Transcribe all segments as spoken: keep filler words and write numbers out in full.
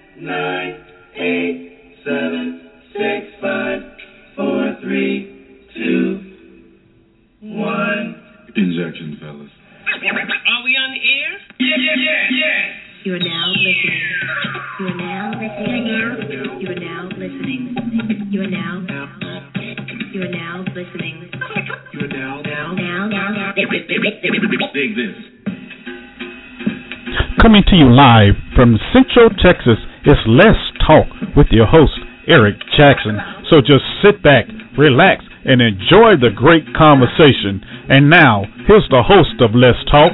nine, eight, seven, six, five, four, three, two, one. Injection, fellas. Are we on the air? Yeah, yeah, yeah, yeah. You are now listening. You are now listening. You are now listening. You are now. You are now listening. You are now, now, Now, now, now. dig this. Coming to you live from Central Texas, it's Let's Talk with your host, Eric Jackson. So just sit back, relax, and enjoy the great conversation. And now, here's the host of Let's Talk,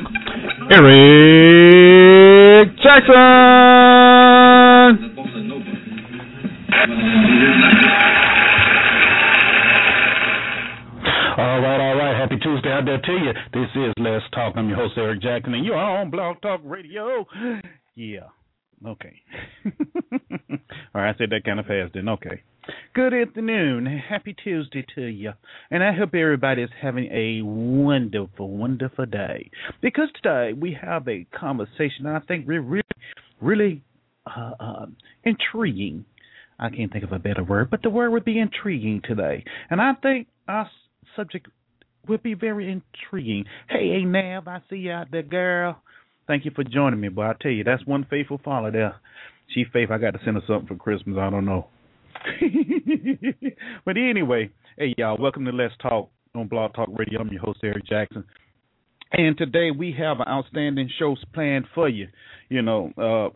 Eric Jackson. All right, all right. Happy Tuesday out there to you. This is Let's Talk. I'm your host, Eric Jackson, and you're on Blog Talk Radio. Yeah. Okay. All right, I said that kind of fast then. Okay. Good afternoon. Happy Tuesday to you. And I hope everybody is having a wonderful, wonderful day. Because today we have a conversation I think really, really, really uh, uh, intriguing. I can't think of a better word, but the word would be intriguing today. And I think our subject would be very intriguing. Hey, hey, Nav, I see you out there, girl. Thank you for joining me, boy. I tell you, that's one faithful follower there. She faith. I got to send her something for Christmas. I don't know. But anyway, hey, y'all, welcome to Let's Talk on Blog Talk Radio. I'm your host, Eric Jackson. And today we have an outstanding show planned for you. You know, uh,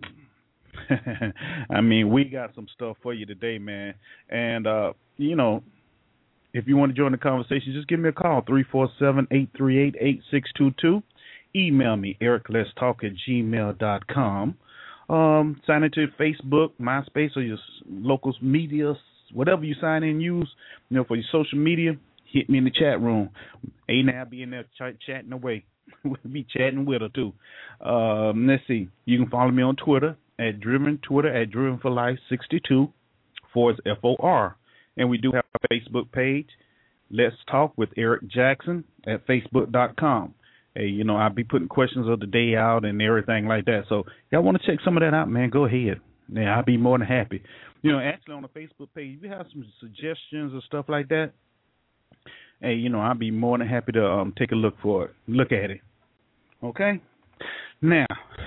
I mean, we got some stuff for you today, man. And, uh, you know, if you want to join the conversation, just give me a call, three four seven, eight three eight, eight six two two. Email me, eric let's talk at gmail dot com. Um, sign into Facebook, MySpace, or your local media, whatever you sign in and use, you know, for your social media, hit me in the chat room. A now be in there ch- chatting away. We'll be chatting with her, too. Um, let's see. You can follow me on Twitter at Driven, Twitter at Driven for Life sixty-two, for F O R. And we do have a Facebook page, Let's Talk with Eric Jackson at facebook dot com. Hey, you know, I'll be putting questions of the day out and everything like that. So y'all want to check some of that out, man, go ahead. Yeah, I'll be more than happy. You know, actually on the Facebook page, if you have some suggestions or stuff like that, hey, you know, I'll be more than happy to um, take a look for it, look at it. Okay? Now,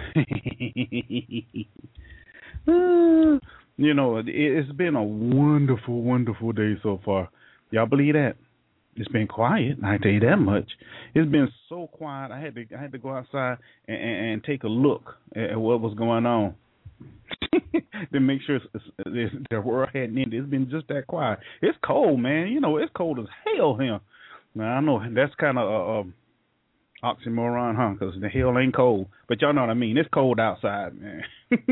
uh, you know, it, it's been a wonderful, wonderful day so far. Y'all believe that? It's been quiet. I tell you that much. It's been so quiet. I had to, I had to go outside and, and, and take a look at what was going on to make sure it's, it's, the world hadn't ended. It's been just that quiet. It's cold, man. You know, it's cold as hell here. Now I know that's kind of a, a oxymoron, huh? Because the hell ain't cold, but y'all know what I mean. It's cold outside, man.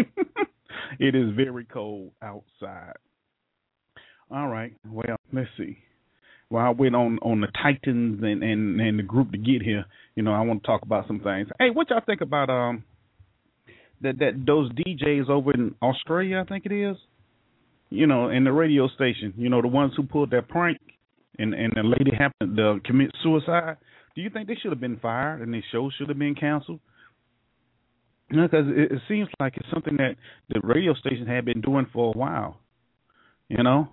It is very cold outside. All right. Well, let's see. While I wait on, on the Titans and, and, and the group to get here, you know, I want to talk about some things. Hey, what y'all think about um that, that those D Js over in Australia, I think it is, you know, in the radio station, you know, the ones who pulled that prank and, and the lady happened to commit suicide? Do you think they should have been fired and their show should have been canceled? You know, because it, it seems like it's something that the radio station had been doing for a while, you know?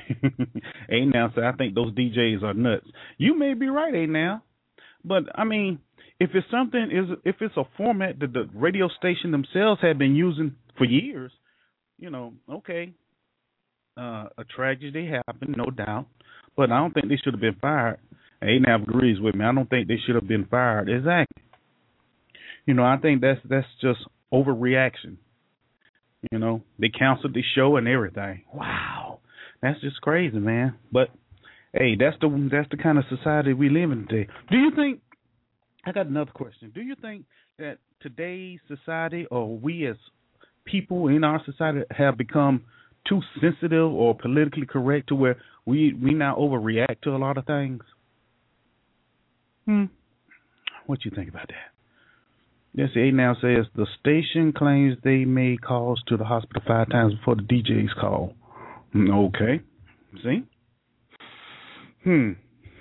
A now say I think those D Js are nuts. You may be right, A now, but I mean, if it's something is if it's a format that the radio station themselves have been using for years, you know, okay, uh, a tragedy happened, no doubt, but I don't think they should have been fired. A now agrees with me. I don't think they should have been fired. Exactly. You know, I think that's that's just overreaction. You know, they canceled the show and everything. Wow. That's just crazy, man. But hey, that's the that's the kind of society we live in today. Do you think? I got another question. Do you think that today's society, or we as people in our society, have become too sensitive or politically correct to where we we now overreact to a lot of things? Hmm. What you think about that? Yes, A now says the station claims they made calls to the hospital five times before the D Js call. Okay. See? Hmm.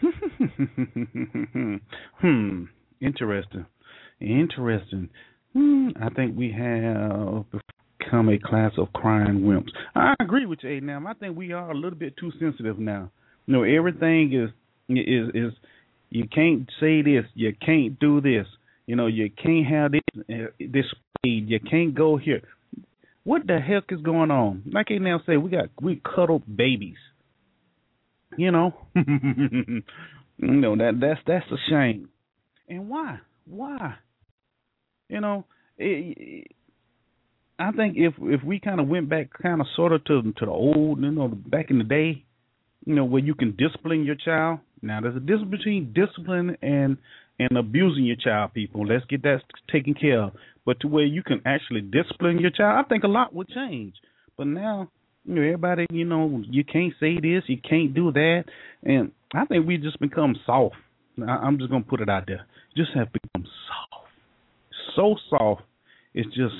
hmm. Interesting. Interesting. Hmm. I think we have become a class of crying wimps. I agree with you, Adam. I think we are a little bit too sensitive now. You know, everything is is is you can't say this, you can't do this, you know, you can't have this uh, displayed, you can't go here. What the heck is going on? Like I now say, we got we cuddle babies. You know, you know that that's that's a shame. And why? Why? You know, it, it, I think if if we kind of went back, kind of sort of to to the old, you know, back in the day, you know, where you can discipline your child. Now, there's a difference between discipline and and abusing your child. People, let's get that taken care of. But to where you can actually discipline your child, I think a lot would change. But now, you know, everybody, you know, you can't say this, you can't do that, and I think we just become soft. I'm just gonna put it out there. Just have become soft, so soft. It's just,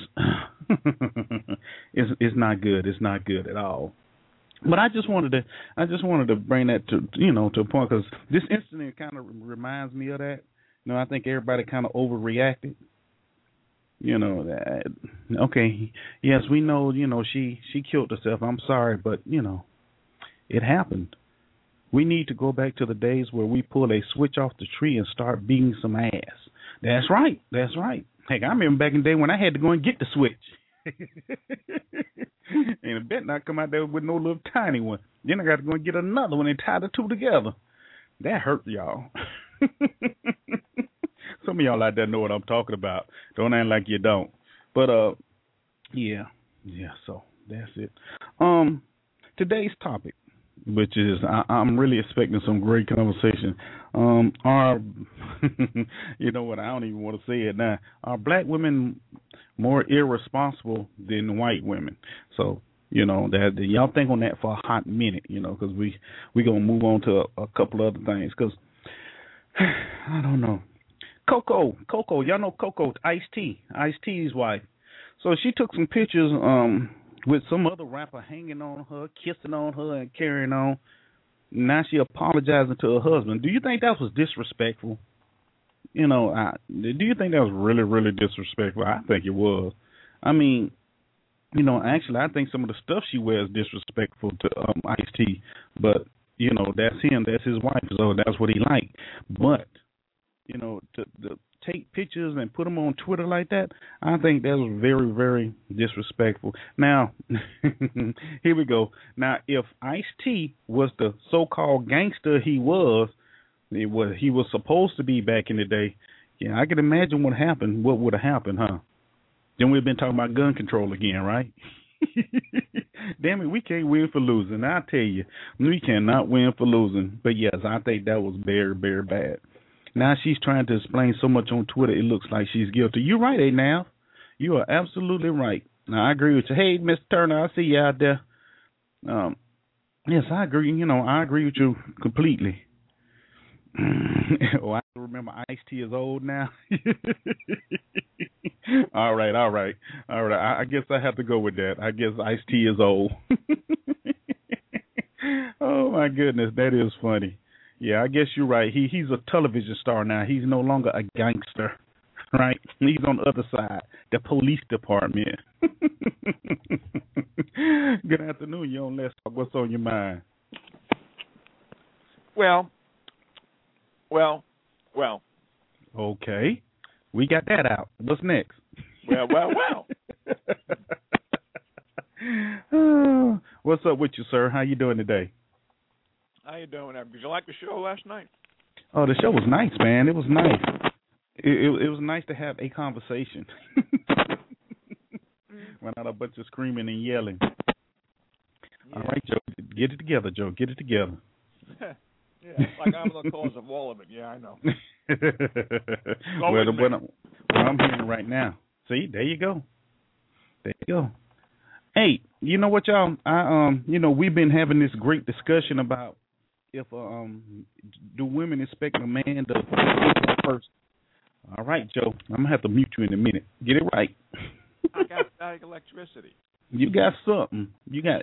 it's it's not good. It's not good at all. But I just wanted to, I just wanted to bring that to, you know, to a point because this incident kind of reminds me of that. You know, I think everybody kind of overreacted. You know that. Okay, yes, we know. You know, she she killed herself. I'm sorry, but you know, it happened. We need to go back to the days where we pull a switch off the tree and start beating some ass. That's right. That's right. Heck, I remember back in the day when I had to go and get the switch. And it better not come out there with no little tiny one. Then I got to go and get another one and tie the two together. That hurt y'all. Some of y'all out there know what I'm talking about. Don't act like you don't. But uh, yeah, yeah. So that's it. Um, today's topic, which is I, I'm really expecting some great conversation. Um, are you know what? I don't even want to say it now. Are black women more irresponsible than white women? So you know that y'all think on that for a hot minute. You know, because we we gonna move on to a, a couple other things. Because I don't know. Coco, Coco, y'all know Coco, Ice-T, Ice-T's wife. So she took some pictures um, with some other rapper hanging on her, kissing on her, and carrying on. Now she apologizing to her husband. Do you think that was disrespectful? You know, I, do you think that was really, really disrespectful? I think it was. I mean, you know, actually, I think some of the stuff she wears is disrespectful to um, Ice-T. But, you know, that's him, that's his wife, so that's what he liked. But you know, to, to take pictures and put them on Twitter like that, I think that was very, very disrespectful. Now, here we go. Now, if Ice-T was the so-called gangster he was, it was he was supposed to be back in the day, yeah, I can imagine what happened, what would have happened, huh? Then we've been talking about gun control again, right? Damn it, we can't win for losing. I tell you, we cannot win for losing. But, yes, I think that was very, very bad. Now she's trying to explain so much on Twitter, it looks like she's guilty. You're right, A now. You are absolutely right. Now, I agree with you. Hey, Mister Turner, I see you out there. Um, yes, I agree. You know, I agree with you completely. Oh, I remember Ice-T is old now. all right, all right, all right. I, I guess I have to go with that. I guess Ice-T is old. Oh, my goodness, that is funny. Yeah, I guess you're right. He he's a television star now. He's no longer a gangster, right? He's on the other side, the police department. Good afternoon, you on Let's Talk. What's on your mind? Well, well, well. Okay, we got that out. What's next? Well, well, well. What's up with you, sir? How you doing today? How you doing? Did you like the show last night? Oh, the show was nice, man. It was nice. It, it, it was nice to have a conversation. Without a bunch of screaming and yelling. Yeah. All right, Joe. Get it together, Joe. Get it together. Yeah, like I'm the cause of all of it. Yeah, I know. well, what, I'm, what I'm hearing right now. See, there you go. There you go. Hey, you know what, y'all? I um, you know, we've been having this great discussion about if um, do women expect a man to first? All right, Joe. I'm gonna have to mute you in a minute. Get it right. I got static electricity. You got something. You got.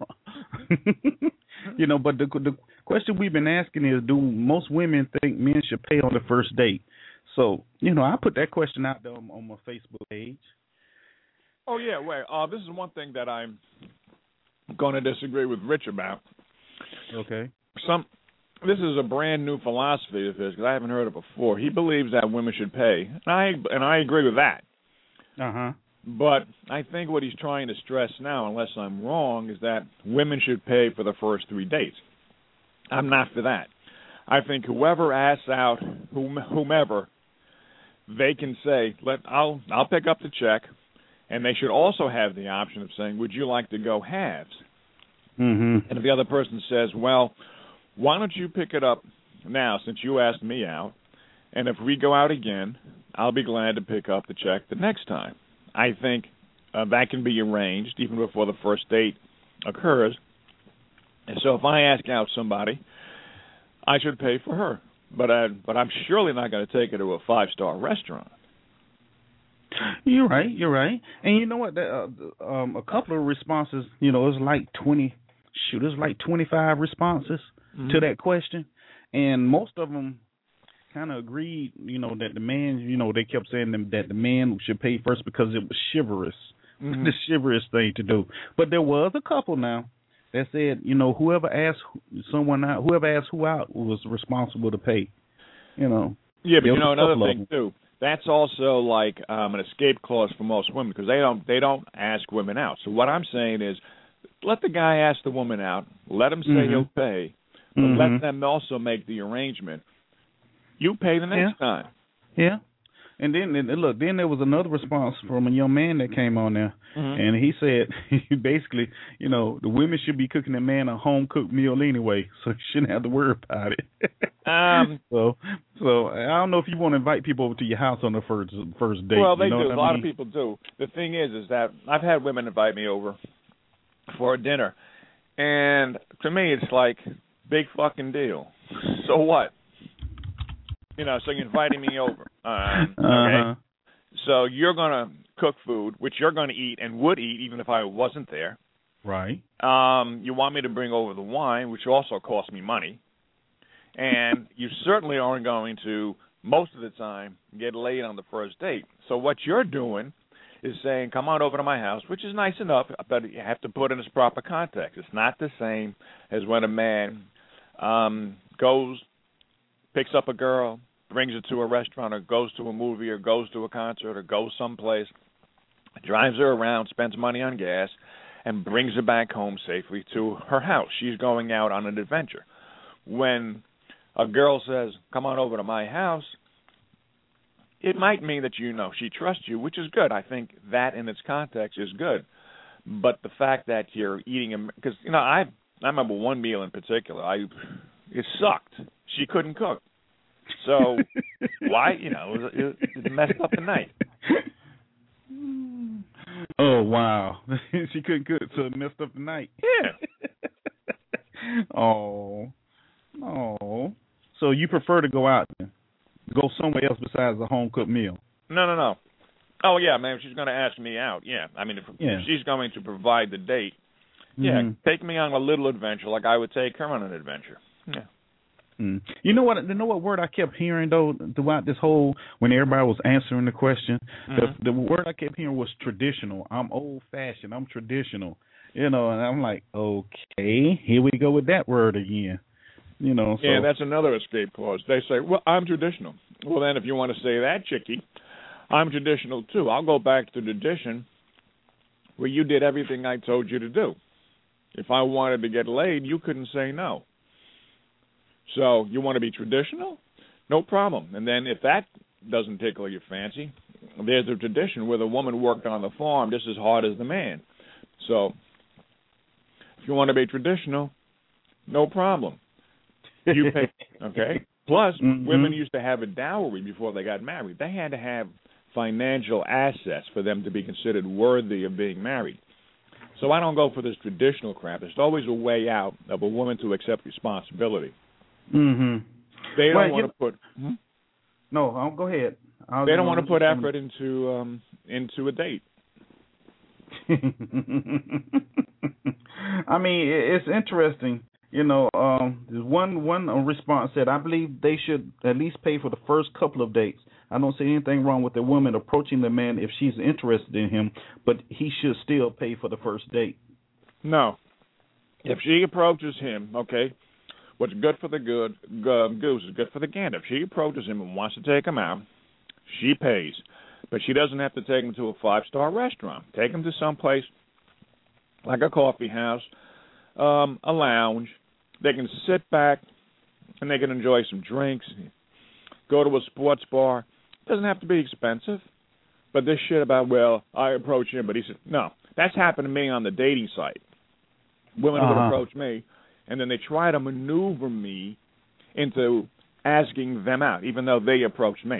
You know, but the the question we've been asking is, do most women think men should pay on the first date? So, you know, I put that question out there on, on my Facebook page. Oh yeah, wait. Uh, this is one thing that I'm going to disagree with Rich about. Okay. Some, this is a brand new philosophy of his because I haven't heard it before. He believes that women should pay, and I and I agree with that. Uh huh. But I think what he's trying to stress now, unless I'm wrong, is that women should pay for the first three dates. I'm not for that. I think whoever asks out whom, whomever, they can say, "Let I'll I'll pick up the check," and they should also have the option of saying, "Would you like to go halves?" Mm-hmm. And if the other person says, "Well, why don't you pick it up now since you asked me out, and if we go out again, I'll be glad to pick up the check the next time." I think uh, that can be arranged even before the first date occurs. And so if I ask out somebody, I should pay for her. But I, but I'm surely not going to take her to a five-star restaurant. You're right. You're right. And you know what? Uh, um, a couple of responses. You know, it's like twenty. Shoot, it's like twenty-five responses mm-hmm. to that question, and most of them kind of agreed, you know, that the man, you know, they kept saying them that the man should pay first because it was chivalrous, mm-hmm. the chivalrous thing to do. But there was a couple now that said, you know, whoever asked someone out, whoever asked who out was responsible to pay. You know. Yeah, but you know another thing too. That's also like um, an escape clause for most women because they don't they don't ask women out. So what I'm saying is, let the guy ask the woman out. Let him say mm-hmm. he'll pay, but mm-hmm. let them also make the arrangement. You pay the next yeah. time. Yeah. And then, and look, then there was another response from a young man that came on there, mm-hmm. and he said, basically, you know, the women should be cooking the man a home-cooked meal anyway, so you shouldn't have to worry about it. um. So, so I don't know if you want to invite people over to your house on the first first date. Well, they you know do. A I lot mean? of people do. The thing is, is that I've had women invite me over for a dinner, and to me, it's like big fucking deal. So what? You know, so you're inviting me over. Um, okay. Uh-huh. So you're going to cook food, which you're going to eat and would eat even if I wasn't there. Right. Um, you want me to bring over the wine, which also costs me money. And you certainly aren't going to, most of the time, get laid on the first date. So what you're doing is saying, come on over to my house, which is nice enough, but you have to put it in its proper context. It's not the same as when a man um, goes, picks up a girl, brings her to a restaurant or goes to a movie or goes to a concert or goes someplace, drives her around, spends money on gas, and brings her back home safely to her house. She's going out on an adventure. When a girl says, come on over to my house, it might mean that, you know, she trusts you, which is good. I think that in its context is good. But the fact that you're eating a, because, you know, I I remember one meal in particular. I it sucked. She couldn't cook. So why, you know, it, was, it messed up the night. Oh, wow. She couldn't cook, so it messed up the night. Yeah. oh. Oh. So you prefer to go out then? Go somewhere else besides a home-cooked meal? No, no, no. Oh, yeah, man, if she's going to ask me out, yeah. I mean, if, yeah. if she's going to provide the date, yeah, mm-hmm. take me on a little adventure like I would take her on an adventure. Yeah. Mm. You know what? You know what word I kept hearing though throughout this whole when everybody was answering the question. Mm-hmm. The, the word I kept hearing was traditional. I'm old fashioned. I'm traditional. You know, and I'm like, okay, here we go with that word again. You know. So. Yeah, that's another escape clause. They say, well, I'm traditional. Well, then, if you want to say that, chickie, I'm traditional too. I'll go back to tradition where you did everything I told you to do. If I wanted to get laid, you couldn't say no. So you want to be traditional? No problem. And then if that doesn't tickle your fancy, there's a tradition where the woman worked on the farm just as hard as the man. So if you want to be traditional, no problem. You pay, okay? Plus, mm-hmm. women used to have a dowry before they got married. They had to have financial assets for them to be considered worthy of being married. So I don't go for this traditional crap. There's always a way out of a woman to accept responsibility. Mm-hmm. They don't well, want you, to put. Hmm? No, I'll go ahead. I'll they don't want to put effort into um, into a date. I mean, it's interesting. You know, um, one one response said, "I believe they should at least pay for the first couple of dates. I don't see anything wrong with a woman approaching the man if she's interested in him, but he should still pay for the first date. No. If she approaches him, okay, what's good for the good uh, goose is good for the gander. If she approaches him and wants to take him out, she pays. But she doesn't have to take him to a five-star restaurant. Take him to some place like a coffee house, um, a lounge. They can sit back and they can enjoy some drinks, go to a sports bar. It doesn't have to be expensive. But this shit about, well, I approach him, but he said, no. That's happened to me on the dating site. Women uh-huh. would approach me, and then they try to maneuver me into asking them out, even though they approached me.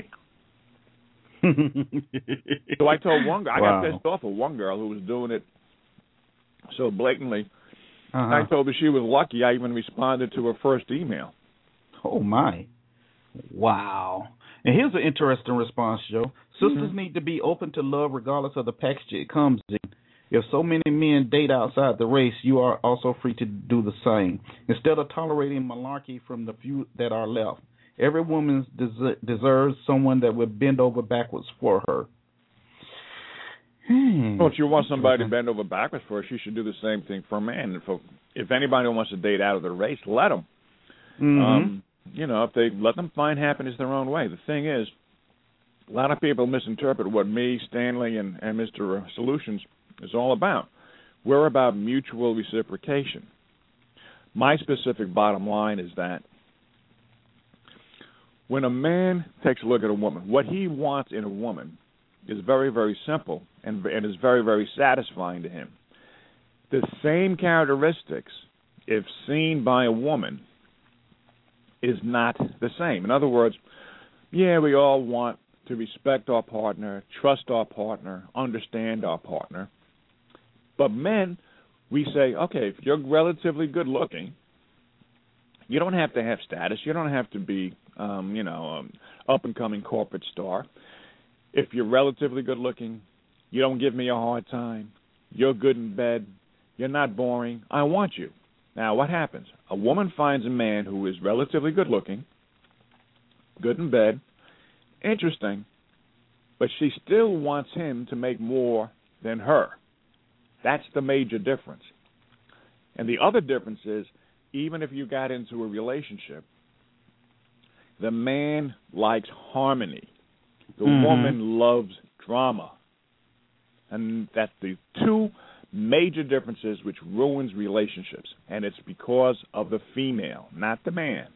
So I told one girl, wow. I got pissed off at one girl who was doing it so blatantly. Uh-huh. I told her she was lucky I even responded to her first email. Oh, my. Wow. And here's an interesting response, Joe. Sisters mm-hmm. need to be open to love regardless of the package it comes in. If so many men date outside the race, you are also free to do the same. Instead of tolerating malarkey from the few that are left, every woman des- deserves someone that will bend over backwards for her. Hmm. Well, if you want somebody to bend over backwards for her, she should do the same thing for a man. If, if anybody wants to date out of the race, let them. Mm-hmm. Um, you know, if they let them find happiness their own way. The thing is, a lot of people misinterpret what me, Stanley, and, and Mister Solutions is all about. We're about mutual reciprocation. My specific bottom line is that when a man takes a look at a woman, what he wants in a woman is very, very simple and, and is very, very satisfying to him. The same characteristics, if seen by a woman, is not the same. In other words, yeah, we all want to respect our partner, trust our partner, understand our partner. But men, we say, okay, if you're relatively good looking, you don't have to have status. You don't have to be, um, you know, um, up-and-coming corporate star. If you're relatively good looking, you don't give me a hard time, you're good in bed, you're not boring, I want you. Now, what happens? A woman finds a man who is relatively good looking, good in bed, interesting, but she still wants him to make more than her. That's the major difference. And the other difference is, even if you got into a relationship, the man likes harmony. The mm-hmm. woman loves drama. And that's the two major differences which ruins relationships. And it's because of the female, not the man.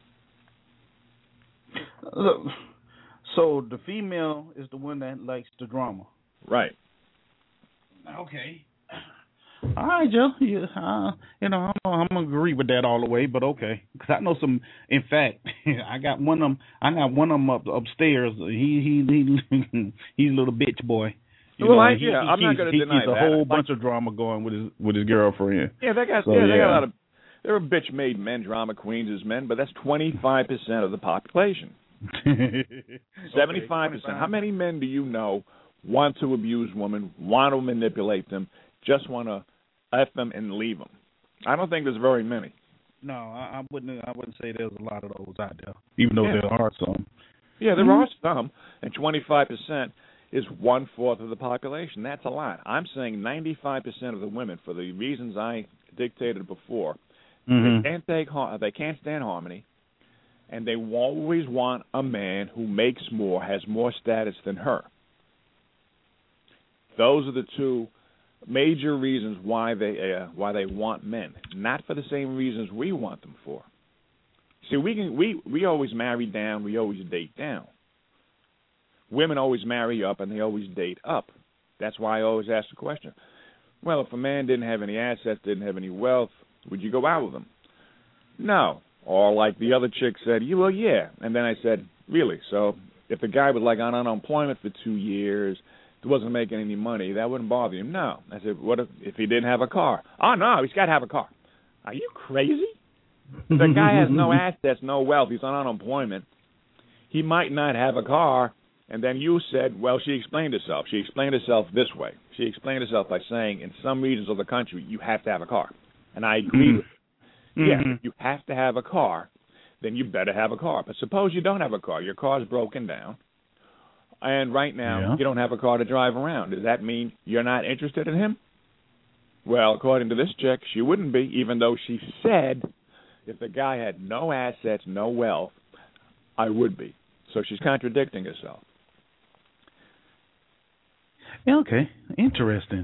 So the female is the one that likes the drama. Right. Okay. All right, Joe. Yeah, uh, you know, I'm, I'm gonna agree with that all the way, but okay, because I know some. In fact, I got one of them. I got one of them up upstairs. He he he he's a little bitch boy. You well, know, I, he, yeah, he I'm keeps, not going to deny that. He keeps a whole bunch of drama going with his with his girlfriend. Yeah, they got so, yeah, they yeah. got a lot of. There are bitch-made men, drama queens as men, but that's twenty-five percent of the population. Seventy-five percent. How many men do you know want to abuse women, want to manipulate them, just want to F them and leave them? I don't think there's very many. No, I, I wouldn't. I wouldn't say there's a lot of those out there, even though yeah. there are some. Yeah, there mm-hmm. are some, and twenty-five percent is one fourth of the population. That's a lot. I'm saying ninety-five percent of the women, for the reasons I dictated before, mm-hmm. they can't take they can't stand harmony, and they always want a man who makes more, has more status than her. Those are the two major reasons why they uh, why they want men, not for the same reasons we want them for. See, we can we we always marry down, we always date down. Women always marry up and they always date up. That's why I always ask the question, well, if a man didn't have any assets, didn't have any wealth, would you go out with him? No. Or like the other chick said, yeah, well, yeah. And then I said, really? So if the guy was like on unemployment for two years, wasn't making any money, that wouldn't bother him? No. I said, what if, if he didn't have a car? Oh, no, he's got to have a car. Are you crazy? The guy has no assets, no wealth. He's on unemployment. He might not have a car. And then you said, well, she explained herself. She explained herself this way. She explained herself by saying in some regions of the country, you have to have a car. And I agree with her. Yeah, if you have to have a car, then you better have a car. But suppose you don't have a car. Your car's broken down. And right now, Yeah. you don't have a car to drive around. Does that mean you're not interested in him? Well, according to this chick, she wouldn't be, even though she said if the guy had no assets, no wealth, I would be. So she's contradicting herself. Okay, interesting.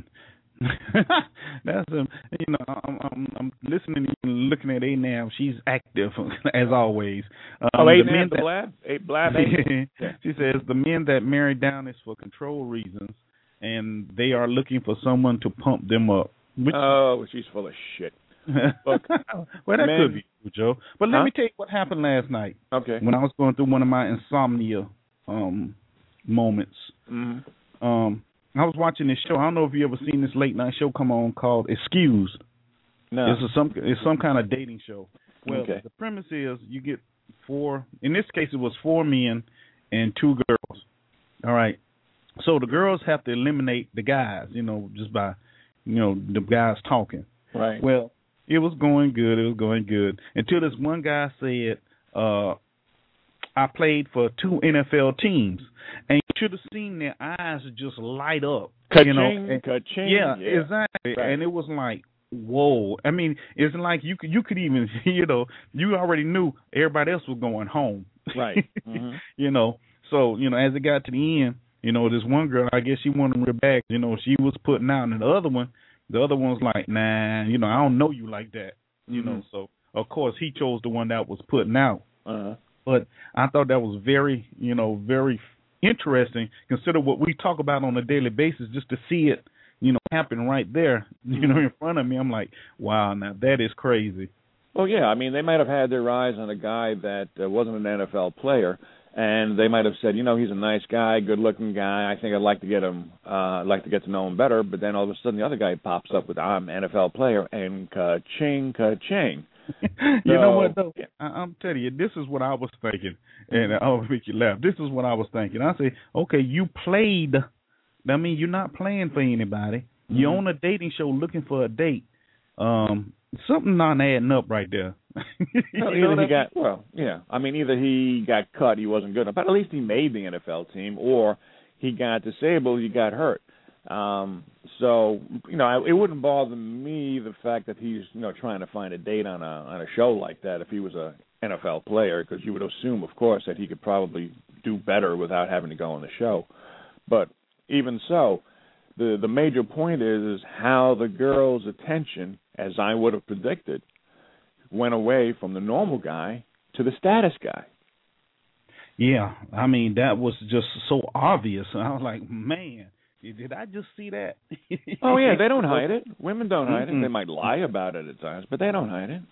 That's um, you know, I'm, I'm I'm listening and looking at A now. She's active as always. Um, oh, eight the men the that, blab, eight blab, eight. Yeah. She says the men that marry down is for control reasons, and they are looking for someone to pump them up. Which, oh, she's full of shit. Look, well, that men, could be true, Joe. But let huh? me tell you what happened last night. Okay. When I was going through one of my insomnia um, moments. Mm-hmm. Um. I was watching this show. I don't know if you ever seen this late night show come on called Excused. No. It's a, some it's some kind of dating show. Well, okay. The premise is you get four. In this case, it was four men and two girls. All right. So the girls have to eliminate the guys. You know, just by you know the guys talking. Right. Well, it was going good. It was going good until this one guy said, uh, "I played for two N F L teams." And you should have seen their eyes just light up. Ka-ching, you know, and, ka-ching. Yeah, Yeah, exactly. Right. And it was like, whoa. I mean, it's like you could you could even, you know, you already knew everybody else was going home. Right. Mm-hmm. You know, so, you know, as it got to the end, you know, this one girl, I guess she wanted her back. You know, she was putting out. And the other one, the other one was like, nah, you know, I don't know you like that. You mm-hmm. know, so, of course, he chose the one that was putting out. Uh-huh. But I thought that was very, you know, very interesting. Consider what we talk about on a daily basis, just to see it, you know, happen right there, you know, in front of me. I'm like, wow, now that is crazy. Well, yeah, I mean, they might have had their eyes on a guy that uh, wasn't an N F L player, and they might have said, you know, he's a nice guy, good-looking guy. I think I'd like to get him, uh, I'd like to get to know him better. But then all of a sudden, the other guy pops up with, I'm an N F L player, and ka-ching, ka-ching. You so, know what, though? Yeah. I, I'm telling you, this is what I was thinking, and I'll make you laugh. This is what I was thinking. I say, okay, you played. I mean, you're not playing for anybody. Mm-hmm. You're on a dating show looking for a date. Um, something not adding up right there. well, either he got well, yeah. I mean, either he got cut, he wasn't good enough, but at least he made the N F L team, or he got disabled, he got hurt. Um, so you know, it wouldn't bother me the fact that he's you know trying to find a date on a on a show like that if he was a N F L player, because you would assume, of course, that he could probably do better without having to go on the show. But even so, the the major point is is how the girl's attention, as I would have predicted, went away from the normal guy to the status guy. Yeah, I mean, that was just so obvious. I was like, man, did I just see that? Oh, yeah, they don't hide it. Women don't hide Mm-mm. it. They might lie about it at times, but they don't hide it.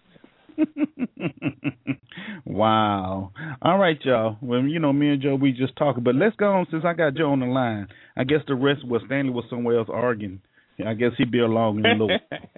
Wow. All right, y'all. Well, you know, me and Joe, we just talking. But let's go on, since I got Joe on the line. I guess the rest was Stanley was somewhere else arguing. I guess he'd be along in a little.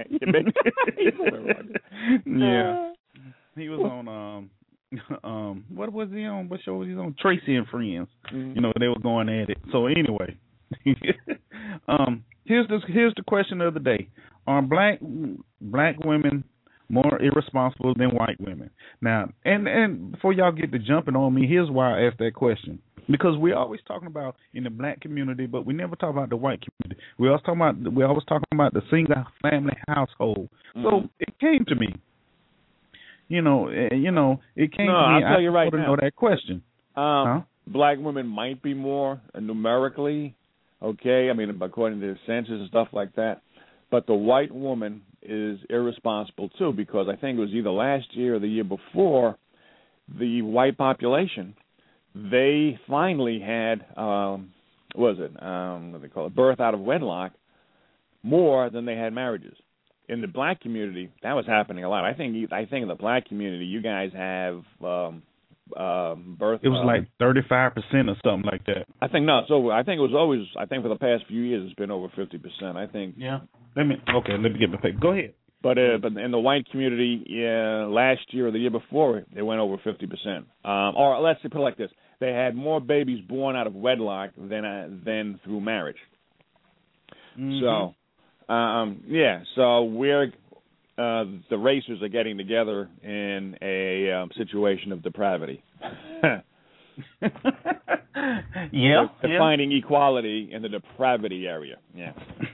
Yeah. He was on, um, um, what was he on? What show was he on? Tracy and Friends. Mm-hmm. You know, they were going at it. So anyway, um, here's the here's the question of the day: Are black black women more irresponsible than white women? Now, and and before y'all get to jumping on me, here's why I asked that question. Because we're always talking about in the black community, but we never talk about the white community. We always talking about we always talking about the single family household. Mm-hmm. So it came to me. You know, you know, it came no, to me. I'll tell I you right want to now. know that question. Um, huh? Black women might be more uh, numerically, okay. I mean, according to the census and stuff like that. But the white woman is irresponsible too, because I think it was either last year or the year before, the white population, they finally had, um, what was it, um, what do they call it, birth out of wedlock, more than they had marriages. In the black community, that was happening a lot. I think I think in the black community, you guys have um, um, birth. It was uh, like thirty-five percent or something like that. I think no. So I think it was always. I think for the past few years, it's been over fifty percent. I think. Yeah. Let me. Okay. Let me get my paper. Go ahead. But uh, but in the white community, yeah, last year or the year before, they went over fifty percent. Um, or let's put it like this: they had more babies born out of wedlock than uh, than through marriage. Mm-hmm. So. Um, yeah, so we're uh, the racers are getting together in a um, situation of depravity. yeah, They're yeah. finding equality in the depravity area. Yeah.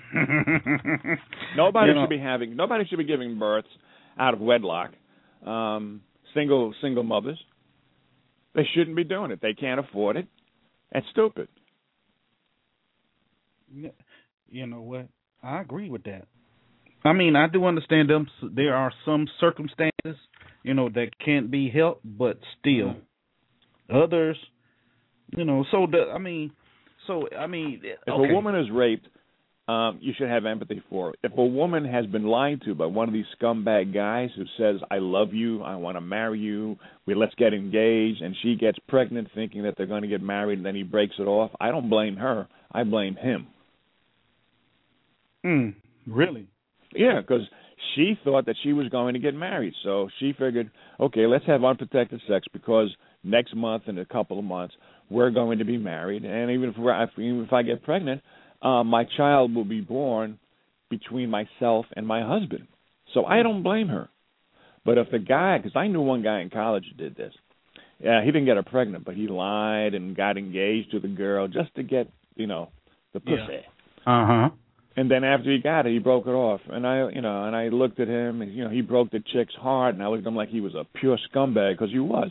Nobody You know, should be having. Nobody should be giving births out of wedlock. Um, single single mothers. They shouldn't be doing it. They can't afford it. It's stupid. you know what? I agree with that. I mean, I do understand them. There are some circumstances, you know, that can't be helped, but still, others, you know. So the, I mean, so I mean, If okay. a woman is raped, um, you should have empathy for her. If a woman has been lied to by one of these scumbag guys who says, "I love you, I want to marry you, we let's get engaged," and she gets pregnant thinking that they're going to get married, and then he breaks it off, I don't blame her. I blame him. Hmm. Really? Yeah, because she thought that she was going to get married, so she figured, okay, let's have unprotected sex because next month, in a couple of months, we're going to be married, and even if we're, even if I get pregnant, uh, my child will be born between myself and my husband. So I don't blame her. But if the guy, because I knew one guy in college who did this, yeah, he didn't get her pregnant, but he lied and got engaged to the girl just to get, you know, the pussy. Yeah. Uh huh. And then after he got it, he broke it off. And I, you know, and I looked at him, and, you know, he broke the chick's heart, and I looked at him like he was a pure scumbag because he was.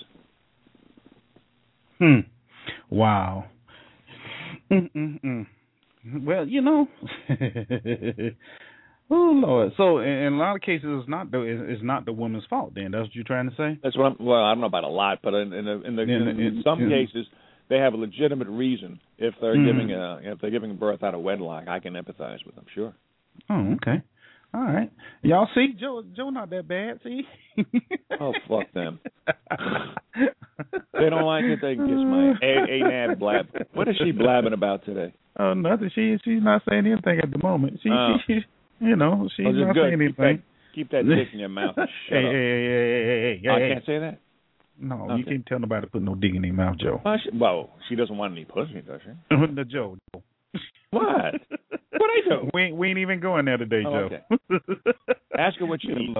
Hmm. Wow. Mm-mm-mm. Well, you know. Oh Lord. So in, in a lot of cases, it's not the it's not the woman's fault. Then that's what you're trying to say. That's what I'm. Well, I don't know about a lot, but in in, the, in, the, in, in, in some in, cases, they have a legitimate reason if they're mm-hmm. giving a if they're giving birth out of wedlock. I can empathize with them, sure. Oh, okay. All right. Y'all see, Joe Joe not that bad, see? Oh, fuck them. They don't like it, they can kiss my A A blab. What is she blabbing about today? Oh, nothing. She she's not saying anything at the moment. She, uh, she, she you know, she's oh, not good. saying anything. Keep that, keep that dick in your mouth. Shut hey, up. Hey, hey, hey, hey, hey, I hey. can't say that? No, okay. You can't tell nobody to put no dick in their mouth, Joe. Well, she, well, she doesn't want any pussy, does she? No, Joe. Joe. What? What I do? We ain't, we ain't even going there today, oh, Joe. Okay. Ask her what she eats.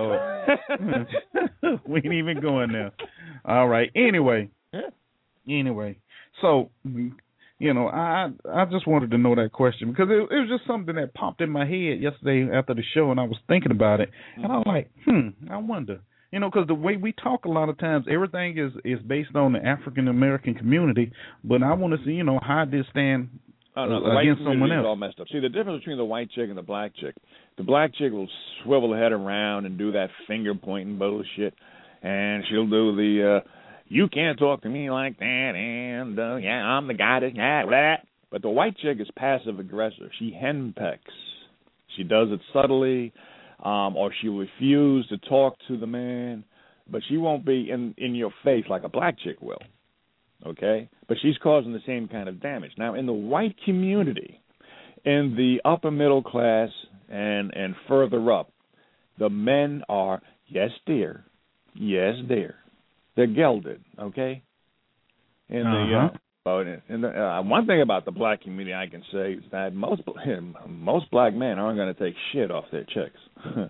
We ain't even going there. All right. Anyway. Yeah. Anyway. So, you know, I I just wanted to know that question because it, it was just something that popped in my head yesterday after the show, and I was thinking about it, and I was like, hmm, I wonder. You know, because the way we talk a lot of times, everything is, is based on the African American community, but I want to see, you know, how this stand Oh, no, the uh, white against someone community else. is all messed up. See, the difference between the white chick and the black chick, the black chick will swivel her head around and do that finger-pointing bullshit, and she'll do the, uh, you can't talk to me like that, and, uh, yeah, I'm the guy that, yeah, blah. But the white chick is passive-aggressive. She henpecks. She does it subtly, um, or she'll refuse to talk to the man, but she won't be in, in your face like a black chick will. Okay, but she's causing the same kind of damage. Now, in the white community, in the upper middle class and and further up, the men are, yes, dear, yes, dear. They're gelded, okay? In uh-huh. the, uh, in the uh, one thing about the black community I can say is that most most black men aren't going to take shit off their chicks.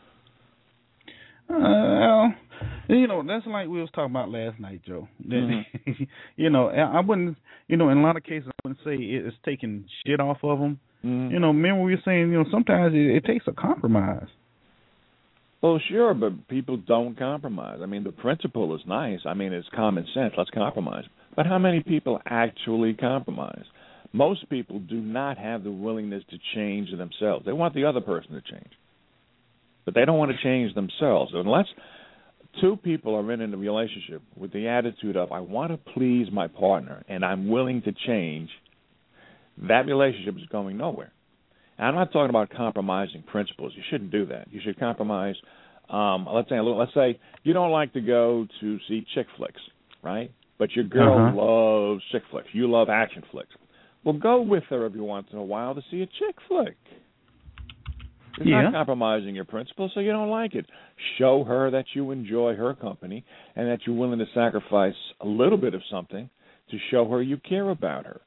Uh, well, you know, that's like we was talking about last night, Joe. Mm-hmm. You know, I wouldn't, you know, in a lot of cases, I wouldn't say it's taking shit off of them. Mm-hmm. You know, remember we were saying, you know, sometimes it, it takes a compromise. Well, sure, but people don't compromise. I mean, the principle is nice. I mean, it's common sense. Let's compromise. But how many people actually compromise? Most people do not have the willingness to change themselves. They want the other person to change. But they don't want to change themselves. Unless two people are in a relationship with the attitude of, I want to please my partner and I'm willing to change, that relationship is going nowhere. And I'm not talking about compromising principles. You shouldn't do that. You should compromise. Um, let's say, let's say you don't like to go to see chick flicks, right? But your girl uh-huh. loves chick flicks. You love action flicks. Well, go with her every once in a while to see a chick flick. It's yeah. not compromising your principles, so you don't like it. Show her that you enjoy her company and that you're willing to sacrifice a little bit of something to show her you care about her.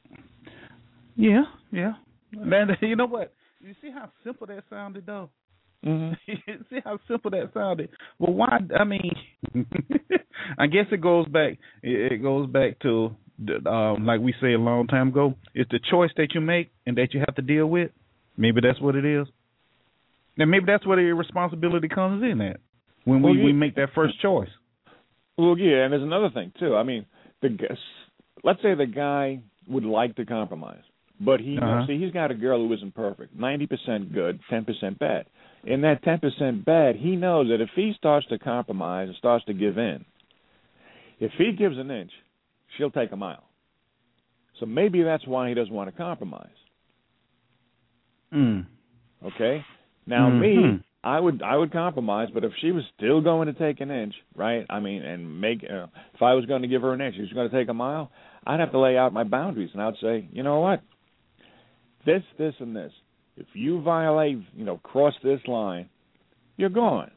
Yeah, yeah. Man, you know what? You see how simple that sounded, though? Mm-hmm. See how simple that sounded. Well, why? I mean, I guess it goes back. It, it goes back to the, um, like we said a long time ago. It's the choice that you make and that you have to deal with. Maybe that's what it is. And maybe that's where the responsibility comes in at when we, well, yeah. we make that first choice. Well, yeah, and there's another thing too. I mean, the let's say the guy would like to compromise, but he Uh-huh. see he's got a girl who isn't perfect, ninety percent good, ten percent bad. In that ten percent bad, he knows that if he starts to compromise and starts to give in, if he gives an inch, she'll take a mile. So maybe that's why he doesn't want to compromise. Mm. Okay? Now Mm-hmm. me, I would I would compromise, but if she was still going to take an inch, right? I mean, and make uh, if I was going to give her an inch, she was going to take a mile, I'd have to lay out my boundaries, and I'd say, you know what? This, this, and this. If you violate, you know, cross this line, you're gone.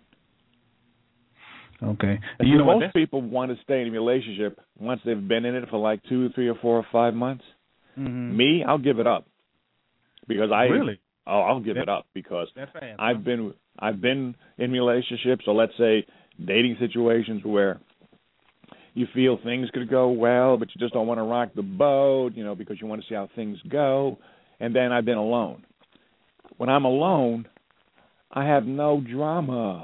Okay. And You know what? most That's- people want to stay in a relationship once they've been in it for like two, three, or four, or five months. Mhm. Me, I'll give it up because I Really? Oh, I'll give That- it up because That's fast. I've been I've been in relationships, or let's say dating situations where you feel things could go well, but you just don't want to rock the boat, you know, because you want to see how things go. And then I've been alone. When I'm alone, I have no drama.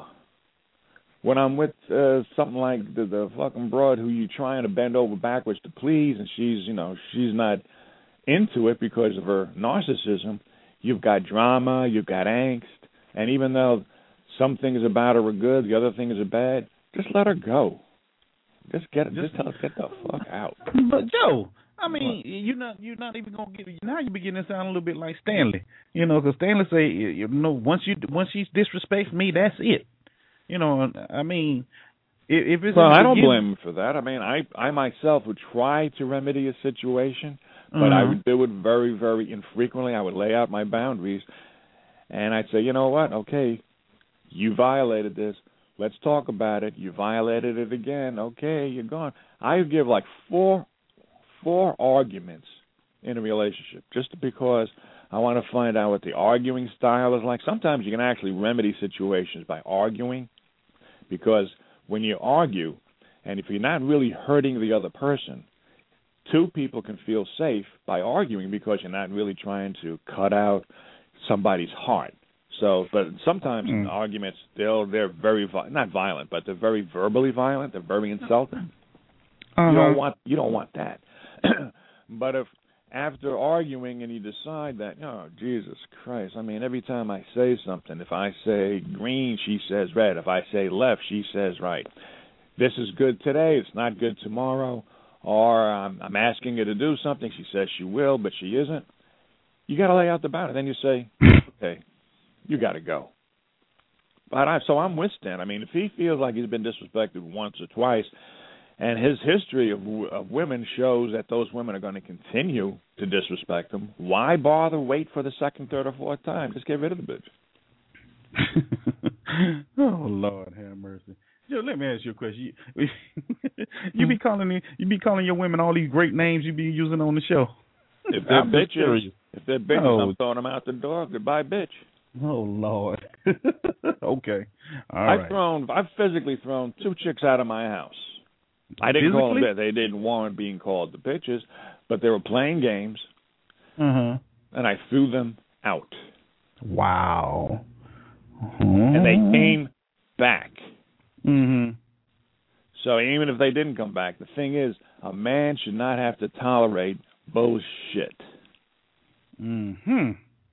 When I'm with uh, something like the, the fucking broad who you trying to bend over backwards to please, and she's, you know, she's not into it because of her narcissism, you've got drama, you've got angst, and even though some things about her are good, the other things are bad, just let her go. Just get just tell her get the fuck out. But Joe, I mean, you're not you're not even gonna get now. You're beginning to sound a little bit like Stanley, you know, because Stanley say, you know, once you once she disrespects me, that's it. You know, I mean, if, if it's well, in the I don't beginning- blame him for that. I mean, I I myself would try to remedy a situation, but Uh-huh. I would do it very very infrequently. I would lay out my boundaries, and I'd say, you know what, okay, you violated this. Let's talk about it. You violated it again. Okay, you're gone. I would give like four, four arguments in a relationship just because I want to find out what the arguing style is like. Sometimes you can actually remedy situations by arguing, because when you argue, and if you're not really hurting the other person, two people can feel safe by arguing because you're not really trying to cut out somebody's heart. So, but sometimes in Mm. arguments, they're they're very vi- not violent, but they're very verbally violent. They're very insulting. Uh-huh. You don't want you don't want that. But if after arguing and you decide that, oh Jesus Christ, I mean, every time I say something, if I say green, she says red. If I say left, she says right. This is good today. It's not good tomorrow. Or I'm, I'm asking her to do something. She says she will, but she isn't. You got to lay out the boundary. Then you say, okay, you got to go. But I, so I'm with Stan. I mean, if he feels like he's been disrespected once or twice, and his history of, of women shows that those women are going to continue to disrespect him, why bother wait for the second, third, or fourth time? Just get rid of the bitch. Oh Lord, have mercy. Joe, let me ask you a question. You, you be calling me, you be calling your women all these great names you be using on the show. If they're I'm just bitches, curious. if they're bitches, Oh. I'm throwing them out the door. Goodbye, bitch. Oh Lord. Okay. All I've right. thrown, I've physically thrown two chicks out of my house. I didn't call them Physically? that. They didn't warrant being called the bitches, but they were playing games, Uh huh. and I threw them out. Wow. Uh-huh. And they came back. Mm-hmm. So even if they didn't come back, the thing is, a man should not have to tolerate bullshit. Mm-hmm.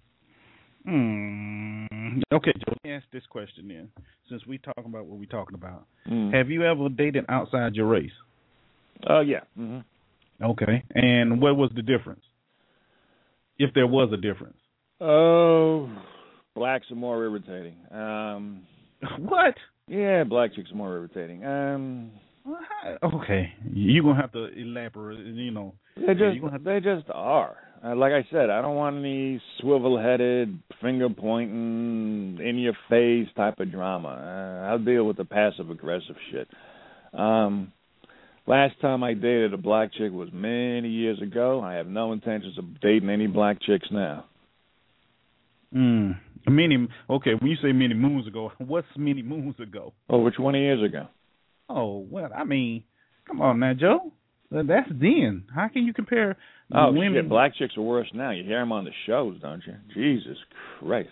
Mm. Okay, Joe, let me ask this question then. Since we talking about what we talking about, Mm. have you ever dated outside your race? Oh, uh, yeah. Mm-hmm. Okay. And what was the difference? If there was a difference. Oh, blacks are more irritating. Um, What? yeah, black chicks are more irritating. Um, Well, how- okay. You're going to have to elaborate, you know. they Yeah, just you gonna have to- they just are. Uh, like I said, I don't want any swivel-headed, finger-pointing, in-your-face type of drama. Uh, I'll deal with the passive-aggressive shit. Um, last time I dated a black chick was many years ago. I have no intentions of dating any black chicks now. Mm. Many, okay, when you say many moons ago, what's many moons ago? Over twenty years ago. Oh, well, I mean, come on now, Joe. That's then. How can you compare Oh, women? shit, black chicks are worse now. You hear them on the shows, don't you? Jesus Christ.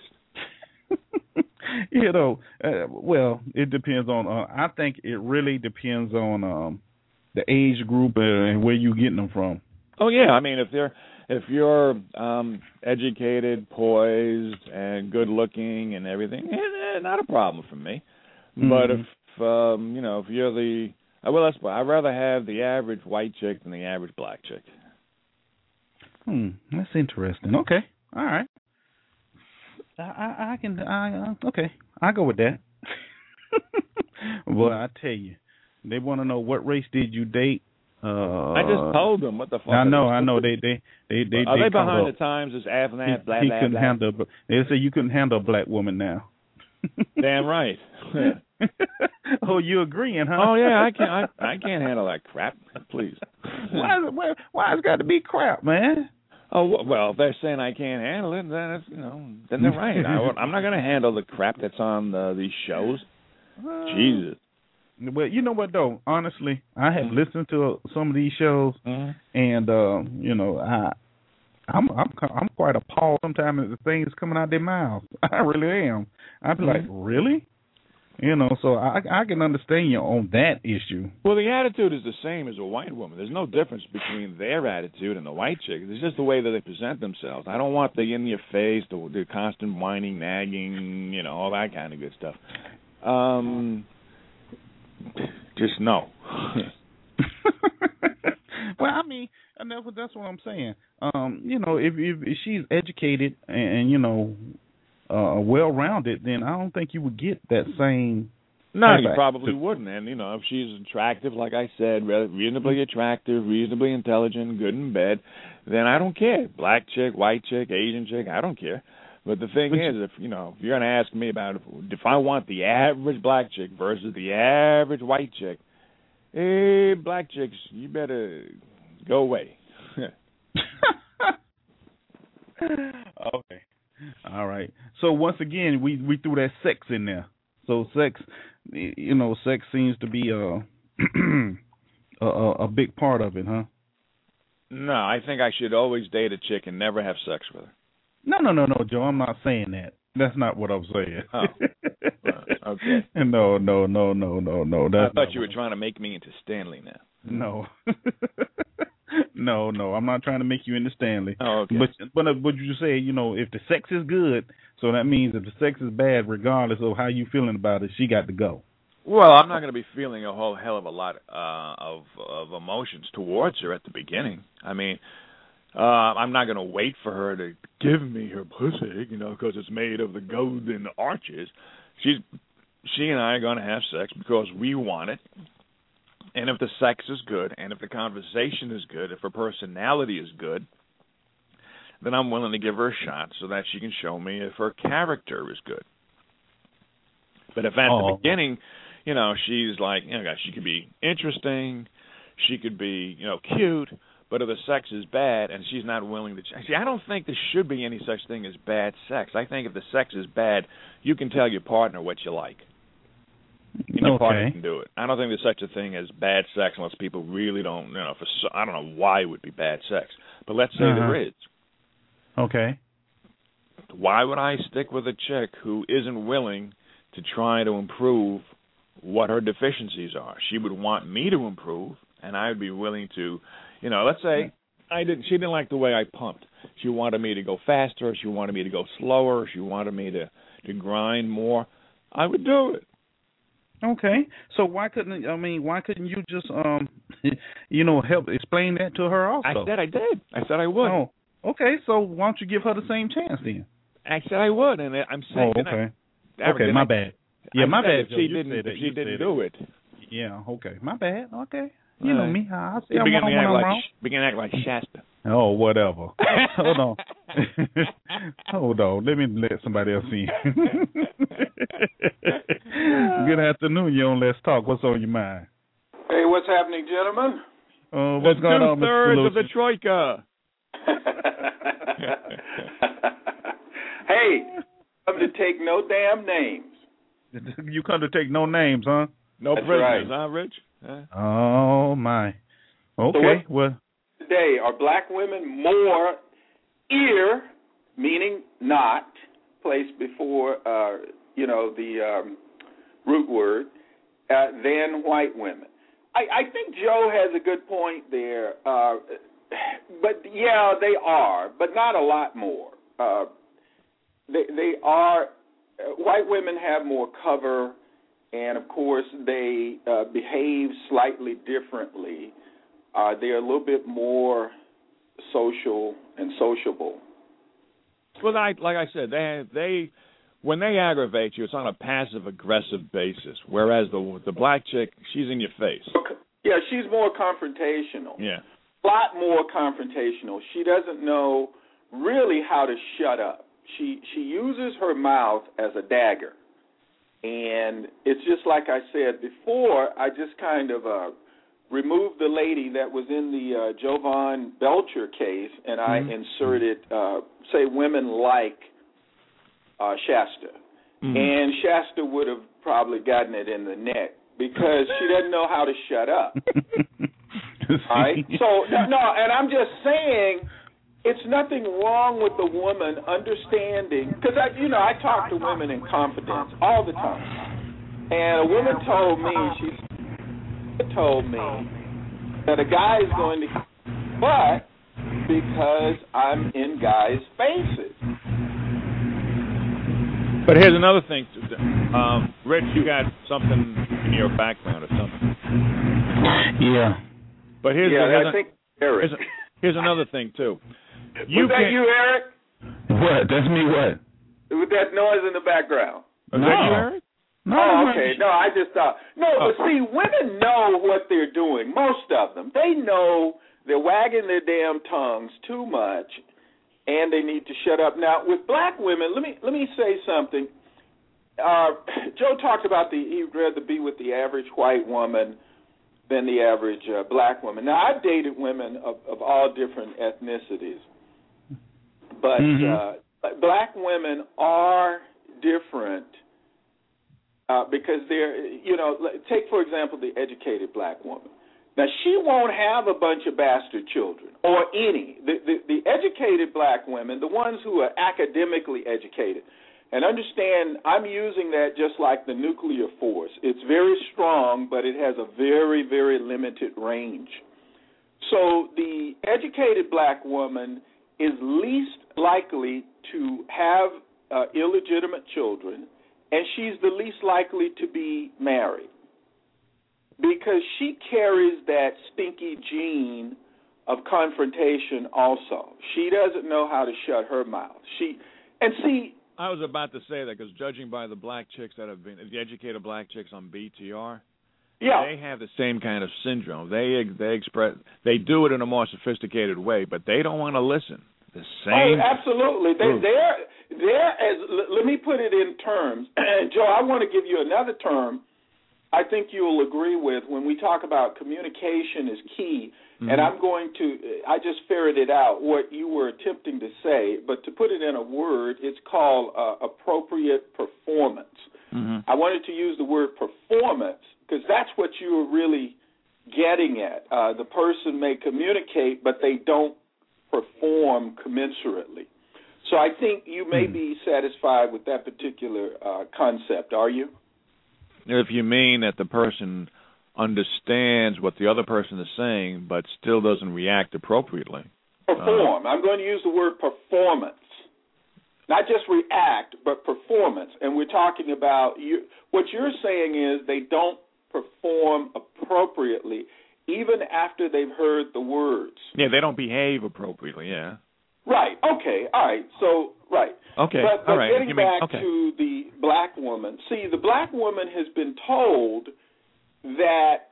You know, uh, well, it depends on, uh, I think it really depends on um, the age group and where you're getting them from. Oh, yeah, I mean, if they're... If you're um, educated, poised, and good-looking and everything, eh, not a problem for me. Mm-hmm. But if um, you know, if you're the well, that's I'd rather have the average white chick than the average black chick. Hmm, that's interesting. Okay, all right. I, I, I can. I uh, okay. I go with that. Well, I tell you, they want to know what race did you date. Uh, I just told them what the fuck. I know, I know. They, they, they, they. Are they they behind up. the times? As af and that, blah he blah couldn't blah. handle. They say you couldn't handle a black woman now. Damn right. Oh, you agreeing, huh? Oh yeah, I can't. I, I can't handle that crap. Please. Why? Why? Why it's got to be crap, man? Oh well, if they're saying I can't handle it, then it's, you know, then they're right. I, I'm not going to handle the crap that's on uh, these shows. Uh, Jesus. Well, you know what though? Honestly, I have mm-hmm. listened to some of these shows, mm-hmm. and uh, you know, I, I'm I'm I'm quite appalled sometimes at the things coming out their mouths. I really am. I'd be mm-hmm. like, really? You know, so I I can understand you on that issue. Well, the attitude is the same as a white woman. There's no difference between their attitude and the white chick. It's just the way that they present themselves. I don't want the in your face, the, the constant whining, nagging, you know, all that kind of good stuff. Um. Just no. Well, I mean, and that's what that's what I'm saying. Um, you know, if, if if she's educated and you know, uh, well-rounded, then I don't think you would get that same. No, you probably wouldn't. And you know, if she's attractive, like I said, reasonably attractive, reasonably intelligent, good in bed, then I don't care. Black chick, white chick, Asian chick, I don't care. But the thing is, if you know, if you're going to ask me about if, if I want the average black chick versus the average white chick, hey, black chicks, you better go away. Okay, all right. So once again, we we threw that sex in there. So sex, you know, sex seems to be a a, a big part of it, huh? No, I think I should always date a chick and never have sex with her. No, no, no, no, Joe. I'm not saying that. That's not what I'm saying. Oh, uh, okay. No, no, no, no, no, no. That's I thought you were trying to make me into Stanley now. No. no, no. I'm not trying to make you into Stanley. Oh, okay. But but uh, but you say, you know, if the sex is good, so that means if the sex is bad, regardless of how you feeling about it, she got to go. Well, I'm not going to be feeling a whole hell of a lot uh, of of emotions towards her at the beginning. I mean. Uh, I'm not going to wait for her to give me her pussy, you know, because it's made of the golden arches. She's, she and I are going to have sex because we want it. And if the sex is good, and if the conversation is good, if her personality is good, then I'm willing to give her a shot so that she can show me if her character is good. But if at oh. the beginning, you know, she's like, you know, she could be interesting, she could be, you know, cute, but if the sex is bad and she's not willing to change. See, I don't think there should be any such thing as bad sex. I think if the sex is bad, you can tell your partner what you like. And your okay. partner can do it. I don't think there's such a thing as bad sex unless people really don't, you know, for, I don't know why it would be bad sex. But let's say uh-huh. there is. Okay. Why would I stick with a chick who isn't willing to try to improve what her deficiencies are? She would want me to improve, and I would be willing to. You know, let's say I didn't. She didn't like the way I pumped. She wanted me to go faster. She wanted me to go slower. She wanted me to, to grind more. I would do it. Okay. So why couldn't I mean? Why couldn't you just um, you know, help explain that to her also? I said I did. I said I would. Oh, okay. So why don't you give her the same chance then? I said I would, and I'm saying. Oh, okay. I, okay, my I, bad. Yeah, I my bad. If she didn't, if she didn't do it. Yeah. Okay. My bad. Okay. You know me. I see I'm begin wrong to when act I'm like, wrong. Begin to act like Shasta. Oh, whatever. Hold on. Hold on. Let me let somebody else in. Good afternoon. You on Let's Talk. What's on your mind? Hey, what's happening, gentlemen? Uh, what's the going on, Mister two-thirds of the Troika. Hey, come to take no damn names. You come to take no names, huh? No That's prisoners, right. huh, Rich? Huh? Oh my. Okay. what- Well. Today, are black women more ear, meaning not, placed before, uh, you know, the um, root word, uh, than white women? I, I think Joe has a good point there. Uh, but, yeah, they are, but not a lot more. Uh, they, they are, uh, white women have more cover, and, of course, they uh, behave slightly differently. Uh, they're a little bit more social and sociable. Well, I, like I said, they they when they aggravate you, it's on a passive aggressive basis. Whereas the the black chick, she's in your face. Yeah, she's more confrontational. Yeah, a lot more confrontational. She doesn't know really how to shut up. She she uses her mouth as a dagger, and it's just like I said before. I just kind of uh, removed the lady that was in the uh, Jovan Belcher case, and I mm-hmm. inserted, uh, say, women like uh, Shasta. mm-hmm. And Shasta would have probably gotten it in the neck because she doesn't know how to shut up. All right? So, no, no, and I'm just saying it's nothing wrong with the woman understanding, because, I, you know, I talk to women in confidence all the time. And a woman told me, she told me that a guy is going to but because I'm in guys' faces. But here's another thing. Um, Rich, you got something in your background or something. Yeah. But here's, yeah, here's, I a, think Eric. here's, a, here's another thing, too. You Was that can't- you, Eric? What? That's me. What? With that noise in the background. Was No. that you, Eric? No. Oh, no, okay. No, I just thought. No, Oh. but see, women know what they're doing. Most of them. They know they're wagging their damn tongues too much, and they need to shut up. Now, with black women, let me let me say something. Uh, Joe talked about the he'd rather be with the average white woman than the average uh, black woman. Now, I've dated women of, of all different ethnicities, but Mhm. uh, black women are different. Uh, because they're, you know, take, for example, the educated black woman. Now, she won't have a bunch of bastard children, or any. The, the, the educated black women, the ones who are academically educated, and understand I'm using that just like the nuclear force. It's very strong, but it has a very, very limited range. So the educated black woman is least likely to have uh, illegitimate children, and she's the least likely to be married because she carries that stinky gene of confrontation also. She doesn't know how to shut her mouth. She and see. I was about to say that because judging by the black chicks that have been, the educated black chicks on B T R, Yeah. they have the same kind of syndrome. They they express, they do it in a more sophisticated way, but they don't want to listen. The same. Oh, absolutely. They, they're, they're as, let me put it in terms. And, Joe, I want to give you another term I think you'll agree with when we talk about communication is key. Mm-hmm. And I'm going to, I just ferreted out what you were attempting to say, but to put it in a word, it's called uh, appropriate performance. Mm-hmm. I wanted to use the word performance because that's what you were really getting at. Uh, the person may communicate, but they don't perform commensurately. So I think you may mm-hmm. be satisfied with that particular uh, concept, are you? If you mean that the person understands what the other person is saying but still doesn't react appropriately. Perform. Uh, I'm going to use the word performance. Not just react, but performance. And we're talking about, you, what you're saying is they don't perform appropriately even after they've heard the words. Yeah, they don't behave appropriately, yeah. Right. Okay. All right. So, right. Okay. But, but All right. getting you mean, back okay. to the black woman, see, the black woman has been told that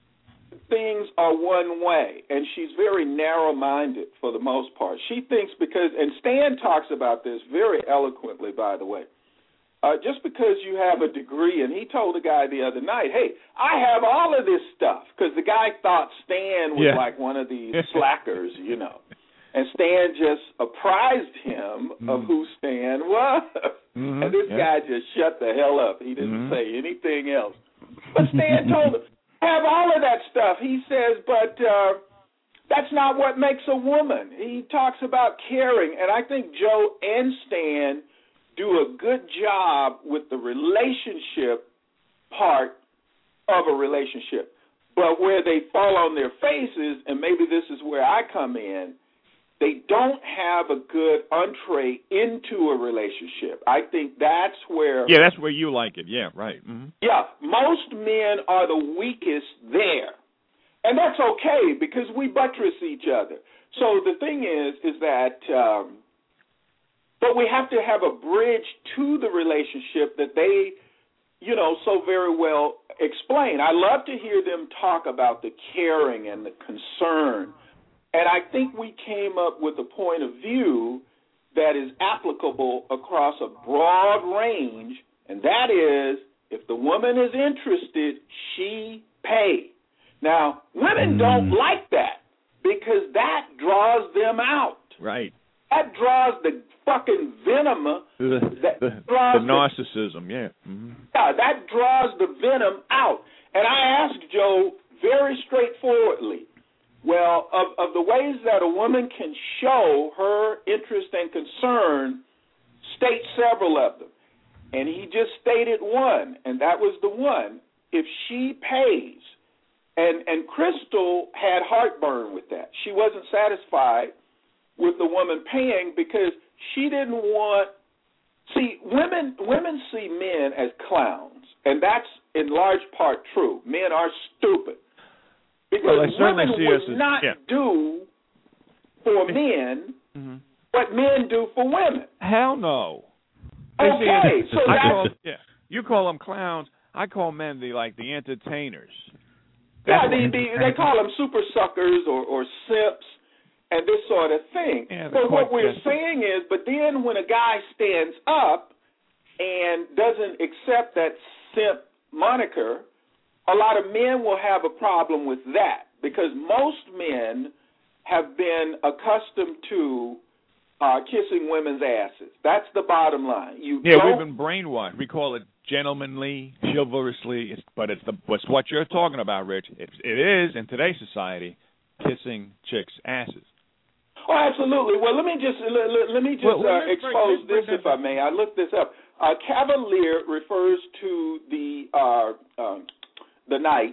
things are one way, and she's very narrow-minded for the most part. She thinks because, and Stan talks about this very eloquently, by the way, uh, just because you have a degree, and he told a guy the other night, hey, I have all of this stuff, because the guy thought Stan was yeah. like one of these slackers, you know. And Stan just apprised him mm-hmm. of who Stan was. Mm-hmm. And this yeah. guy just shut the hell up. He didn't mm-hmm. say anything else. But Stan told him, have all of that stuff. He says, but uh, that's not what makes a woman. He talks about caring. And I think Joe and Stan do a good job with the relationship part of a relationship. But where they fall on their faces, and maybe this is where I come in, they don't have a good entree into a relationship. I think that's where... Yeah, that's where you like it. Yeah, right. Mm-hmm. Yeah, most men are the weakest there. And that's okay because we buttress each other. So the thing is, is that... Um, but we have to have a bridge to the relationship that they, you know, so very well explain. I love to hear them talk about the caring and the concern. And I think we came up with a point of view that is applicable across a broad range, and that is, if the woman is interested, she pays. Now, women mm. don't like that because that draws them out. Right. That draws the fucking venom. The, that the, draws the narcissism, the, yeah. Mm-hmm. Yeah, that draws the venom out. And I asked Joe very straightforwardly, well, of, of the ways that a woman can show her interest and concern, state several of them. And he just stated one, and that was the one. If she pays, and, and Crystal had heartburn with that. She wasn't satisfied with the woman paying because she didn't want, see, women women see men as clowns, and that's in large part true. Men are stupid. Because well, women would as, not yeah. do for men mm-hmm. what men do for women. Hell no. Okay, so I that's... Call, yeah, you call them clowns. I call men the like the entertainers. That's yeah, the, the, they call them super suckers or, or simps. And this sort of thing. Yeah, but what we're saying is, but then when a guy stands up and doesn't accept that simp moniker, a lot of men will have a problem with that because most men have been accustomed to uh, kissing women's asses. That's the bottom line. You yeah, don't... we've been brainwashed. We call it gentlemanly, chivalrously, it's, but it's the it's what you're talking about, Rich. It's, it is in today's society kissing chicks' asses. Oh, absolutely. Well, let me just let, let me just well, well, uh, expose break, this, if I may. I looked this up. Uh, cavalier refers to the uh, uh, the knight,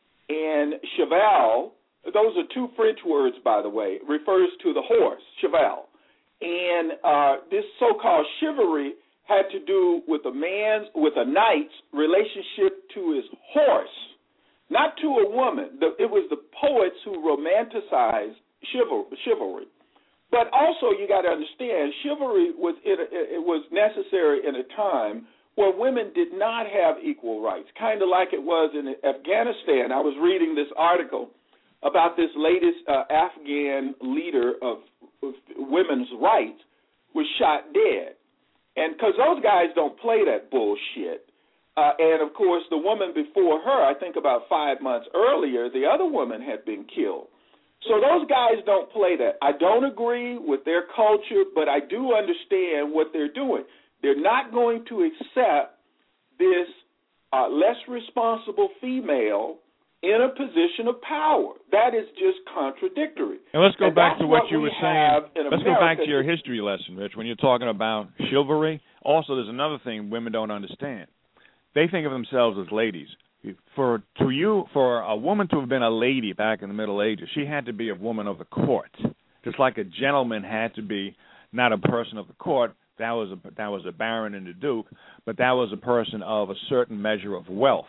and cheval. Those are two French words, by the way. Refers to the horse, cheval, and uh, this so-called chivalry had to do with a man's, with a knight's relationship to his horse, not to a woman. The, it was the poets who romanticized chival, chivalry. But also, you got to understand, chivalry was it, it was necessary in a time where women did not have equal rights, kind of like it was in Afghanistan. I was reading this article about this latest uh, Afghan leader of, of women's rights was shot dead, and because those guys don't play that bullshit. Uh, and of course, the woman before her, I think about five months earlier, the other woman had been killed. So those guys don't play that. I don't agree with their culture, but I do understand what they're doing. They're not going to accept this uh, less responsible female in a position of power. That is just contradictory. And let's go and back to what, what you were saying. Let's America. go back to your history lesson, Rich, when you're talking about chivalry. Also, there's another thing women don't understand. They think of themselves as ladies. For to you, for a woman to have been a lady back in the Middle Ages, she had to be a woman of the court, just like a gentleman had to be not a person of the court. That was a that was a baron and a duke, but that was a person of a certain measure of wealth.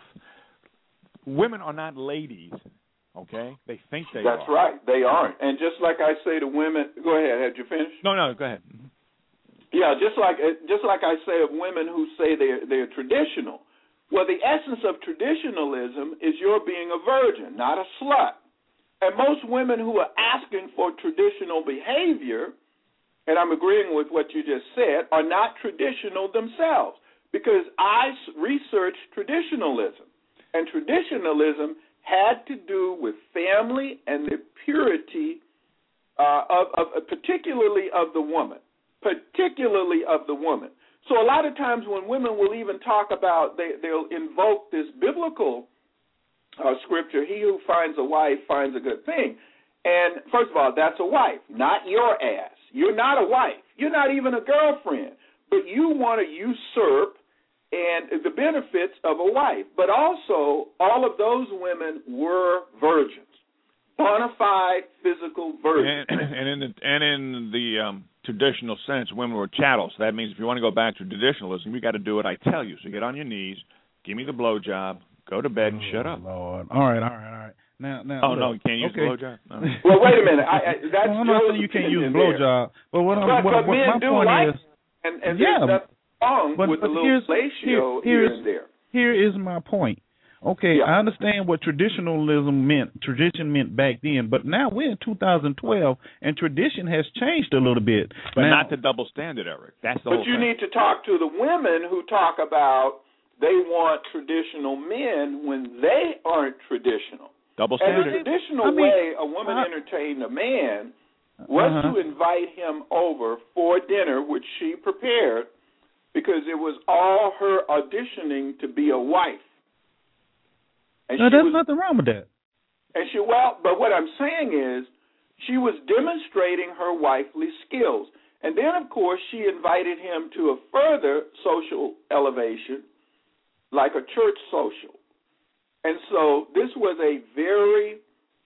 Women are not ladies, okay? They think they That's are. That's right, they aren't. And just like I say to women, go ahead. Had you finished? No, no, go ahead. Yeah, just like just like I say of women who say they're they're traditional. Well, the essence of traditionalism is your being a virgin, not a slut. And most women who are asking for traditional behavior, and I'm agreeing with what you just said, are not traditional themselves because I researched traditionalism. And traditionalism had to do with family and the purity uh, of, of particularly of the woman, particularly of the woman. So a lot of times when women will even talk about, they, they'll invoke this biblical uh, scripture, he who finds a wife finds a good thing. And first of all, that's a wife, not your ass. You're not a wife. You're not even a girlfriend. But you want to usurp and the benefits of a wife. But also, all of those women were virgins, bona fide physical virgins. And, and in the, and in the um, traditional sense, women were chattels. That means if you want to go back to traditionalism, you got to do what I tell you. So get on your knees, give me the blowjob, go to bed, and oh, shut up. Lord. All right, all right, all right. Now, now, oh look, no, you can't use okay. blowjob. No. Well, wait a minute. I, I, that's well, I'm not saying you can't use blowjob, but what, I'm, but, what, but what men my do point like, is, and, and yeah, there's nothing wrong but, with but a little here's, fellatio here, here and there. Here is my point. Okay, yeah. I understand what traditionalism meant, tradition meant back then, but now we're in two thousand twelve, and tradition has changed a little bit. But now, not the double standard, Eric. That's the but whole you thing. need to talk to the women who talk about they want traditional men when they aren't traditional. Double And standard. the traditional I mean, way a woman uh, entertained a man was uh-huh. to invite him over for dinner, which she prepared, because it was all her auditioning to be a wife. And no, she there's was, nothing wrong with that. And she, well, but what I'm saying is she was demonstrating her wifely skills. And then, of course, she invited him to a further social elevation, like a church social. And so this was a very,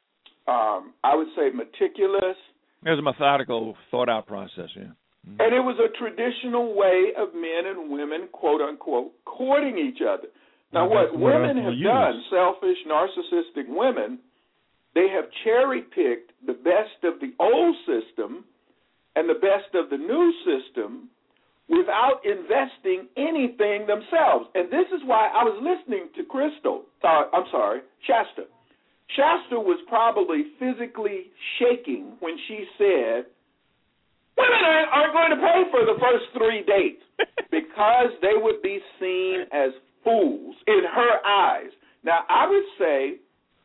um, I would say, meticulous. It was a methodical, thought-out process, yeah. Mm-hmm. And it was a traditional way of men and women, quote unquote, courting each other. Now, well, what, what women have done, selfish, narcissistic women, they have cherry-picked the best of the old system and the best of the new system without investing anything themselves. And this is why I was listening to Crystal, uh, I'm sorry, Shasta. Shasta was probably physically shaking when she said, women aren't going to pay for the first three dates because they would be seen as fools in her eyes. Now, I would say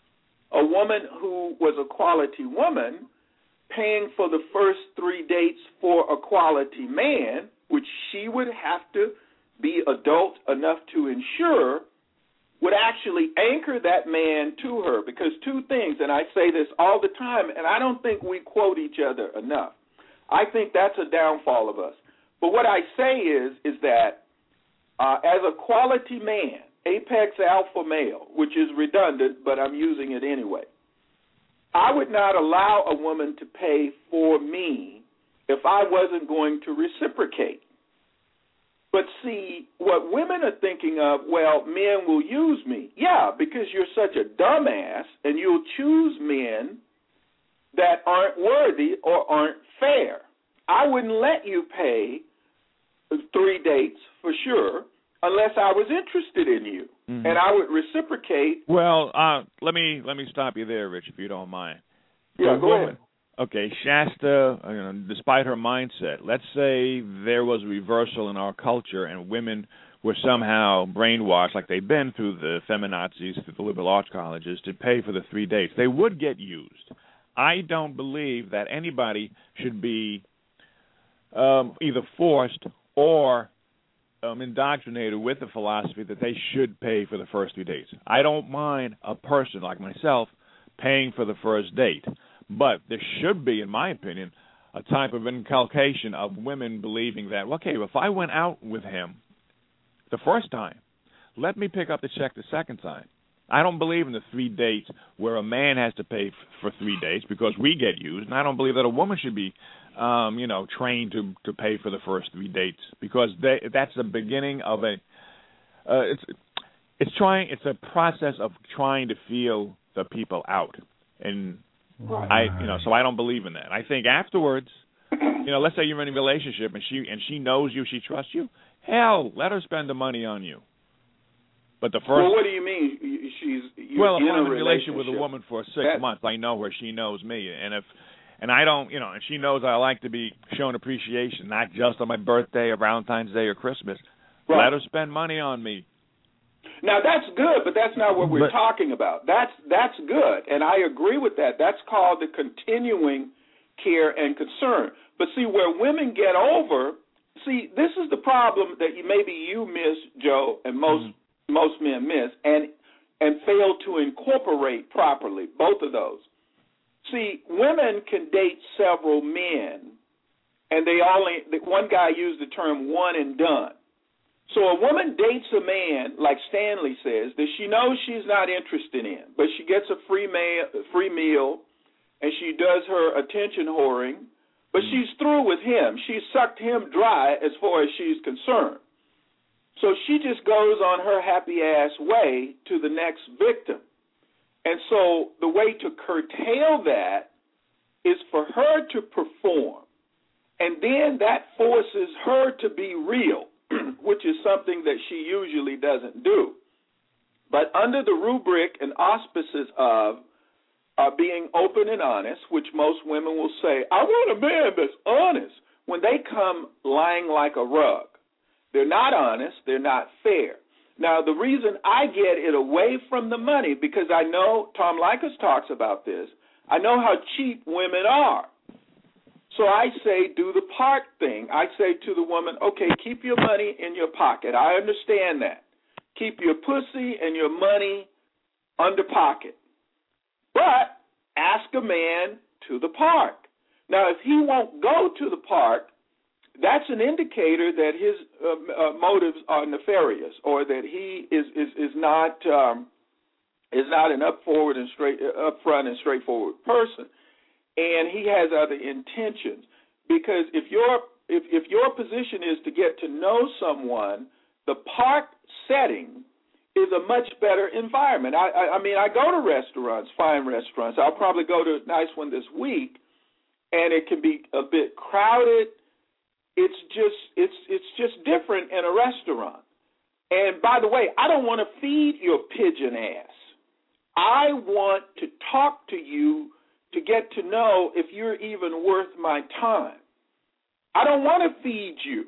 a woman who was a quality woman paying for the first three dates for a quality man, which she would have to be adult enough to ensure, would actually anchor that man to her. Because two things, and I say this all the time, and I don't think we quote each other enough. I think that's a downfall of us. But what I say is, is that uh, as a quality man, apex alpha male, which is redundant, but I'm using it anyway, I would not allow a woman to pay for me if I wasn't going to reciprocate. But see, what women are thinking of, well, men will use me. Yeah, because you're such a dumbass, and you'll choose men that aren't worthy or aren't fair. I wouldn't let you pay three dates for sure unless I was interested in you, mm-hmm. and I would reciprocate. Well, uh, let me let me stop you there, Rich, if you don't mind. Yeah, the go woman, ahead. Okay, Shasta, you know, despite her mindset, let's say there was a reversal in our culture and women were somehow brainwashed, like they've been through the feminazis, through the liberal arts colleges, to pay for the three dates. They would get used. I don't believe that anybody should be um, either forced or um, indoctrinated with the philosophy that they should pay for the first three dates. I don't mind a person like myself paying for the first date, but there should be, in my opinion, a type of inculcation of women believing that, okay, if I went out with him the first time, let me pick up the check the second time. I don't believe in the three dates where a man has to pay f- for three dates because we get used, and I don't believe that a woman should be, um, you know, trained to to pay for the first three dates because they, that's the beginning of a. Uh, it's it's trying. It's a process of trying to feel the people out, and right. I, you know, so I don't believe in that. I think afterwards, you know, let's say you're in a relationship and she and she knows you, she trusts you. Hell, let her spend the money on you. But the first. Well, what do you mean? She's you're well, if in I'm in a a relationship with a woman for six that, months, I know her, she knows me, and if and I don't, you know, and she knows I like to be shown appreciation, not just on my birthday or Valentine's Day or Christmas. Right. Let her spend money on me. Now that's good, but that's not what we're but, talking about. That's that's good, and I agree with that. That's called the continuing care, and concern. But see, where women get over, see, this is the problem that you, maybe you miss, Joe, and most mm-hmm. most men miss, and and fail to incorporate properly, both of those. See, women can date several men, and they only, one guy used the term one and done. So a woman dates a man, like Stanley says, that she knows she's not interested in, but she gets a free, ma- free meal, and she does her attention whoring, but she's through with him. She's sucked him dry as far as she's concerned. So she just goes on her happy-ass way to the next victim. And so the way to curtail that is for her to perform. And then that forces her to be real, which is something that she usually doesn't do. But under the rubric and auspices of uh, being open and honest, which most women will say, I want a man that's honest, when they come lying like a rug. They're not honest. They're not fair. Now, the reason I get it away from the money, because I know, Tom Leykis talks about this, I know how cheap women are. So I say, do the park thing. I say to the woman, okay, keep your money in your pocket. I understand that. Keep your pussy and your money under pocket. But ask a man to the park. Now, if he won't go to the park, that's an indicator that his uh, uh, motives are nefarious, or that he is is, is not um, is not an up forward and straight upfront and straightforward person, and he has other intentions. Because if your if if your position is to get to know someone, the park setting is a much better environment. I, I, I mean, I go to restaurants, fine restaurants. I'll probably go to a nice one this week, and it can be a bit crowded. It's just it's it's just different in a restaurant. And by the way, I don't want to feed your pigeon ass. I want to talk to you to get to know if you're even worth my time. I don't want to feed you.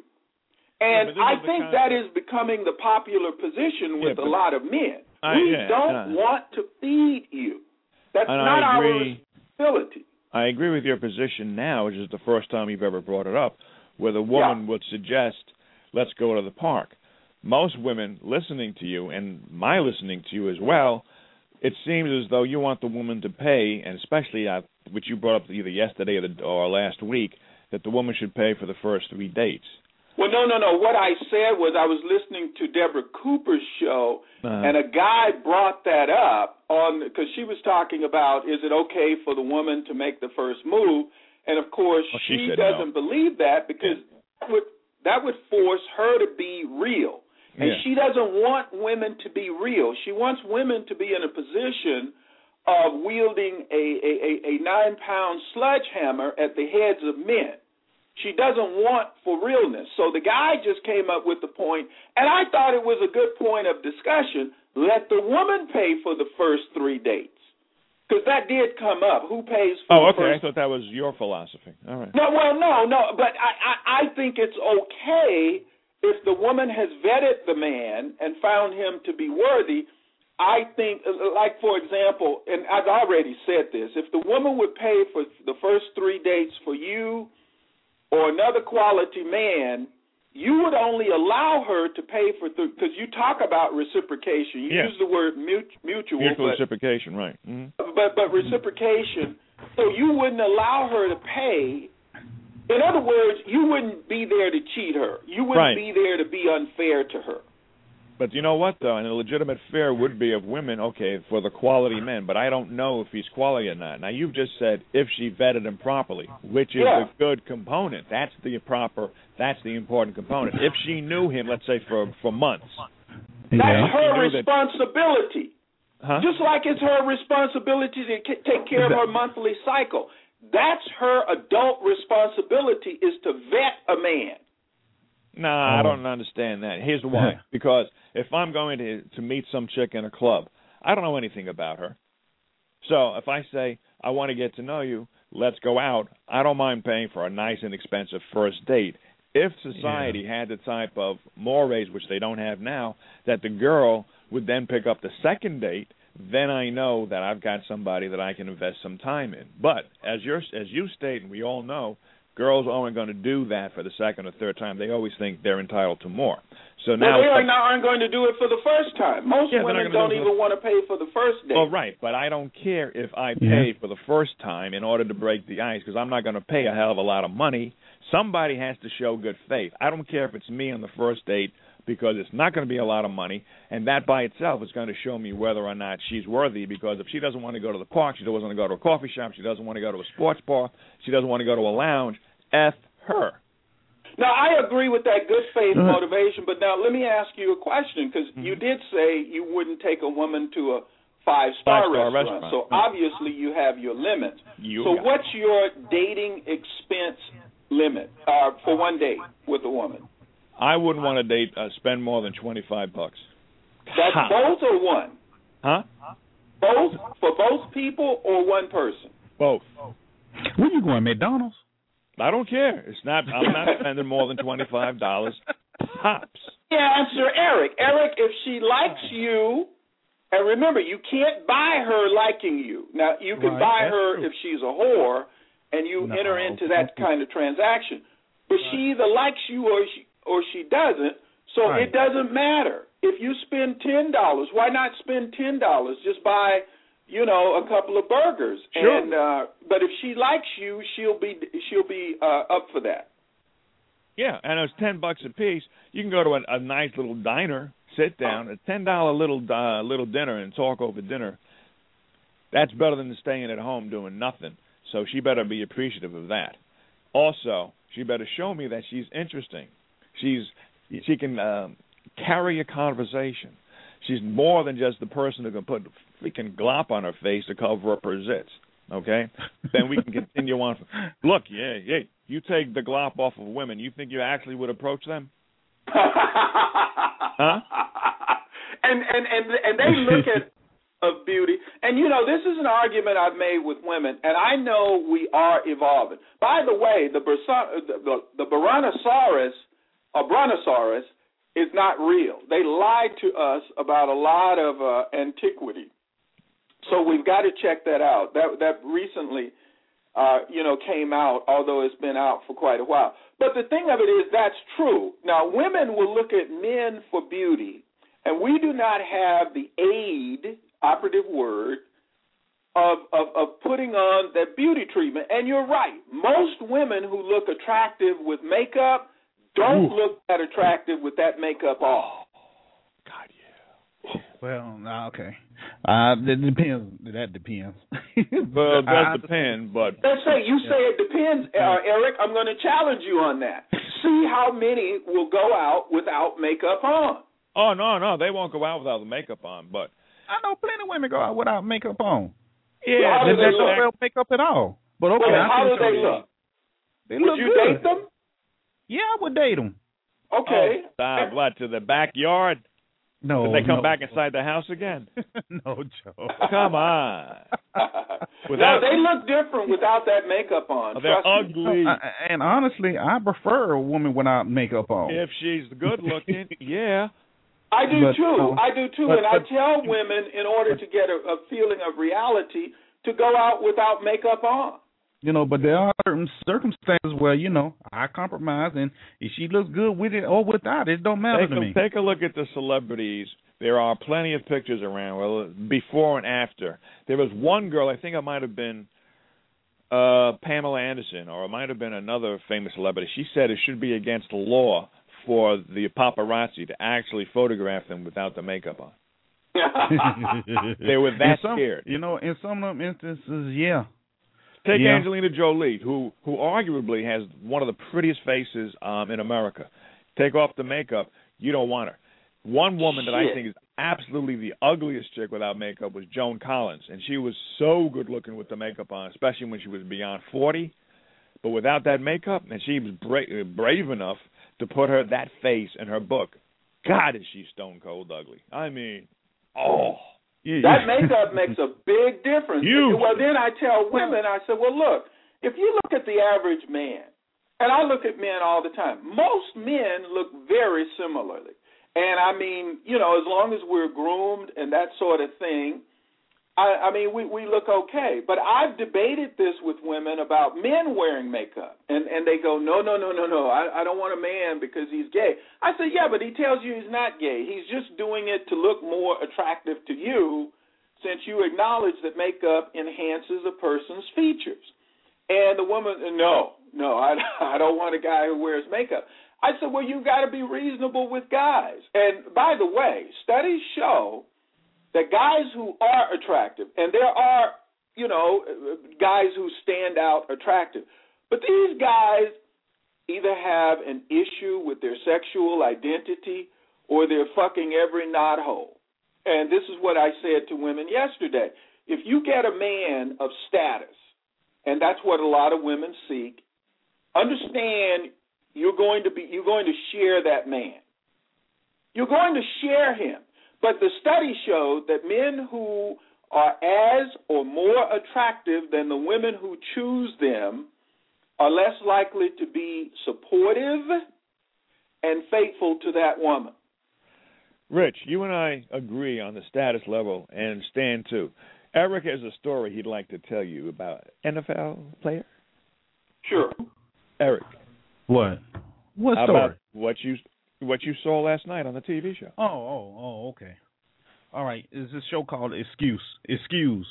And yeah, I think that is becoming the popular position with yeah, a lot of men. I, we yeah, don't uh, want to feed you. That's not our responsibility. I agree with your position now, which is the first time you've ever brought it up, where the woman yeah. would suggest, let's go to the park. Most women listening to you, and my listening to you as well, it seems as though you want the woman to pay, and especially, uh, which you brought up either yesterday or, the, or last week, that the woman should pay for the first three dates. Well, no, no, no. What I said was I was listening to Deborah Cooper's show, uh-huh. and a guy brought that up on because she was talking about, is it okay for the woman to make the first move? And, of course, well, she, she doesn't no. believe that because yeah. that, would, that would force her to be real. And yeah. she doesn't want women to be real. She wants women to be in a position of wielding a, a, a, a nine-pound sledgehammer at the heads of men. She doesn't want for realness. So the guy just came up with the point, and I thought it was a good point of discussion, let the woman pay for the first three dates. Because that did come up. Who pays for oh, the okay. first... I thought that was your philosophy. All right. No, well, no, no. But I, I, I think it's okay if the woman has vetted the man and found him to be worthy. I think, like, for example, and I've already said this, if the woman would pay for the first three dates for you or another quality man, you would only allow her to pay for, because th- you talk about reciprocation. You yes. use the word mut- mutual. Mutual but, reciprocation, right. Mm-hmm. But, but reciprocation, so you wouldn't allow her to pay. In other words, you wouldn't be there to cheat her. You wouldn't right. be there to be unfair to her. But you know what, though? And a legitimate fair would be of women, okay, for the quality men. But I don't know if he's quality or not. Now, you've just said if she vetted him properly, which is yeah. the good component. That's the proper, that's the important component. If she knew him, let's say, for, for months. That's yeah. her responsibility. That, huh? Just like it's her responsibility to k- take care of her monthly cycle. That's her adult responsibility, is to vet a man. No, nah, oh. I don't understand that. Here's why. Because if I'm going to to meet some chick in a club, I don't know anything about her. So if I say, I want to get to know you, let's go out, I don't mind paying for a nice, inexpensive first date. If society yeah. had the type of mores, which they don't have now, that the girl would then pick up the second date, then I know that I've got somebody that I can invest some time in. But as you're, as you state, and we all know, girls aren't going to do that for the second or third time. They always think they're entitled to more. So now well, they are not aren't going to do it for the first time. Most yeah, women do don't do even want to pay for the first date. Well, right, but I don't care if I Yeah. pay for the first time in order to break the ice, because I'm not going to pay a hell of a lot of money. Somebody has to show good faith. I don't care if it's me on the first date, because it's not going to be a lot of money, and that by itself is going to show me whether or not she's worthy, because if she doesn't want to go to the park, she doesn't want to go to a coffee shop, she doesn't want to go to a sports bar, she doesn't want to go to a lounge, F her. Now, I agree with that good faith Uh-huh. motivation, but now let me ask you a question, because Mm-hmm. you did say you wouldn't take a woman to a five-star, Five-star restaurant, restaurant, so right. obviously you have your limits. You so got what's your dating expense limit uh, for one date with a woman? I wouldn't want to date, uh, spend more than twenty-five bucks. That's Ha. both or one? Huh? Both? For both people or one person? Both. Where you going, McDonald's? I don't care. It's not. I'm not spending more than twenty-five dollars tops. Yeah, answer Eric. Eric, if she likes you, and remember, you can't buy her liking you. Now, you can Right, buy that's her true. if she's a whore, and you No. enter into that kind of transaction. But she either likes you or she or she doesn't. So Right. it doesn't matter. If you spend ten dollars, why not spend ten dollars? Just buy, you know, a couple of burgers. Sure. And uh, but if she likes you, she'll be she'll be uh, up for that. Yeah, and it's ten bucks a piece. You can go to a, a nice little diner, sit down, a ten dollar little uh, little dinner, and talk over dinner. That's better than staying at home doing nothing. So she better be appreciative of that. Also, she better show me that she's interesting. She's she can um, carry a conversation. She's more than just the person who can put freaking glop on her face to cover up her zits. Okay, then we can continue on. Look, yeah, yeah. You take the glop off of women. You think you actually would approach them? Huh? And and and and they look at of beauty. And you know, this is an argument I've made with women, and I know we are evolving. By the way, the Bursa- the, the, the Brontosaurus or Brontosaurus is not real. They lied to us about a lot of uh, antiquity. So we've got to check that out. That that recently, uh, you know, came out, although it's been out for quite a while. But the thing of it is, that's true. Now, women will look at men for beauty, and we do not have the aid, operative word, of, of, of putting on that beauty treatment. And you're right. Most women who look attractive with makeup don't Ooh. look that attractive with that makeup off. God, yeah. Well, okay. Uh, that depends. That depends. Well, it does depend, but... Let's say you say it depends, uh, Eric. I'm going to challenge you on that. See how many will go out without makeup on. Oh, no, no. They won't go out without the makeup on, but... I know plenty of women go out without makeup on. Yeah, they, they they don't look? wear makeup at all. But okay, well, I how do think they so. look? They would look you good. date them? Yeah, I would date them. Okay. Oh, uh, what, to the backyard? No, Did they come no. back inside the house again? No, Joe. Come on. No, they look different without that makeup on. Oh, they're Trust me. ugly. I, and honestly, I prefer a woman without makeup on. If she's good looking, yeah. I do But, too. uh, I do too. but- and I but- tell women, in order to get a, a feeling of reality, to go out without makeup on. You know, but there are certain circumstances where, you know, I compromise, and if she looks good with it or without it, it don't matter Take to a, me. take a look at the celebrities. There are plenty of pictures around, well, before and after. There was one girl, I think it might have been uh, Pamela Anderson, or it might have been another famous celebrity. She said it should be against the law for the paparazzi to actually photograph them without the makeup on. They were that In some, scared. You know, in some of them instances, yeah. Take Yeah. Angelina Jolie, who who arguably has one of the prettiest faces um, in America. Take off the makeup, you don't want her. One woman that I Shit. think is absolutely the ugliest chick without makeup was Joan Collins, and she was so good looking with the makeup on, especially when she was beyond forty. But without that makeup, and she was bra- brave enough to put her that face in her book. God, is she stone cold ugly? I mean, oh. Yeah, That yeah. makeup makes a big difference. Huge. Well, then I tell women, I said, well, look, if you look at the average man, and I look at men all the time, most men look very similarly. And I mean, you know, as long as we're groomed and that sort of thing, I, I mean, we, we look okay. But I've debated this with women about men wearing makeup, and, and they go, no, no, no, no, no, I, I don't want a man because he's gay. I said, yeah, but he tells you he's not gay. He's just doing it to look more attractive to you, since you acknowledge that makeup enhances a person's features. And the woman, no, no, I, I don't want a guy who wears makeup. I said, well, you've got to be reasonable with guys. And by the way, studies show that guys who are attractive, and there are, you know, guys who stand out attractive, but these guys either have an issue with their sexual identity or they're fucking every knothole. And this is what I said to women yesterday. If you get a man of status, and that's what a lot of women seek, understand you're going to be you're going to share that man. You're going to share him. But the study showed that men who are as or more attractive than the women who choose them are less likely to be supportive and faithful to that woman. Rich, you and I agree on the status level, and Stan too. Eric has a story he'd like to tell you about N F L player. Sure. Eric. What? What story? About what you what you saw last night on the T V show. Oh, oh, oh, okay. All right. It's this show called Excuse. Excuse.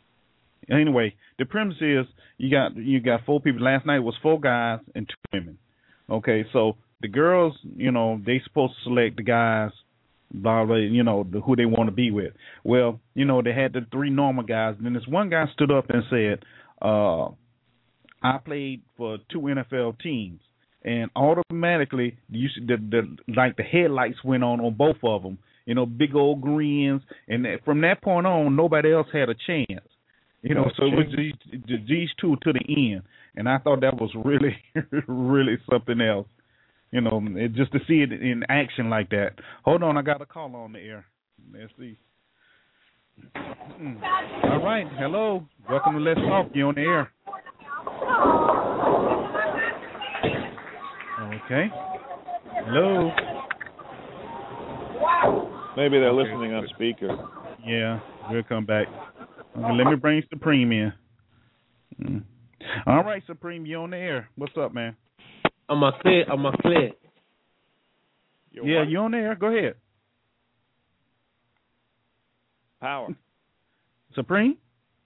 Anyway, the premise is you got you got four people. Last night was four guys and two women. Okay, so the girls, you know, they supposed to select the guys, blah blah, you know, the, who they want to be with. Well, you know, they had the three normal guys. And then this one guy stood up and said, uh, "I played for two N F L teams." And automatically, you see the, the like the headlights went on on both of them. You know, big old grins. And that, from that point on, nobody else had a chance. You know, so it was these, these two to the end. And I thought that was really, really something else. You know, it, just to see it in action like that. Hold on, I got a call on the air. Let's see. Mm. All right, hello. Welcome to Let's Talk. You're on the air. Okay. Hello. Maybe they're okay. listening on speaker. Yeah, we'll come back. Okay, let me bring Supreme in. Mm. All right, Supreme, you on the air. What's up, man? Am I clear? Am I clear? You're yeah, what? you on the air. Go ahead. Power. Supreme?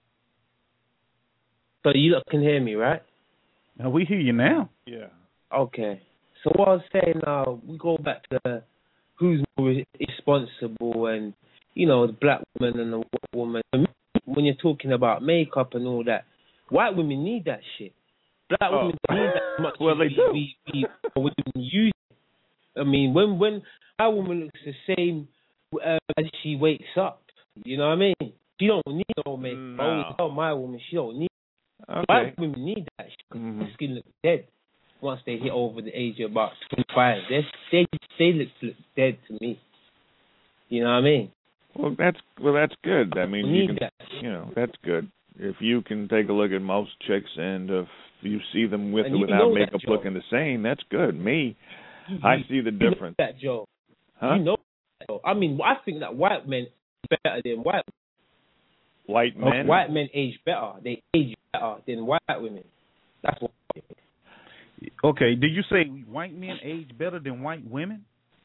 So you lot can hear me, right? Uh, we hear you now. Yeah. Okay. So what I was saying now, we go back to who's more responsible, and, you know, the black woman and the white woman. When you're talking about makeup and all that, white women need that shit. Black Oh. women don't need that as much. Well, they we, do. We, we, we use it. I mean, when when a woman looks the same uh, as she wakes up, you know what I mean? She don't need no makeup. No. I always tell my woman she don't need. Okay. White women need that shit because Mhm. their skin looks dead once they hit over the age of about twenty-five. They they they look, look dead to me. You know what I mean? Well, that's well, that's good. I mean, We you need can, that. you know, that's good. If you can take a look at most chicks and if you see them with And or you without know that, makeup Joe. looking the same, that's good. Me, You, I see the you know difference. that, Joe. Huh? You know that, Joe. I mean, I think that white men are better than white White men. White men age better. They age better than white women. That's what. Okay, did you say white men age better than white women?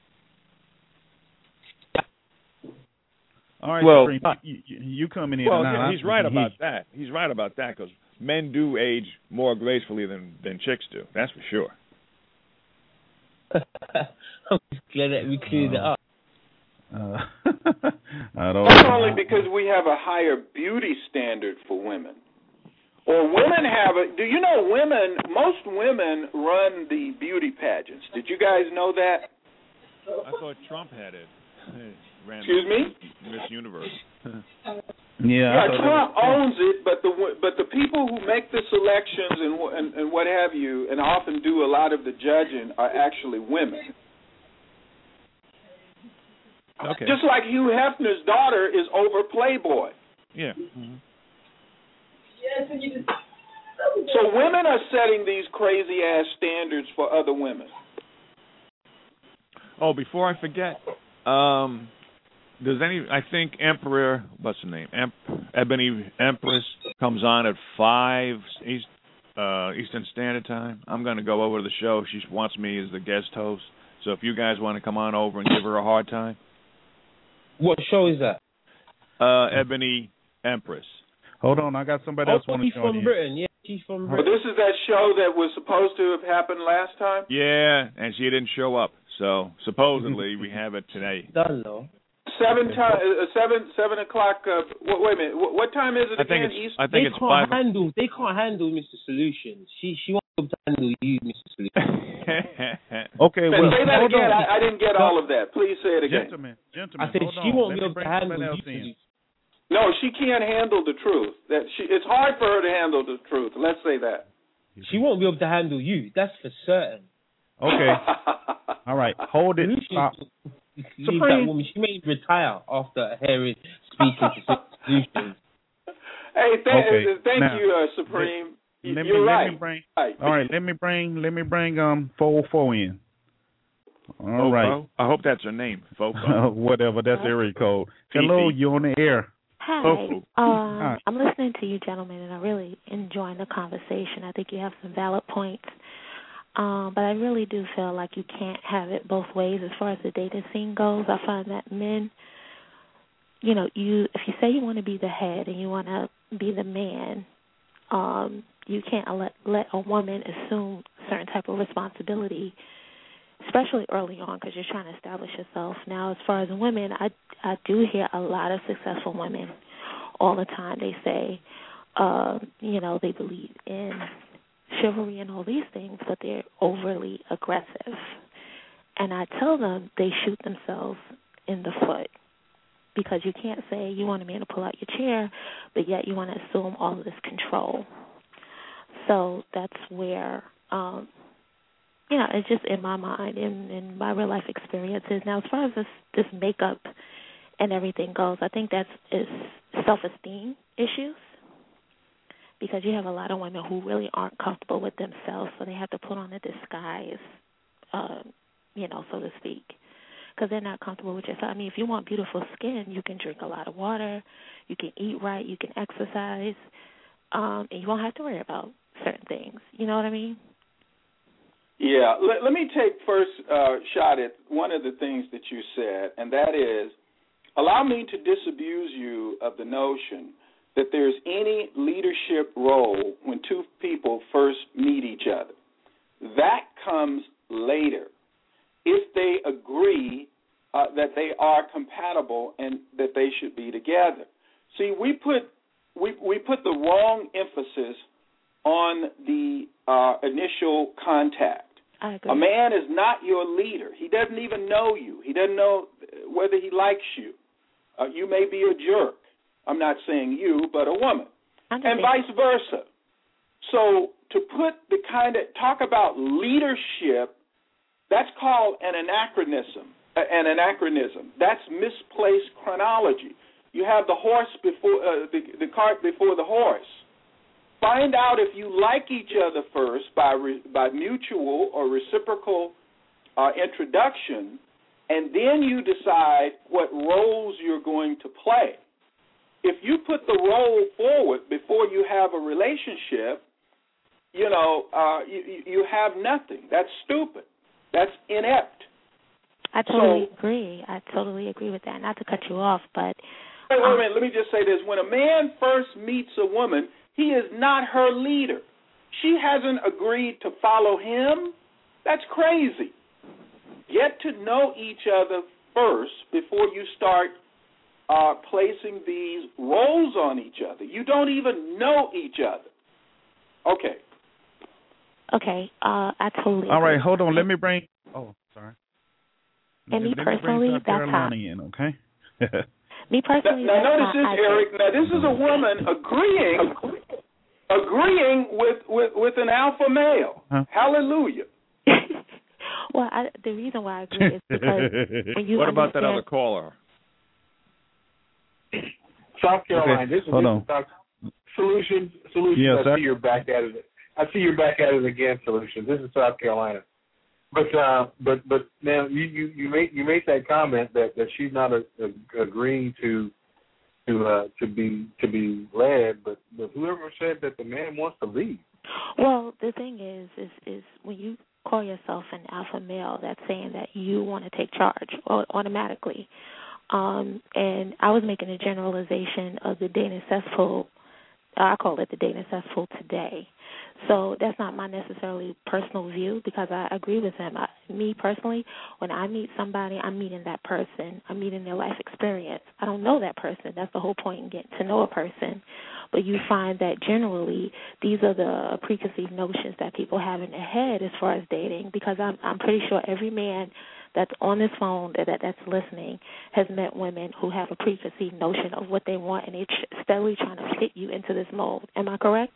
All right, Well, Supreme, you, you, you coming in Well, now. yeah, he's right about that. He's right about that because men do age more gracefully than than chicks do. That's for sure. I'm just glad that we cleared it up. Uh, I don't That's know. only because we have a higher beauty standard for women. Or women have a, do you know women, most women run the beauty pageants. Did you guys know that? I thought Trump had it. Ran Excuse me? Miss Universe. Yeah, Yeah, I thought Trump that was- owns it, but the but the people who make the selections and, and and what have you, and often do a lot of the judging, are actually women. Okay. Just like Hugh Hefner's daughter is over Playboy. Yeah. Mm-hmm. So women are setting these crazy ass standards for other women. Oh, before I forget, um, Does any? I think Emperor. What's the name? Emp, Ebony Empress comes on at five East, uh, Eastern Standard Time. I'm going to go over to the show. She wants me as the guest host. So if you guys want to come on over and give her a hard time. What show is that? Uh, Ebony Empress. Hold on, I got somebody Oh, else want to she's join from in. Britain. Yeah, she's from But Britain. this is that show that was supposed to have happened last time? Yeah, and she didn't show up. So supposedly we have it today. Done though. Seven time, uh, seven seven o'clock. Uh, wait, wait a minute. What, what time is it I think again? it's. East? I think They it's can't five. handle. They can't handle Mister Solutions. She she wants to handle you, Mister Solutions. Okay, well, Say that hold again. on. I, I didn't get all of that. Please say it again. Gentlemen, gentlemen, I said hold she on. won't Let be me able bring to handle somebody else you. in. Solutions. No, she can't handle the truth. That she, it's hard for her to handle the truth. Let's say that. She won't be able to handle you. That's for certain. Okay, all right, hold it. Stop. Leave Supreme. that woman. She may retire after hearing speaking to Solutions. Hey, th- Okay, thank now, you, uh, Supreme. Let me, You're let right. me bring. right. All right, let me bring. Let me bring um four four in. All right. Fofo? I hope that's her name. Fofo. Whatever, that's area code. Hello, Fifi. you on the air. Hi. Oh. Um, Hi. I'm listening to you, gentlemen, and I'm really enjoying the conversation. I think you have some valid points. Um, but I really do feel like you can't have it both ways as far as the dating scene goes. I find that men, you know, you if you say you want to be the head and you want to be the man, um, you can't let, let a woman assume certain type of responsibility, especially early on because you're trying to establish yourself. Now, as far as women, I, I do hear a lot of successful women all the time. They say, uh, you know, they believe in chivalry and all these things, but they're overly aggressive. And I tell them they shoot themselves in the foot because you can't say you want a man to pull out your chair, but yet you want to assume all of this control. So that's where, um, you know, it's just in my mind, in, in my real life experiences. Now, as far as this, this makeup and everything goes, I think that's is self-esteem issues. Because you have a lot of women who really aren't comfortable with themselves, so they have to put on a disguise, uh, you know, so to speak, because they're not comfortable with yourself. I mean, if you want beautiful skin, you can drink a lot of water, you can eat right, you can exercise, um, and you won't have to worry about certain things. You know what I mean? Yeah. Let, let me take first uh, shot at one of the things that you said, and that is, allow me to disabuse you of the notion that there's any leadership role when two people first meet each other. That comes later if they agree uh, that they are compatible and that they should be together. See, we put we we put the wrong emphasis on the uh, initial contact. I agree. A man is not your leader. He doesn't even know you. He doesn't know whether he likes you. Uh, you may be a jerk. I'm not saying you, but a woman, and vice versa. So to put the kind of, talk about leadership, that's called an anachronism, an anachronism. That's misplaced chronology. You have the horse before, uh, the, the cart before the horse. Find out if you like each other first by, re, by mutual or reciprocal uh, introduction, and then you decide what roles you're going to play. If you put the role forward before you have a relationship, you know, uh, you, you have nothing. That's stupid. That's inept. I totally So, agree. I totally agree with that. Not to cut you off, but... Wait, wait a um, minute. Let me just say this. When a man first meets a woman, he is not her leader. She hasn't agreed to follow him. That's crazy. Get to know each other first before you start Uh, placing these roles on each other. You don't even know each other. Okay. Okay, uh, I totally All right, agree. hold on. Let me bring. Oh, sorry. And me Let me personally, bring South that's Carolina how. in, okay? Me personally, Now, now that's notice how this, I Eric. think. Now, this is a woman agreeing, agreeing with, with, with an alpha male. Huh? Hallelujah. Well, I, the reason why I agree is because when you What about that understand- other caller? South Carolina. Okay, This is, hold this on. is South, solutions. Solutions. Yes, I sir. see you're back at it. I see you're back at it again. Solutions. This is South Carolina. but uh, but but now you, you, you made you made that comment that, that she's not a, a, agreeing to to uh, to be to be led, but, but whoever said that the man wants to lead. Well, the thing is, is, is when you call yourself an alpha male, that's saying that you want to take charge automatically. Um, and I was making a generalization of the dating cesspool. I call it the dating cesspool today. So that's not my necessarily personal view because I agree with him. I, me personally, when I meet somebody, I'm meeting that person. I'm meeting their life experience. I don't know that person. That's the whole point in getting to know a person. But you find that generally these are the preconceived notions that people have in their head as far as dating because I'm, I'm pretty sure every man that's on this phone that, that that's listening has met women who have a preconceived notion of what they want and they're steadily trying to fit you into this mold. Am I correct?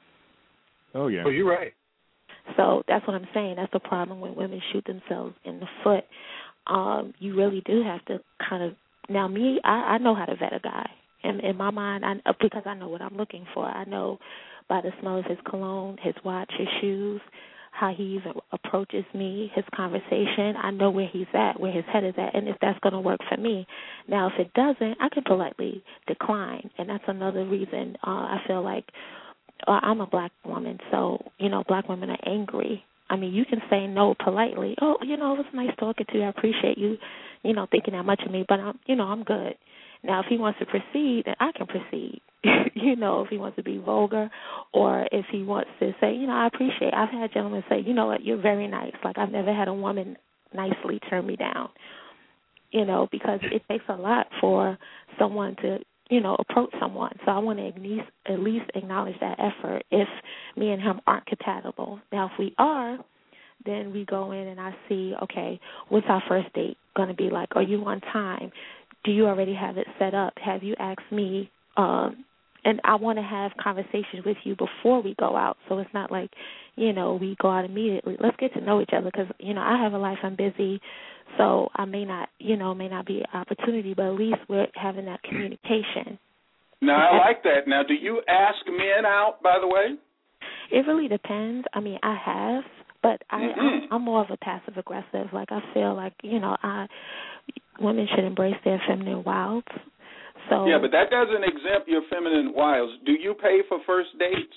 Oh, yeah. Oh, you're right. So that's what I'm saying. That's the problem when women shoot themselves in the foot. Um, you really do have to kind of – now, me, I, I know how to vet a guy. In, in my mind, I, because I know what I'm looking for. I know by the smell of his cologne, his watch, his shoes, how he even approaches me, his conversation. I know where he's at, where his head is at, and if that's going to work for me. Now, if it doesn't, I can politely decline, and that's another reason uh, I feel like uh, I'm a black woman, so, you know, black women are angry. I mean, you can say no politely. Oh, you know, it was nice talking to you. I appreciate you, you know, thinking that much of me, but, I'm, you know, I'm good. Now, if he wants to proceed, then I can proceed. You know, if he wants to be vulgar or if he wants to say, you know, I appreciate. I've had gentlemen say, you know what, you're very nice. Like, I've never had a woman nicely turn me down, you know, because it takes a lot for someone to, you know, approach someone. So I want to at least, at least acknowledge that effort if me and him aren't compatible. Now, if we are, then we go in and I see, okay, what's our first date going to be like? Are you on time? Do you already have it set up? Have you asked me? Um, and I want to have conversations with you before we go out. So it's not like, you know, we go out immediately. Let's get to know each other because, you know, I have a life. I'm busy. So I may not, you know, may not be an opportunity, but at least we're having that communication. Now, I like that. Now, do you ask men out, by the way? It really depends. I mean, I have, but I, mm-hmm. I'm, I'm more of a passive aggressive. Like, I feel like, you know, I women should embrace their feminine wilds. So yeah, but that doesn't exempt your feminine wilds. Do you pay for first dates?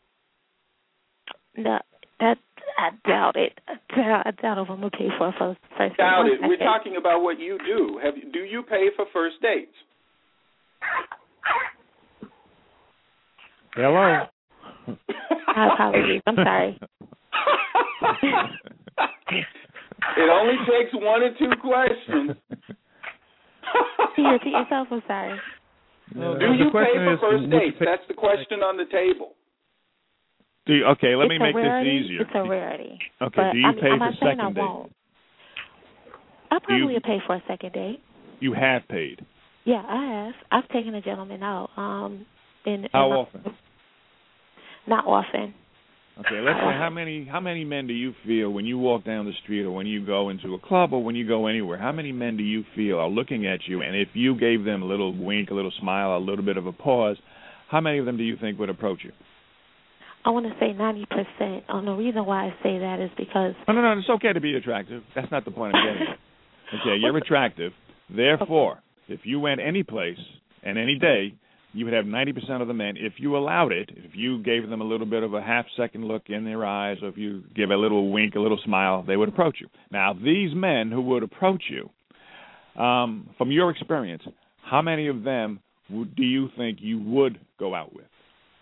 No, that I doubt it. I doubt, I doubt if I'm gonna pay for a first first date. Doubt it. We're talking about what you do. Have you, do you pay for first dates? Hello. My apologies. I'm sorry. It only takes one or two questions. Can you repeat yourself? I'm sorry. No, do you pay for first dates? That's the question on the table. Do you, okay, let it's me make rarity. this easier. It's a rarity. Okay, but, do you I mean, pay I'm for not saying second I date? won't. I probably you, pay for a second date. You have paid? Yeah, I have. I've taken a gentleman out. Um, in, How in my, often? Not often. Okay, let's say how many how many men do you feel when you walk down the street or when you go into a club or when you go anywhere, how many men do you feel are looking at you, and if you gave them a little wink, a little smile, a little bit of a pause, how many of them do you think would approach you? I want to say ninety percent. And the reason why I say that is because... No, no, no, it's okay to be attractive. That's not the point I'm getting at. Okay, you're attractive. Therefore, okay. If you went any place and any day, you would have ninety percent of the men, if you allowed it, if you gave them a little bit of a half-second look in their eyes, or if you give a little wink, a little smile, they would approach you. Now, these men who would approach you, um, from your experience, how many of them would, do you think you would go out with?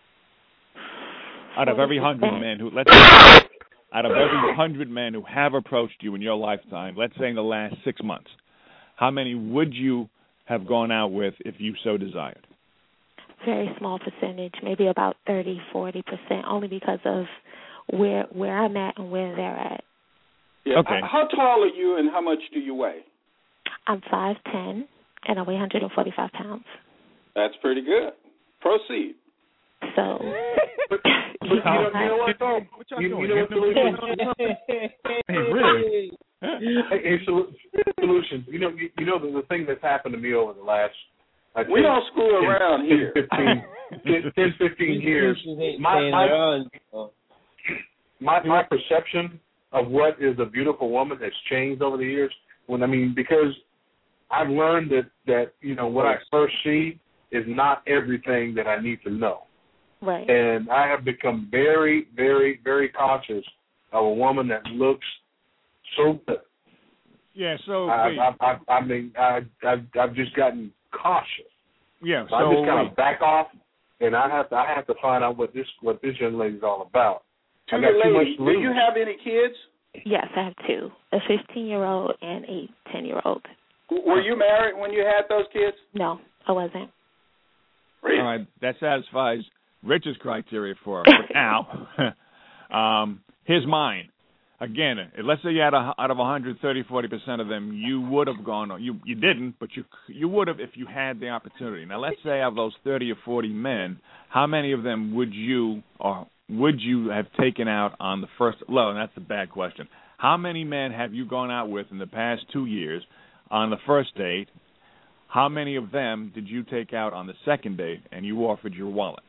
Out of every hundred men who, let's say, out of every hundred men who have approached you in your lifetime, let's say in the last six months, how many would you have gone out with if you so desired? Very small percentage, maybe about thirty, forty percent, only because of where where I'm at and where they're at. Yeah. Okay. How tall are you and how much do you weigh? I'm five ten and I weigh one hundred forty-five pounds. That's pretty good. Proceed. So, but, but you, know, you know what though? What y'all You, doing? you know what solution? Hey, really? Hey, hey, sol- solution. You know, you, you know the, the thing that's happened to me over the last. I we don't screw around ten, here. fifteen, ten, fifteen years. My my, my my perception of what is a beautiful woman has changed over the years. When I mean, because I've learned that, that you know, what I first see is not everything that I need to know. Right. And I have become very, very, very conscious of a woman that looks so good. Yeah, so I, I, I, I mean, I, I've, I've just gotten cautious. Yeah, so I just kind wait. of back off, and I have to, I have to find out what this, what this young lady's all about. To I the got too much lady, to do lose. you have any kids? Yes, I have two, a fifteen-year-old and a ten-year-old. Were you married when you had those kids? No, I wasn't. All right, that satisfies Rich's criteria for, for now. um, here's mine. Again, let's say you had a, out of one hundred thirty, forty percent of them, you would have gone. You you didn't, but you you would have if you had the opportunity. Now, let's say of those thirty or forty men, how many of them would you or would you have taken out on the first? Well, that's a bad question. How many men have you gone out with in the past two years on the first date? How many of them did you take out on the second date and you offered your wallet?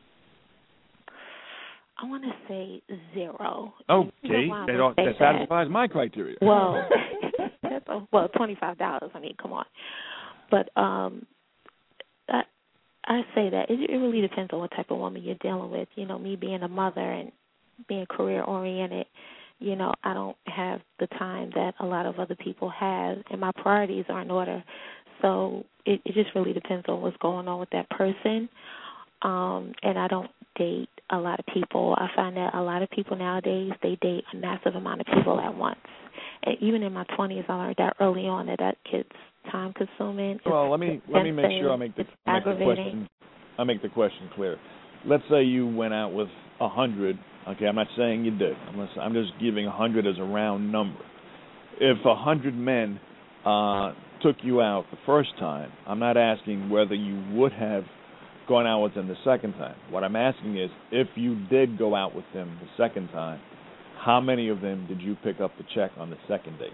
I want to say zero. Okay, that, that, that satisfies my criteria. Well, that's a, well, twenty-five dollars. I mean, come on. But um, I, I say that it, it really depends on what type of woman you're dealing with. You know, me being a mother and being career-oriented, you know, I don't have the time that a lot of other people have, and my priorities are in order. So it, it just really depends on what's going on with that person. Um, and I don't date a lot of people. I find that a lot of people nowadays, they date a massive amount of people at once. And even in my twenties, I learned that early on that that gets time consuming. Well, let me let me make sure I make the, make the question I make the question clear. Let's say you went out with a hundred. Okay, I'm not saying you did. I'm, not, I'm just giving a hundred as a round number. If a hundred men uh, took you out the first time, I'm not asking whether you would have gone out with them the second time. What I'm asking is, if you did go out with them the second time, how many of them did you pick up the check on the second date?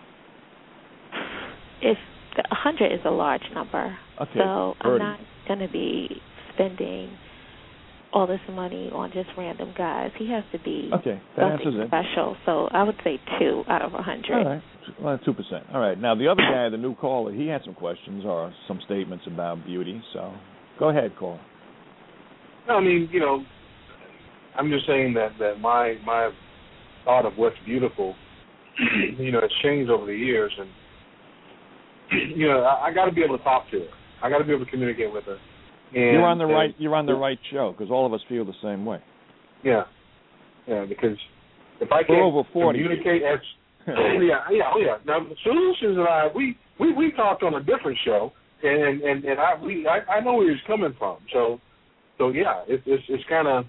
If a hundred is a large number, okay, so thirty. I'm not going to be spending all this money on just random guys. He has to be okay, that something answers it. special. So I would say two out of a hundred. All right, well, two percent. All right. Now the other guy, the new caller, he had some questions or some statements about beauty. So go ahead, caller. No, I mean, you know, I'm just saying that, that my my thought of what's beautiful, you know, has changed over the years, and you know, I, I got to be able to talk to her. I got to be able to communicate with her. And, you're on the and, right. You're on the right show because all of us feel the same way. Yeah, yeah. Because if I We're can't over forty. communicate, as oh, yeah, yeah, oh yeah. Now Solutions and I, we, we, we talked on a different show, and and, and I we I, I know where he's coming from. So so yeah, it's it's, it's kind of,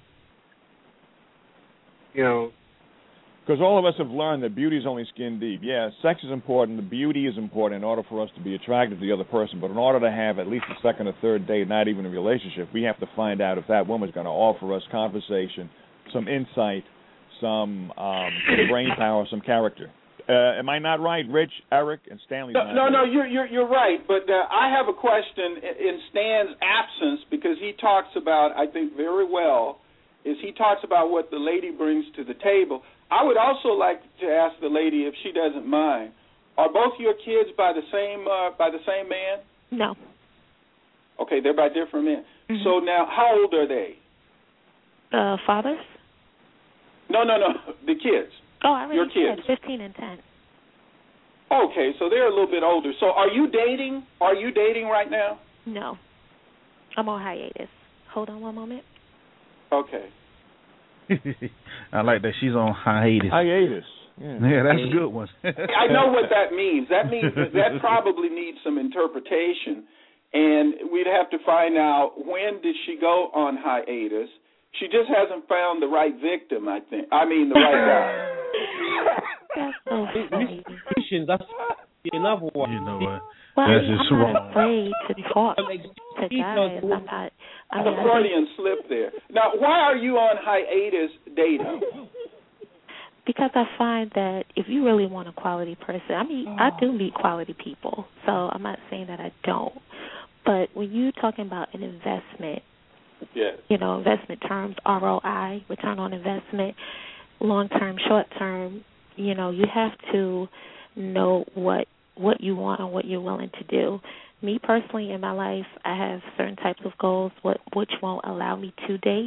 you know. Because all of us have learned that beauty is only skin deep. Yeah, sex is important. The beauty is important in order for us to be attracted to the other person. But in order to have at least a second or third date, not even a relationship, we have to find out if that woman's going to offer us conversation, some insight, some um, brain power, some character. Uh, am I not right, Rich, Eric, and Stanley? No, no, no, you're, you're you're right. But uh, I have a question in Stan's absence because he talks about, I think very well, is he talks about what the lady brings to the table. I would also like to ask the lady, if she doesn't mind, are both your kids by the same uh, by the same man? No. Okay, they're by different men. Mm-hmm. So now, how old are they? Uh, fathers? No, no, no, the kids. Oh, I already your kids. said fifteen and ten. Okay, so they're a little bit older. So are you dating? Are you dating right now? No. I'm on hiatus. Hold on one moment. Okay. I like that she's on hiatus. Hiatus. Yeah, yeah that's a good one. I know what that means. That means that probably needs some interpretation, and we'd have to find out when did she go on hiatus. She just hasn't found the right victim, I think. I mean, the right guy. That's so funny. That's another one. You know what? Well, That's I'm just not wrong. afraid to talk to guys. I'm not. I mean, a Freudian slip there. Now, why are you on hiatus dating? Because I find that if you really want a quality person, I mean, I do meet quality people, so I'm not saying that I don't. But when you're talking about an investment, yes. you know, investment terms, R O I, return on investment, long-term, short-term, you know, you have to know what what you want and what you're willing to do. Me personally, in my life, I have certain types of goals what, which won't allow me to date.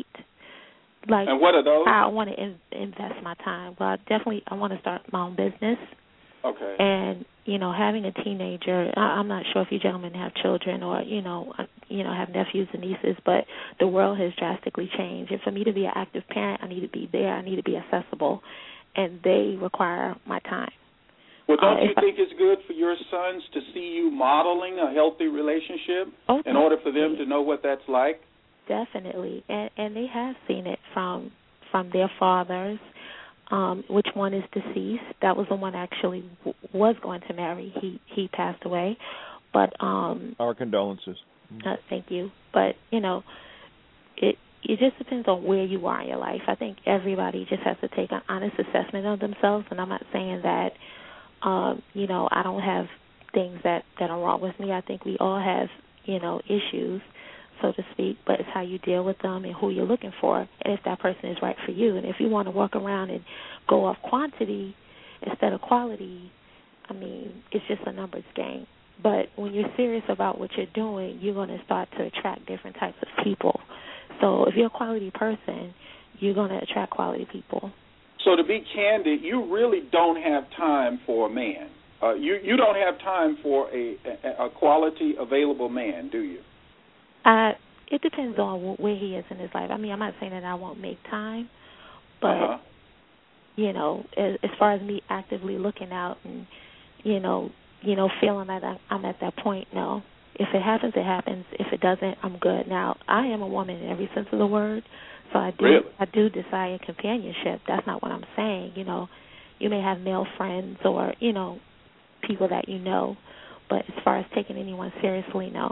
Like, and what are those? How I want to in, invest my time. Well, I definitely, I want to start my own business. Okay. And, you know, having a teenager, I, I'm not sure if you gentlemen have children or, you know, uh, you know, have nephews and nieces, but the world has drastically changed. And for me to be an active parent, I need to be there. I need to be accessible. And they require my time. Well, don't uh, you think it's good for your sons to see you modeling a healthy relationship oh, in order for them to know what that's like? Definitely. And, and they have seen it from from their fathers. Um, which one is deceased? That was the one actually w- was going to marry. He he passed away, but um, our condolences. Uh, thank you. But you know, it it just depends on where you are in your life. I think everybody just has to take an honest assessment of themselves. And I'm not saying that um, you know I don't have things that that are wrong with me. I think we all have you know issues, so to speak, but it's how you deal with them and who you're looking for, and if that person is right for you. And if you want to walk around and go off quantity instead of quality, I mean, it's just a numbers game. But when you're serious about what you're doing, you're going to start to attract different types of people. So if you're a quality person, you're going to attract quality people. So to be candid, you really don't have time for a man. Uh, you you don't have time for a, a, a quality available man, do you? Uh, it depends on where he is in his life. I mean, I'm not saying that I won't make time, but, uh-huh. you know, as, as far as me actively looking out and, you know, you know, feeling that I'm at that point, no. If it happens, it happens. If it doesn't, I'm good. Now, I am a woman in every sense of the word, so I do really? I do desire companionship. That's not what I'm saying. You know, you may have male friends or, you know, people that you know, but as far as taking anyone seriously, no.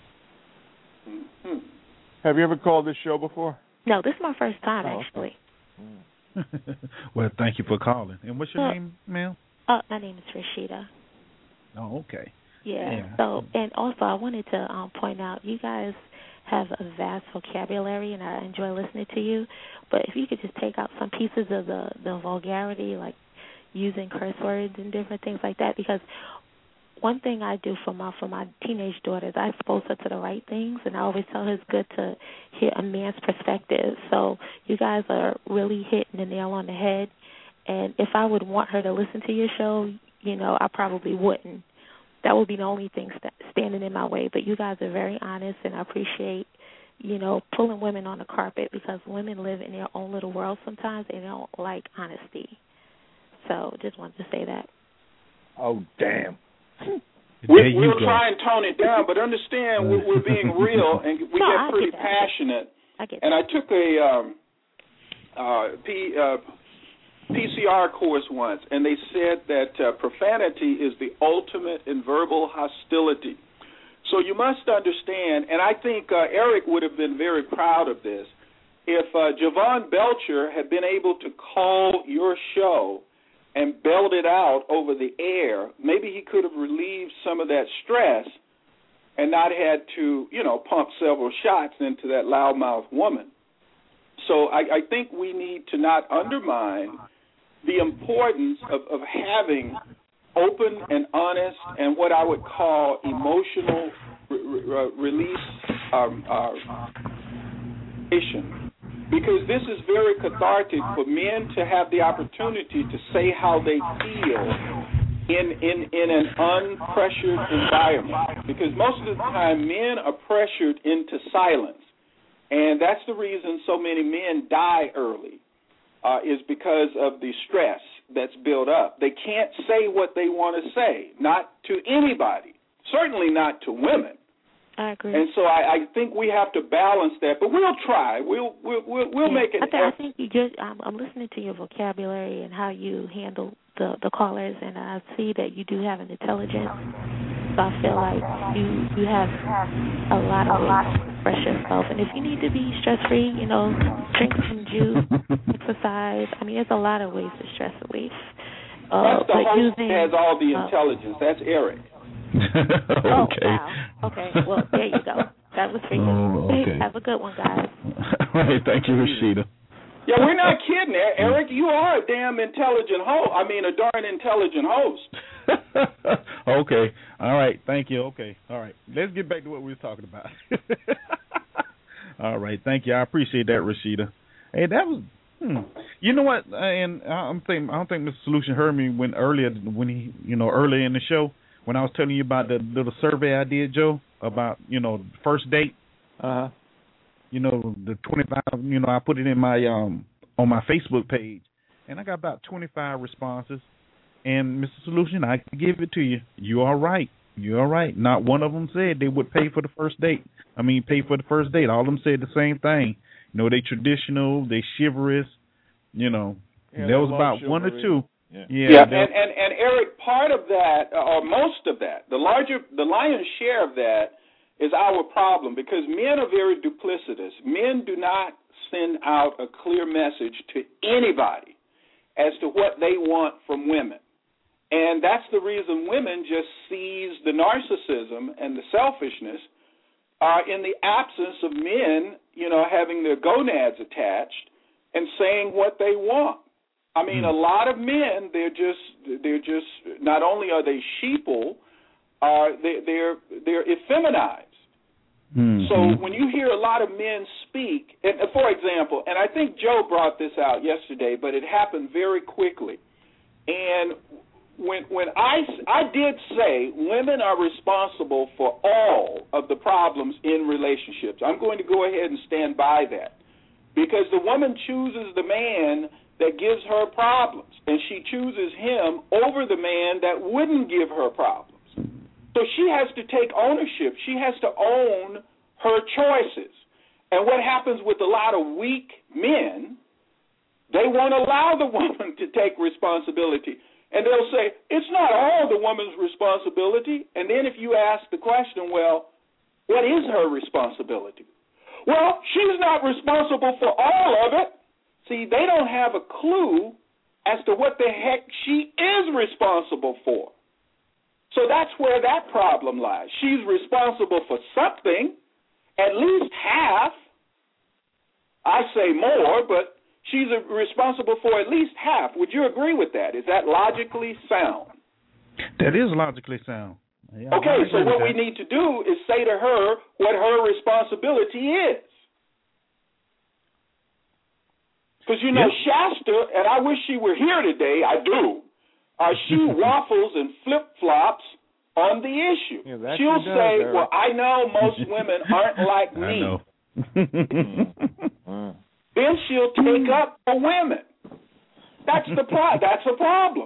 Mm-hmm. Have you ever called this show before? No, this is my first time, oh, actually. Okay. Well, thank you for calling. And what's your well, name, ma'am? Oh, my name is Rashida. Oh, okay. Yeah. yeah. So, and also, I wanted to um, point out, you guys have a vast vocabulary, and I enjoy listening to you. But if you could just take out some pieces of the, the vulgarity, like using curse words and different things like that, because one thing I do for my for my teenage daughters, I expose her to the right things, and I always tell her it's good to hear a man's perspective. So you guys are really hitting the nail on the head. And if I would want her to listen to your show, you know, I probably wouldn't. That would be the only thing st- standing in my way. But you guys are very honest, and I appreciate, you know, pulling women on the carpet, because women live in their own little world sometimes, and they don't like honesty. So just wanted to say that. Oh, damn. We, we'll try and tone it down, but understand we're, we're being real, and we no, get I pretty get passionate. I get and that. I took a um, uh, P, uh, P C R course once, and they said that uh, profanity is the ultimate in verbal hostility. So you must understand, and I think uh, Eric would have been very proud of this, if uh, Javon Belcher had been able to call your show and belled it out over the air, maybe he could have relieved some of that stress and not had to, you know, pump several shots into that loudmouth woman. So I, I think we need to not undermine the importance of, of having open and honest and what I would call emotional re- re- release um, uh, because this is very cathartic for men to have the opportunity to say how they feel in, in, in an unpressured environment. Because most of the time men are pressured into silence. And that's the reason so many men die early, uh, is because of the stress that's built up. They can't say what they want to say, not to anybody, certainly not to women. I agree. And so I, I think we have to balance that, but we'll try. We'll we'll we'll, we'll yeah, make an I, th- effort. I think you just. I'm, I'm listening to your vocabulary and how you handle the the callers, and I see that you do have an intelligence. So I feel like you you have a lot of ways to express yourself. And if you need to be stress free, you know, drink some juice, exercise. I mean, there's a lot of ways to stress relief. Uh, That's the but host using, has all the uh, intelligence. That's Eric. Okay. Oh, wow. Okay. Well, there you go. That was for you. Oh, okay. Have a good one, guys. All right. Thank you, Rashida. Yeah, we're not kidding, Eric. You are a damn intelligent host. I mean, a darn intelligent host. Okay. All right. Thank you. Okay. All right. Let's get back to what we were talking about. All right. Thank you. I appreciate that, Rashida. Hey, that was. Hmm. You know what? And I'm thinking. I don't think Mister Solution heard me when earlier when he, you know, earlier in the show when I was telling you about the little survey I did, Joe, about you know first date. Uh huh. You know, the twenty-five, you know, I put it in my, um, on my Facebook page, and I got about twenty-five responses. And Mister Solution, I can give it to you. You are right. You are right. Not one of them said they would pay for the first date. I mean, pay for the first date. All of them said the same thing. You know, they traditional, they chivalrous, you know. Yeah, there was about chivalry. one or two. Yeah, yeah, yeah and, and, and Eric, part of that, or most of that, the larger, the lion's share of that, is our problem because men are very duplicitous. Men do not send out a clear message to anybody as to what they want from women. And that's the reason women just seize the narcissism and the selfishness uh, in the absence of men, you know, having their gonads attached and saying what they want. I mean, mm. a lot of men, they're just, they're just, not only are they sheeple, uh, they, they're, they're effeminized. Mm-hmm. So when you hear a lot of men speak, and for example, and I think Joe brought this out yesterday, but it happened very quickly. And when when I, I did say women are responsible for all of the problems in relationships, I'm going to go ahead and stand by that. Because the woman chooses the man that gives her problems, and she chooses him over the man that wouldn't give her problems. So she has to take ownership. She has to own her choices. And what happens with a lot of weak men, they won't allow the woman to take responsibility. And they'll say, it's not all the woman's responsibility. And then if you ask the question, well, what is her responsibility? Well, she's not responsible for all of it. See, they don't have a clue as to what the heck she is responsible for. So that's where that problem lies. She's responsible for something, at least half. I say more, but she's responsible for at least half. Would you agree with that? Is that logically sound? That is logically sound. Yeah, okay, so what we need to do is say to her what her responsibility is. Because, you know, yep. Shasta, and I wish she were here today, I do. Uh, she waffles and flip-flops on the issue. Yeah, She'll she say, does, well, I know most women aren't like me. I know. Then she'll take up for women. That's the pro- That's a problem.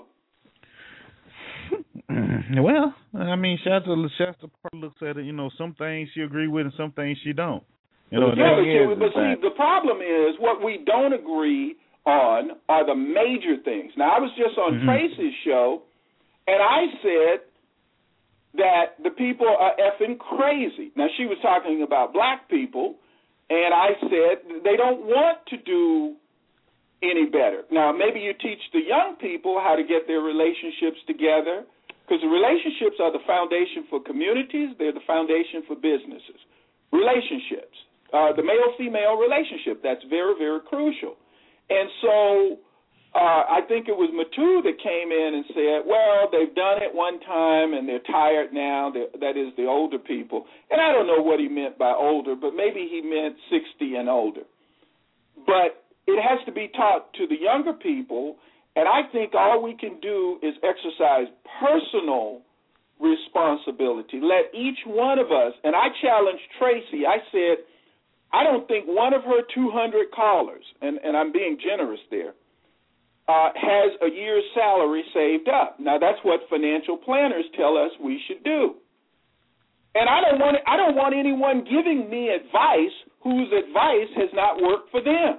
Well, I mean, Shasta, Shasta looks at it, you know, some things she agree with and some things she don't. You know, yeah, that but, see, but see, the problem is what we don't agree on are the major things. Now, I was just on mm-hmm. Tracy's show, and I said that the people are effing crazy. Now, she was talking about black people, and I said they don't want to do any better. Now, maybe you teach the young people how to get their relationships together, because the relationships are the foundation for communities. They're the foundation for businesses. Relationships, uh, the male-female relationship, that's very, very crucial. And so uh, I think it was Matu that came in and said, well, they've done it one time and they're tired now. They're, that is the older people. And I don't know what he meant by older, but maybe he meant sixty and older. But it has to be taught to the younger people, and I think all we can do is exercise personal responsibility. Let each one of us, and I challenged Tracy, I said, I don't think one of her two hundred callers, and, and I'm being generous there, uh, has a year's salary saved up. Now, that's what financial planners tell us we should do. And I don't want I don't want anyone giving me advice whose advice has not worked for them.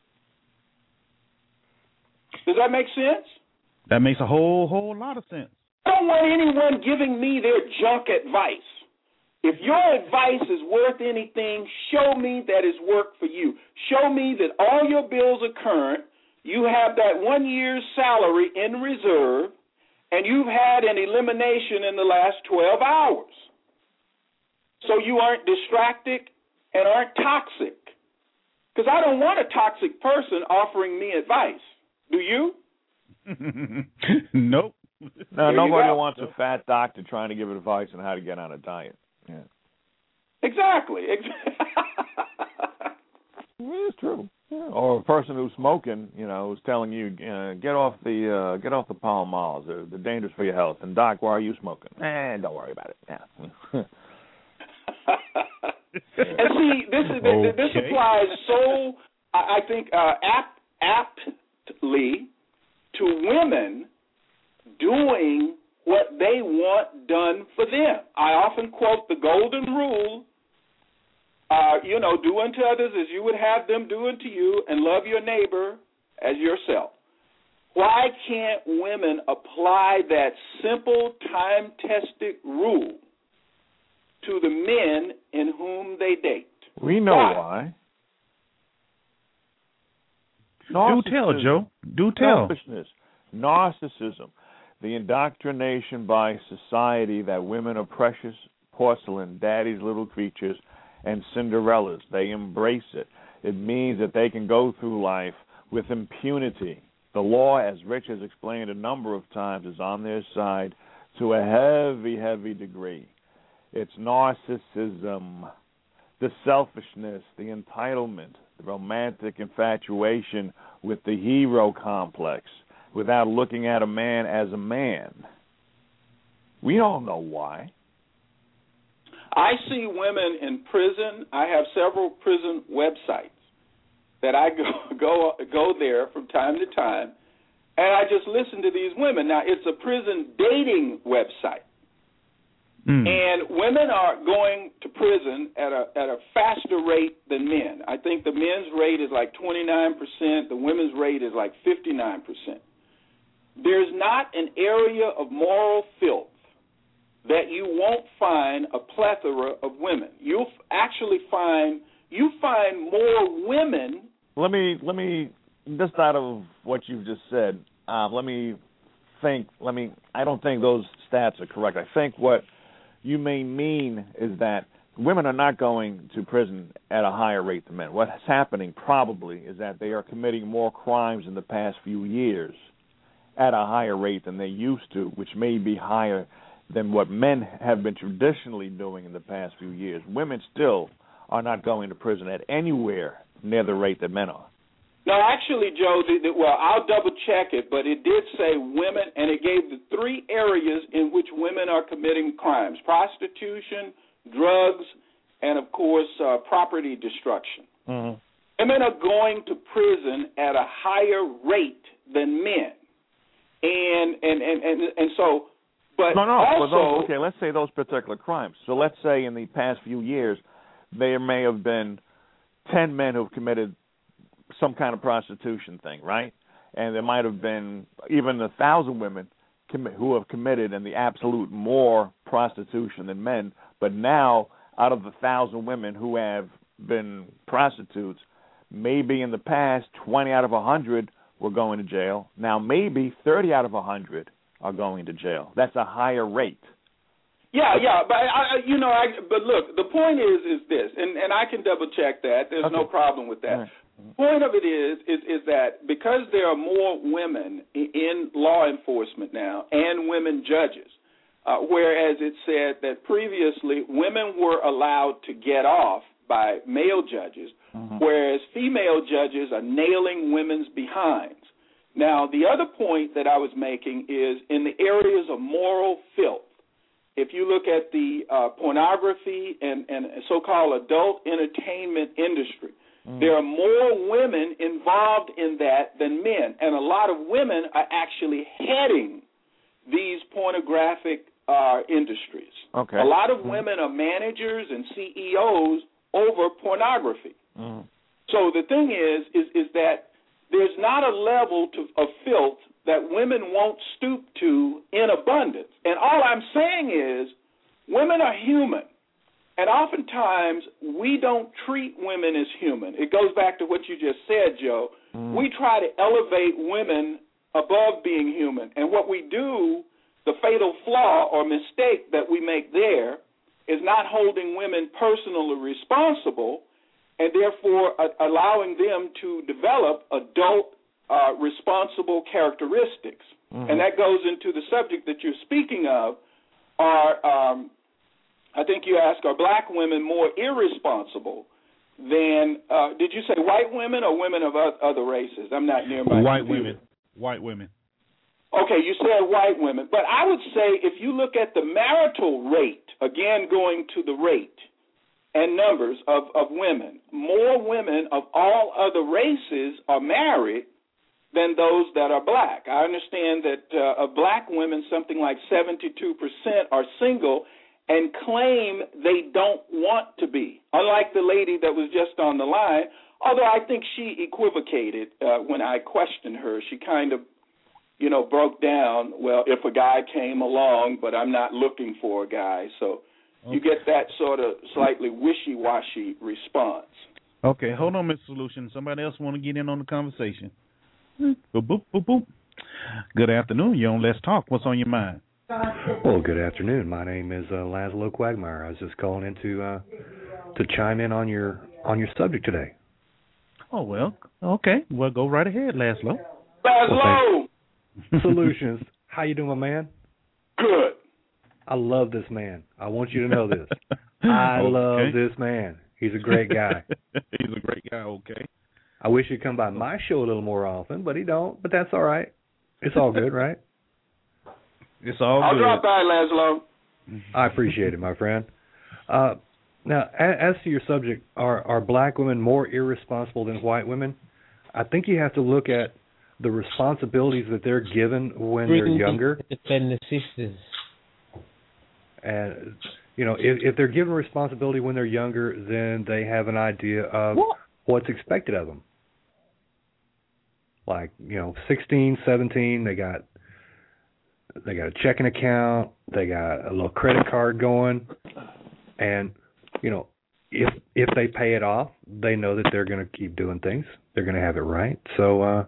Does that make sense? That makes a whole whole lot of sense. I don't want anyone giving me their junk advice. If your advice is worth anything, show me that it's worked for you. Show me that all your bills are current, you have that one year's salary in reserve, and you've had an elimination in the last twelve hours. So you aren't distracted and aren't toxic. Because I don't want a toxic person offering me advice. Do you? Nope. No, nobody wants a fat doctor trying to give advice on how to get on a diet. Yeah. Exactly. It's true. Yeah. Or a person who's smoking, you know, who's telling you, uh, get off the uh, get off the Pall Malls. They're, they're dangerous for your health. And Doc, why are you smoking? Eh, don't worry about it. Yeah. And see, this is okay. this applies so I think uh, apt, aptly to women doing what they want done for them. I often quote the golden rule. Uh, you know, do unto others as you would have them do unto you, and love your neighbor as yourself. Why can't women apply that simple, time-tested rule to the men in whom they date? We know why. why. Do tell, Joe. Do tell. Selfishness, narcissism, the indoctrination by society that women are precious porcelain, daddy's little creatures, and Cinderellas. They embrace it. It means that they can go through life with impunity. The law, as Rich has explained a number of times, is on their side to a heavy, heavy degree. It's narcissism, the selfishness, the entitlement, the romantic infatuation with the hero complex without looking at a man as a man. We don't know why. I see women in prison. I have several prison websites that I go go go there from time to time, and I just listen to these women. Now, it's a prison dating website, mm. and women are going to prison at a at a faster rate than men. I think the men's rate is like twenty-nine percent. The women's rate is like fifty-nine percent. There's not an area of moral filth that you won't find a plethora of women. You'll actually find you find more women. Let me let me just out of what you've just said. Uh, let me think. Let me. I don't think those stats are correct. I think what you may mean is that women are not going to prison at a higher rate than men. What's happening probably is that they are committing more crimes in the past few years at a higher rate than they used to, which may be higher than what men have been traditionally doing in the past few years. Women still are not going to prison at anywhere near the rate that men are. No, actually, Joe, the, the, well, I'll double-check it, but it did say women, and it gave the three areas in which women are committing crimes: prostitution, drugs, and, of course, uh, property destruction. Mm-hmm. Women are going to prison at a higher rate than men. And, and, and, and, and so... But no, no. also, those, okay, let's say those particular crimes. So let's say in the past few years, there may have been ten men who have committed some kind of prostitution thing, right? And there might have been even a thousand women commi- who have committed in the absolute more prostitution than men. But now, out of the thousand women who have been prostitutes, maybe in the past twenty out of a hundred were going to jail. Now maybe thirty out of a hundred are going to jail. That's a higher rate. Yeah, yeah, but I, you know, I, but look, the point is, is this, and, and I can double check that. There's okay. no problem with that. Right. Point of it is, is, is that because there are more women in law enforcement now and women judges, uh, whereas it said that previously women were allowed to get off by male judges, mm-hmm. whereas female judges are nailing women's behinds. Now, the other point that I was making is in the areas of moral filth. If you look at the uh, pornography and, and so-called adult entertainment industry, mm. there are more women involved in that than men, and a lot of women are actually heading these pornographic uh, industries. Okay. A lot of mm. women are managers and C E Os over pornography. Mm. So the thing is, is, is that there's not a level to, of filth that women won't stoop to in abundance. And all I'm saying is women are human, and oftentimes we don't treat women as human. It goes back to what you just said, Joe. Mm. We try to elevate women above being human, and what we do, the fatal flaw or mistake that we make there is not holding women personally responsible and therefore uh, allowing them to develop adult, uh, responsible characteristics. Mm-hmm. And that goes into the subject that you're speaking of. Are um, I think you asked, are black women more irresponsible than, uh, did you say white women or women of other races? I'm not near my White computer. women. White women. Okay, you said white women. But I would say if you look at the marital rate, again going to the rate and numbers of, of women, more women of all other races are married than those that are black. I understand that uh, of black women, something like seventy-two percent are single and claim they don't want to be, unlike the lady that was just on the line, although I think she equivocated uh, when I questioned her. She kind of, you know, broke down, well, if a guy came along, but I'm not looking for a guy. So okay. You get that sort of slightly wishy-washy response. Okay, hold on, Mister Solution. Somebody else want to get in on the conversation? Boop, boop, boop, boop. Good afternoon. You're on Let's Talk. What's on your mind? Well, good afternoon. My name is uh, Laszlo Quagmire. I was just calling in to uh, to chime in on your on your subject today. Oh well, okay. Well, go right ahead, Laszlo. Laszlo. Well, Solutions. How you doing, my man? Good. I love this man. I want you to know this. I okay. love this man. He's a great guy. He's a great guy. Okay. I wish he'd come by my show a little more often, but he don't. But that's all right. It's all good, right? It's all I'll good. drop by, Laszlo. I appreciate it, my friend. Uh, now, as to your subject, are, are black women more irresponsible than white women? I think you have to look at the responsibilities that they're given when they're younger. Defend the sisters. And, you know, if, if they're given responsibility when they're younger, then they have an idea of what? what's expected of them. Like, you know, sixteen, seventeen, they got they got a checking account, they got a little credit card going, and, you know, if if they pay it off, they know that they're going to keep doing things. They're going to have it right. So, uh,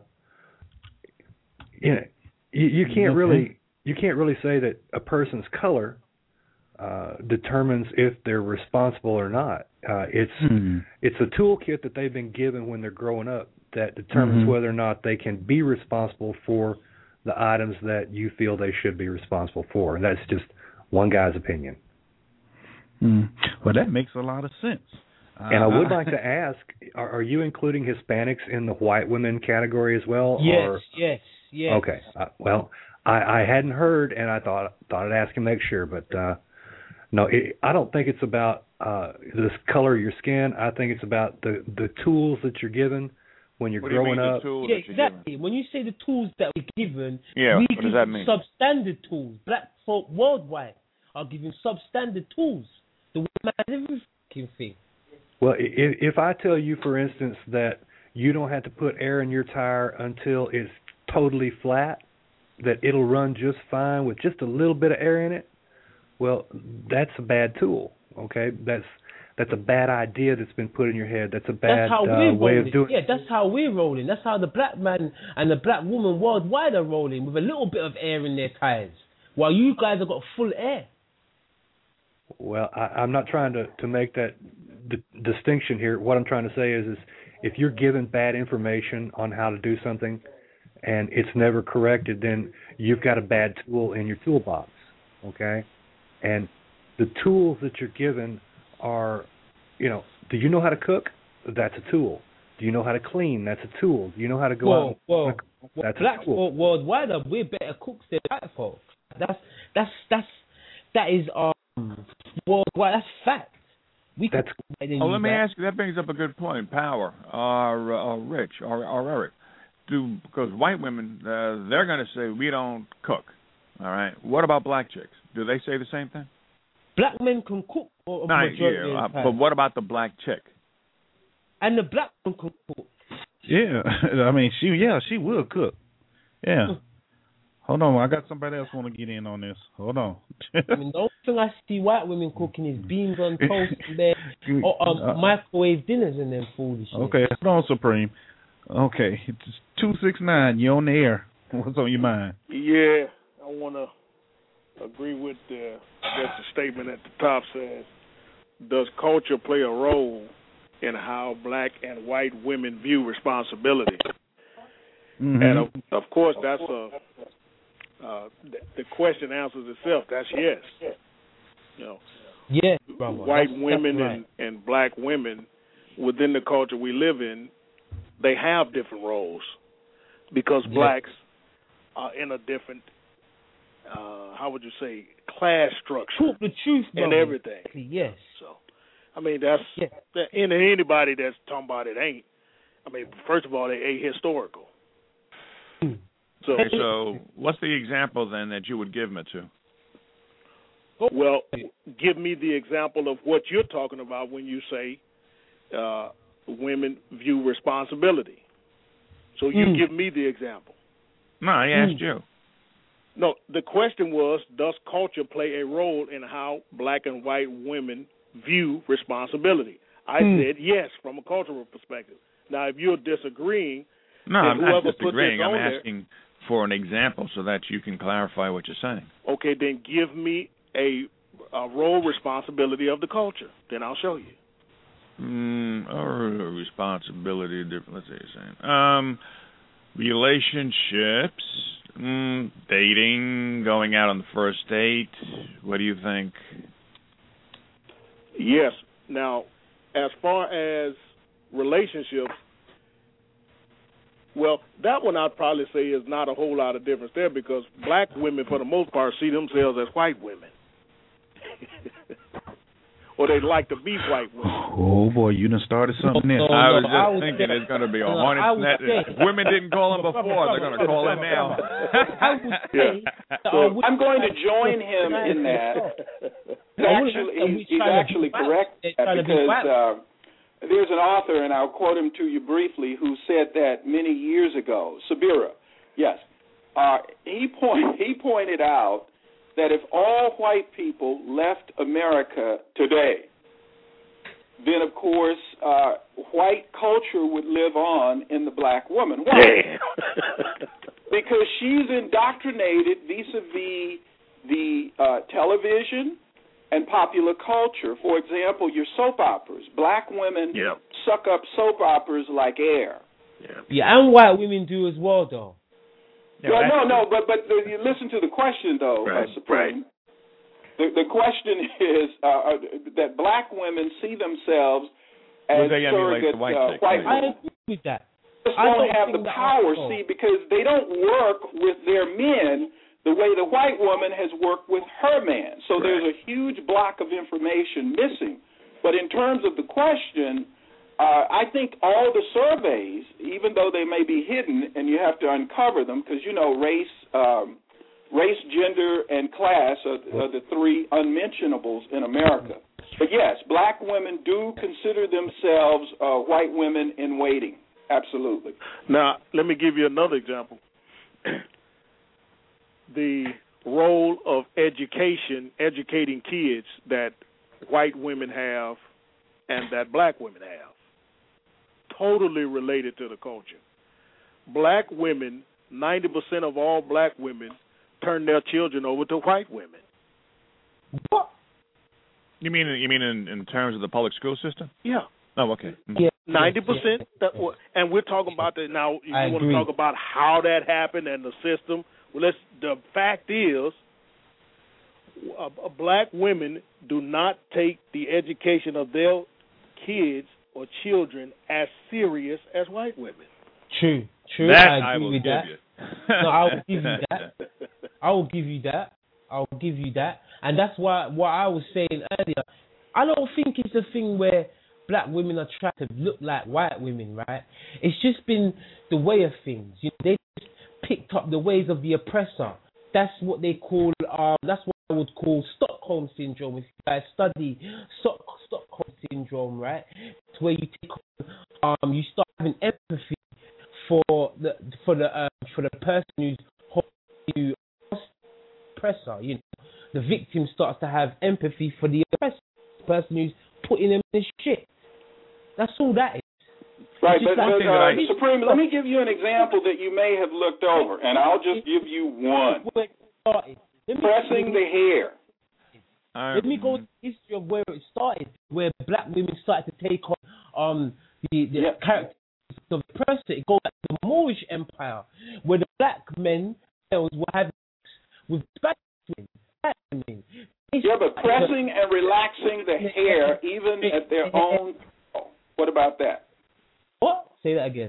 you know, you, you can't really you can't really say that a person's color uh, determines if they're responsible or not. Uh, it's mm-hmm. it's a toolkit that they've been given when they're growing up that determines mm-hmm. whether or not they can be responsible for the items that you feel they should be responsible for. And that's just one guy's opinion. Mm. Well, that makes a lot of sense. And uh, I would like to ask, are, are you including Hispanics in the white women category as well? Yes, or? yes, yes. Okay. Uh, well, I, I hadn't heard, and I thought thought I'd ask and make sure. But, uh, no, it, I don't think it's about uh, the color of your skin. I think it's about the, the tools that you're given when you're what growing do you mean, up. The tools yeah, that exactly. given? When you say the tools that we're given, yeah, we what give does that mean? substandard tools. Black folk worldwide are giving substandard tools. The woman has every fucking thing. Well, if, if I tell you, for instance, that you don't have to put air in your tire until it's totally flat, that it'll run just fine with just a little bit of air in it, well, that's a bad tool, okay? That's that's a bad idea that's been put in your head. That's a bad that's how uh, we're way rolling. of doing it. Yeah, that's how we're rolling. That's how the black man and the black woman worldwide are rolling, with a little bit of air in their tires, while you guys have got full air. Well, I, I'm not trying to, to make that d- distinction here. What I'm trying to say is, is if you're given bad information on how to do something and it's never corrected, then you've got a bad tool in your toolbox, okay? And the tools that you're given are, you know, do you know how to cook? That's a tool. Do you know how to clean? That's a tool. Do you know how to go whoa, out? Whoa, That's black a tool. folk worldwide are way better cooks than white folk. That's that's that's that is um worldwide. That's fact. We that's. Oh, let me that. ask you. That brings up a good point. Power, or uh, or Rich, or, or Eric, do because white women uh, they're going to say we don't cook. All right. What about black chicks? Do they say the same thing? Black men can cook. Or Not yeah, uh, but what about the black chick? And the black man can cook. Yeah, I mean, she yeah, she will cook. Yeah. Hold on, I got somebody else want to get in on this. Hold on. I mean, the only thing I see white women cooking is beans on toast and then or um, uh, microwave dinners and then foolish. Okay, hold on, Supreme. Okay, it's two six nine. You're on the air. What's on your mind? Yeah, I want to agree with the, I guess the statement at the top says, does culture play a role in how black and white women view responsibility. Mm-hmm. And of, of course, that's a uh, the question answers itself. That's yes. You know, yeah, brother. White that's, women that's right. and, and black women within the culture we live in, they have different roles because yeah. blacks are in a different, uh, how would you say, class structure. Talk the truth, and brother. everything. Yes. So, I mean, that's yeah. that, and anybody that's talking about it ain't. I mean, first of all, they ahistorical. So, okay, so what's the example then that you would give me to? Well, give me the example of what you're talking about when you say uh, women view responsibility. So you mm. give me the example. No, I asked mm. you. No, the question was, does culture play a role in how black and white women view responsibility? I mm. said yes, from a cultural perspective. Now, if you're disagreeing, no, I'm not disagreeing. disagreeing. I'm asking there, for an example so that you can clarify what you're saying. Okay, then give me a, a role responsibility of the culture. Then I'll show you. Mm, or responsibility, different. Let's say you're saying um, relationships, mm, dating, going out on the first date. What do you think? Yes. Now, as far as relationships, well, that one I'd probably say is not a whole lot of difference there because black women, for the most part, see themselves as white women. Or they like to be white women. Oh, boy, you done started something there. No, no, I was just I was thinking say, it's going to be a no, hornet's nest. Say, women didn't call him before. Brother, They're going to call him now. I would say, yeah. so I'm going to join him in that. Actually, he's, he's actually correct because uh, there's an author, and I'll quote him to you briefly, who said that many years ago. Sabira, yes. Uh, he, point, he pointed out that if all white people left America today, then, of course, uh, white culture would live on in the black woman. Why? Because she's indoctrinated vis-a-vis the uh, television and popular culture. For example, your soap operas. Black women yep. suck up soap operas like air. Yeah, yeah and white women do as well, though. Yeah, well, no, no, but but the, you listen to the question, though, right, uh, Supreme. Right. The, the question is uh, that black women see themselves as well, surrogate white, uh, white women. I agree with that. Just I don't, don't have the power, see, because they don't work with their men the way the white woman has worked with her man. So right. there's a huge block of information missing. But in terms of the question, uh, I think all the surveys, even though they may be hidden and you have to uncover them, because, you know, race, um, race, gender, and class are, are the three unmentionables in America. But, yes, black women do consider themselves uh, white women in waiting. Absolutely. Now, let me give you another example. The role of education, educating kids that white women have and that black women have, totally related to the culture. Black women, ninety percent of all black women turn their children over to white women. What? You mean you mean in, in terms of the public school system? Yeah. Oh, okay. Yeah. Ninety percent. And we're talking about that now. You I want agree. to talk about how that happened and the system. Well, let's. The fact is, uh, black women do not take the education of their kids or children as serious as white women. True, true. That I agree I will with give that. you. No, I will give you that. I will give you that. I will give you that. And that's why what I was saying earlier. I don't think it's a thing where black women are trying to look like white women, right? It's just been the way of things. You know, they just picked up the ways of the oppressor. That's what they call. Um, that's what I would call Stockholm syndrome. If you guys study Stock, Stockholm syndrome, right? It's where you take um, you start having empathy for the for the um, for the person who's holding you oppressor. You know, the victim starts to have empathy for the oppressor, the person who's putting them in shit. That's all that is. Right, but, like, but uh, I, Supreme, let me give you an example that you may have looked over, and I'll just give you one. Pressing the hair. Let me go to the history of where it started, where black women started to take on um the, the Yep. characteristics of the person. It goes back to the Moorish Empire, where the black men males were having sex with Spanish women. Spanish women. Yeah, but pressing and relaxing the hair, even at their own. What about that? What? Say that again.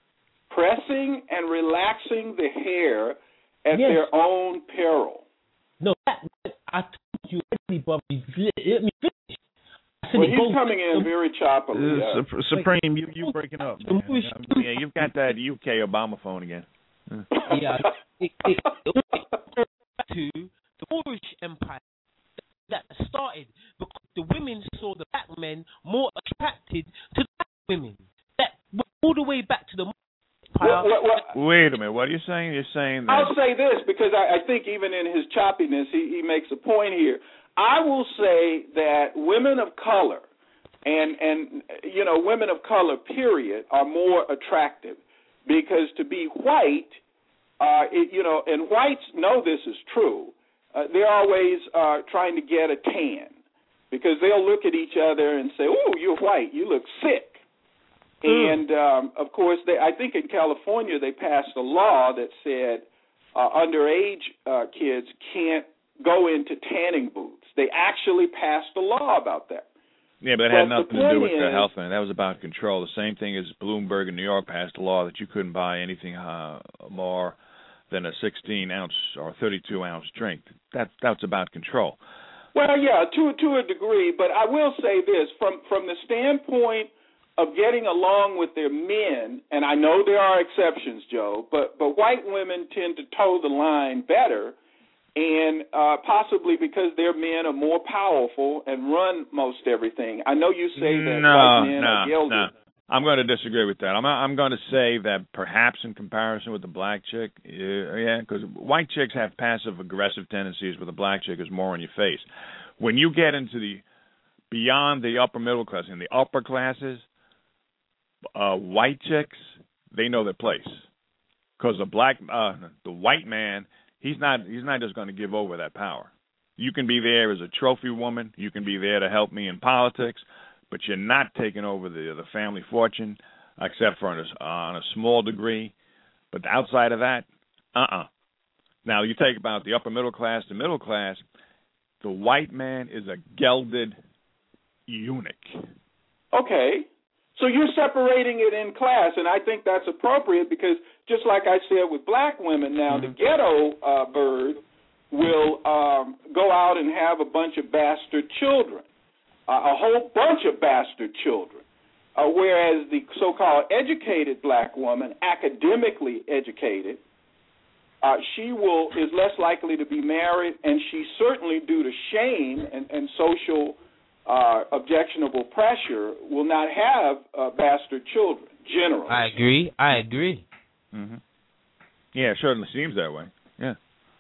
Pressing and relaxing the hair at Yes. their own peril. No, that, I told you already, but let me finish. I said Well, it he's goes coming in to- very choppily. Uh, Uh, Sup- Supreme, you you breaking up, man. Yeah, you've got that U K Obama phone again. Yeah, it, it, it went to the Moorish Empire that started because the women saw the black men more attracted to the black women. That went all the way back to the Moorish Empire. what, what, what, Wait a minute. What are you saying? You're saying that I'll say this because I, I think even in his choppiness, he, he makes a point here. I will say that women of color and and you know women of color period are more attractive because to be white, uh, it, you know, and whites know this is true. Uh, they're always uh, trying to get a tan because they'll look at each other and say, "Oh, you're white. You look sick." Mm. And um, of course, they, I think in California they passed a law that said uh, underage uh, kids can't go into tanning booths. They actually passed a law about that. Yeah, but it But had the nothing to do with point the is- health thing. That was about control. The same thing as Bloomberg in New York passed a law that you couldn't buy anything uh, more than a sixteen ounce or thirty-two ounce drink. That that's about control. Well, yeah, to to a degree, but I will say this from from the standpoint of getting along with their men, and I know there are exceptions, Joe, but but white women tend to toe the line better, and uh, possibly because their men are more powerful and run most everything. I know you say that no, white men no, are gelded. no. I'm going to disagree with that. I'm I'm going to say that perhaps in comparison with the black chick, yeah, because white chicks have passive aggressive tendencies, where the black chick is more in your face. When you get into the beyond the upper middle class, in the upper classes, uh, white chicks, they know their place, because the black, uh, the white man, he's not he's not just going to give over that power. You can be there as a trophy woman. You can be there to help me in politics. But you're not taking over the the family fortune, except for on a, on a small degree. But outside of that, uh-uh. Now, you take about the upper middle class to middle class, the white man is a gelded eunuch. Okay. So you're separating it in class, and I think that's appropriate because just like I said with black women now, mm-hmm. the ghetto uh, bird will um, go out and have a bunch of bastard children. Uh, a whole bunch of bastard children, uh, whereas the so-called educated black woman, academically educated, uh, she will is less likely to be married, and she certainly, due to shame and, and social uh, objectionable pressure, will not have uh, bastard children, generally. I agree. I agree. Mm-hmm. Yeah, it certainly seems that way. Yeah.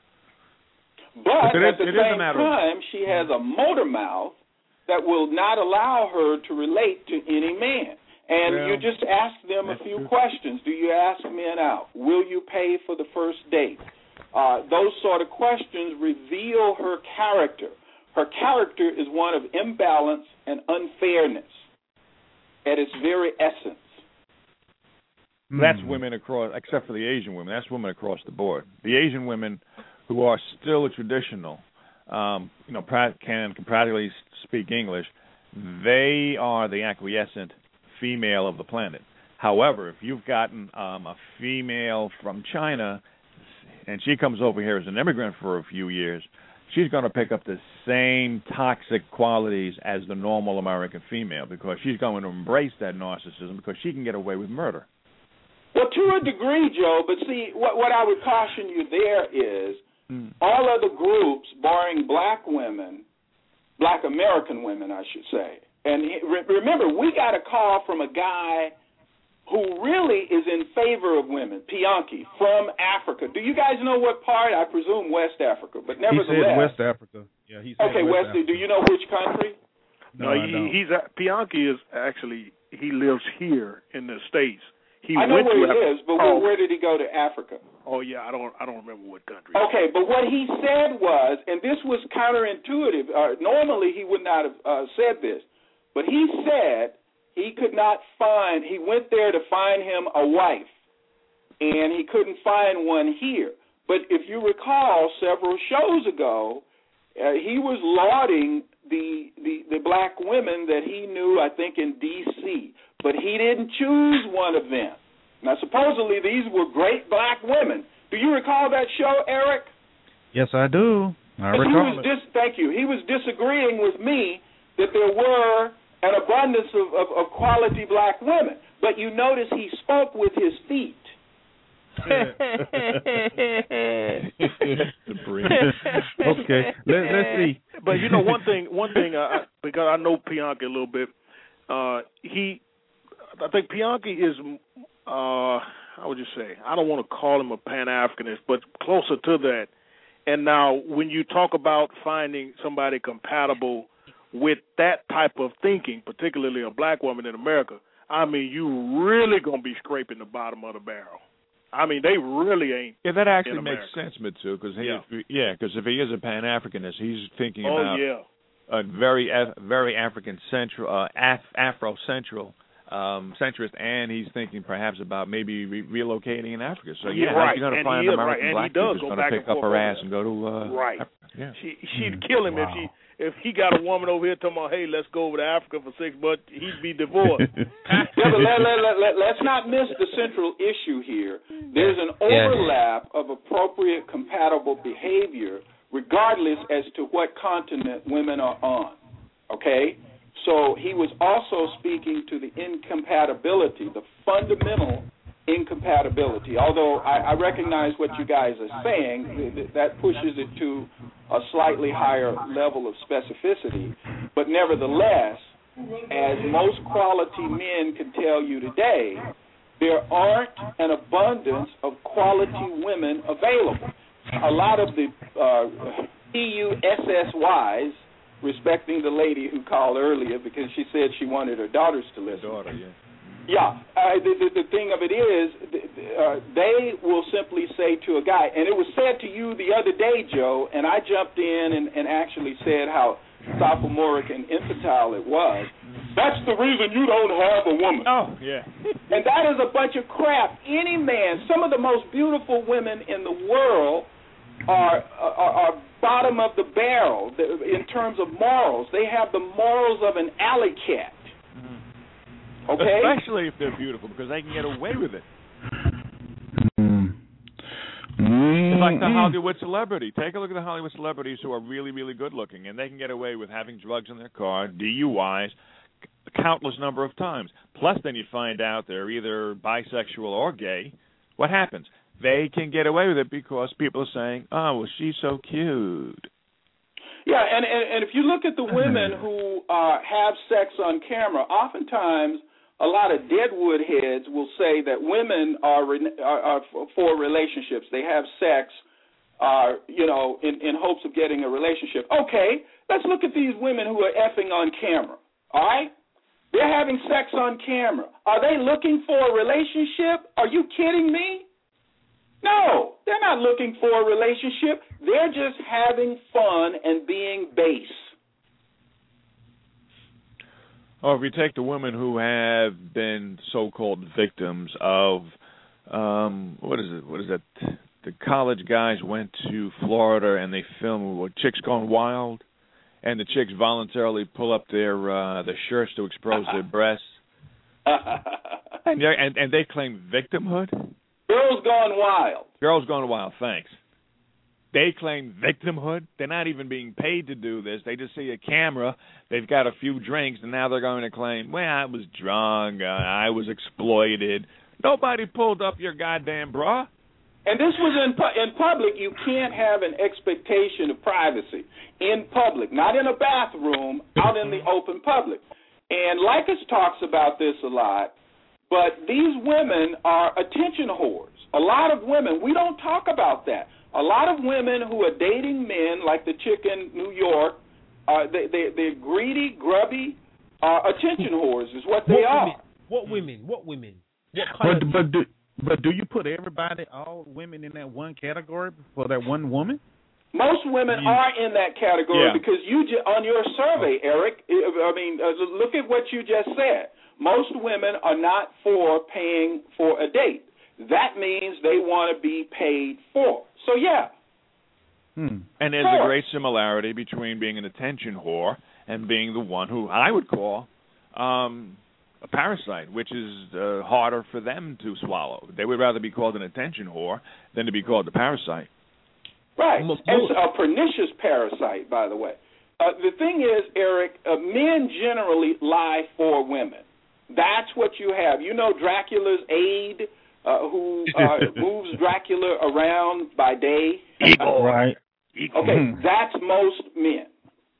But, but at is, the same time, she has a motor mouth that will not allow her to relate to any man. And well, you just ask them a few true. questions. Do you ask men out? Will you pay for the first date? Uh, those sort of questions reveal her character. Her character is one of imbalance and unfairness at its very essence. That's women across, except for the Asian women. That's women across the board. The Asian women who are still traditional, Um, you know, can, can practically speak English, they are the acquiescent female of the planet. However, if you've gotten um, a female from China and she comes over here as an immigrant for a few years, she's going to pick up the same toxic qualities as the normal American female because she's going to embrace that narcissism because she can get away with murder. Well, to a degree, Joe, but see, what, what I would caution you there is Hmm. all other groups, barring black women, black American women, I should say. And he, re- remember, we got a call from a guy who really is in favor of women, Pianki, from Africa. Do you guys know what part? I presume West Africa, but nevertheless. He said West Africa. Yeah, he said okay, West West. Africa. Do you know which country? No, no he, he's uh, Pianki is actually he lives here in the States. He I know went where to he Africa. lives, but oh. where, where did he go to Africa? Oh yeah, I don't I don't remember what country. Okay, but what he said was, and this was counterintuitive. Uh, normally he would not have uh, said this, but he said he could not find, he went there to find him a wife, and he couldn't find one here. But if you recall, several shows ago, uh, he was lauding the, the the black women that he knew, I think, in D C, but he didn't choose one of them. Now, supposedly, these were great black women. Do you recall that show, Eric? Yes, I do. I and recall he was it. dis- Thank you. He was disagreeing with me that there were an abundance of, of, of quality black women. But you notice he spoke with his feet. Okay, Let, let's see. But you know, one thing, one thing, uh, because I know Bianchi a little bit, uh, he, I think Bianchi is, uh, how would you say? I don't want to call him a Pan-Africanist, but closer to that. And now, when you talk about finding somebody compatible with that type of thinking, particularly a black woman in America, I mean, you really gonna be scraping the bottom of the barrel. I mean, they really ain't. Yeah, that actually in makes America. sense, Mitsu, because Yeah. if, yeah, because if he is a Pan-Africanist, he's thinking Oh about yeah. a very, Af- very African central, uh, Af- Afro-central, um, centrist, and he's thinking perhaps about maybe re- relocating in Africa. So yeah, Yeah, right. you're going to And find he an is, right. American And black he does dude go who's going back to and pick up forth her on ass that. and go to uh, Right. Africa. Yeah. She she'd Mm, kill him wow. if she if he got a woman over here talking about, hey, let's go over to Africa for six months. He'd be divorced. Yeah, but let, let, let, let, let's not miss the central issue here. There's an overlap of appropriate compatible behavior regardless as to what continent women are on, okay? So he was also speaking to the incompatibility, the fundamental incompatibility. Although I, I recognize what you guys are saying, that pushes it to a slightly higher level of specificity. But nevertheless, as most quality men can tell you today, there aren't an abundance of quality women available. A lot of the uh, P U S S Ys, respecting the lady who called earlier because she said she wanted her daughters to listen. Daughter, yeah. Yeah, uh, the, the, the thing of it is, uh, they will simply say to a guy, and it was said to you the other day, Joe, and I jumped in and, and actually said how sophomoric and infantile it was. That's the reason you don't have a woman. Oh, yeah. And that is a bunch of crap. Any man, some of the most beautiful women in the world are, are, are bottom of the barrel in terms of morals. They have the morals of an alley cat. Okay? Especially if they're beautiful, because they can get away with it. Mm. It's like the Hollywood celebrity. Take a look at the Hollywood celebrities who are really, really good looking, and they can get away with having drugs in their car, D U Is, c- countless number of times. Plus, then you find out they're either bisexual or gay. What happens? They can get away with it because people are saying, oh, well, she's so cute. Yeah, and, and, and if you look at the women who uh, have sex on camera, oftentimes a lot of Deadwood heads will say that women are, are, are for relationships. They have sex, uh, you know, in, in hopes of getting a relationship. Okay, let's look at these women who are effing on camera, all right? They're having sex on camera. Are they looking for a relationship? Are you kidding me? No, they're not looking for a relationship. They're just having fun and being base. Or if you take the women who have been so-called victims of, um, what is it? What is that? The college guys went to Florida and they filmed what, Chicks Gone Wild, and the chicks voluntarily pull up their uh, their shirts to expose their breasts, and, and and they claim victimhood. Girls Gone Wild. Girls Gone Wild. Thanks. They claim victimhood. They're not even being paid to do this. They just see a camera. They've got a few drinks, and now they're going to claim, well, I was drunk. Uh, I was exploited. Nobody pulled up your goddamn bra. And this was in pu- in public. You can't have an expectation of privacy in public, not in a bathroom, out in the open public. And Lycus talks about this a lot, but these women are attention whores. A lot of women, we don't talk about that. A lot of women who are dating men, like the chick in New York, uh, they, they, they're greedy, grubby, uh, attention whores is what they what are. Women? What women? What women? What But but do but do you put everybody, all women, in that one category for that one woman? Most women You- are in that category Yeah. because you ju- on your survey, Eric. I mean, uh, look at what you just said. Most women are not for paying for a date. That means they want to be paid for. So yeah. Hmm. And there's Sure. a great similarity between being an attention whore and being the one who I would call um, a parasite, which is uh, harder for them to swallow. They would rather be called an attention whore than to be called a parasite. Right. M- It's a pernicious parasite, by the way. Uh, the thing is, Eric, uh, men generally lie for women. That's what you have. You know Dracula's aide uh, who uh, moves Dracula around by day? Right. Okay, that's most men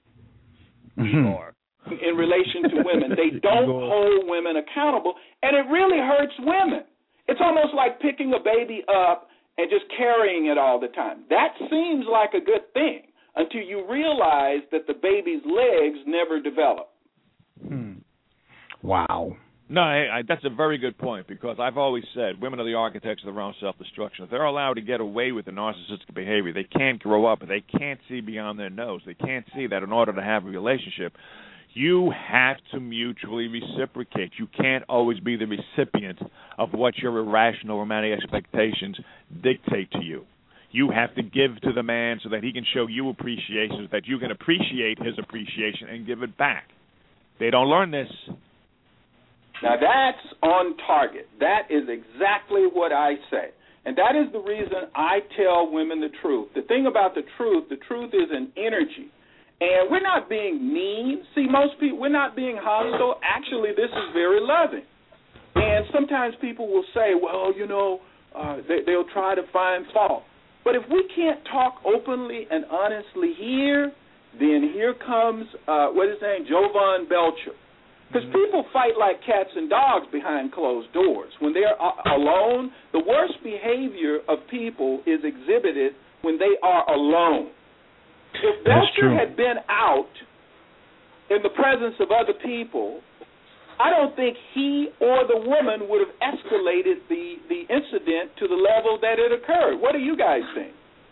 in relation to women. They don't hold women accountable, and it really hurts women. It's almost like picking a baby up and just carrying it all the time. That seems like a good thing until you realize that the baby's legs never develop. Hmm. Wow. No, I, I, that's a very good point, because I've always said women are the architects of their own self-destruction. If they're allowed to get away with the narcissistic behavior, they can't grow up. They can't see beyond their nose. They can't see that in order to have a relationship, you have to mutually reciprocate. You can't always be the recipient of what your irrational romantic expectations dictate to you. You have to give to the man so that he can show you appreciation, so that you can appreciate his appreciation and give it back. They don't learn this. Now, that's on target. That is exactly what I say. And that is the reason I tell women the truth. The thing about the truth, the truth is an energy. And we're not being mean. See, most people, we're not being hostile. Actually, this is very loving. And sometimes people will say, well, you know, uh, they, they'll try to find fault. But if we can't talk openly and honestly here, then here comes, uh, what is his name, Jovan Belcher. Because people fight like cats and dogs behind closed doors. When they're uh, alone, the worst behavior of people is exhibited when they are alone. If Belcher had been out in the presence of other people, I don't think he or the woman would have escalated the, the incident to the level that it occurred. What do you guys think?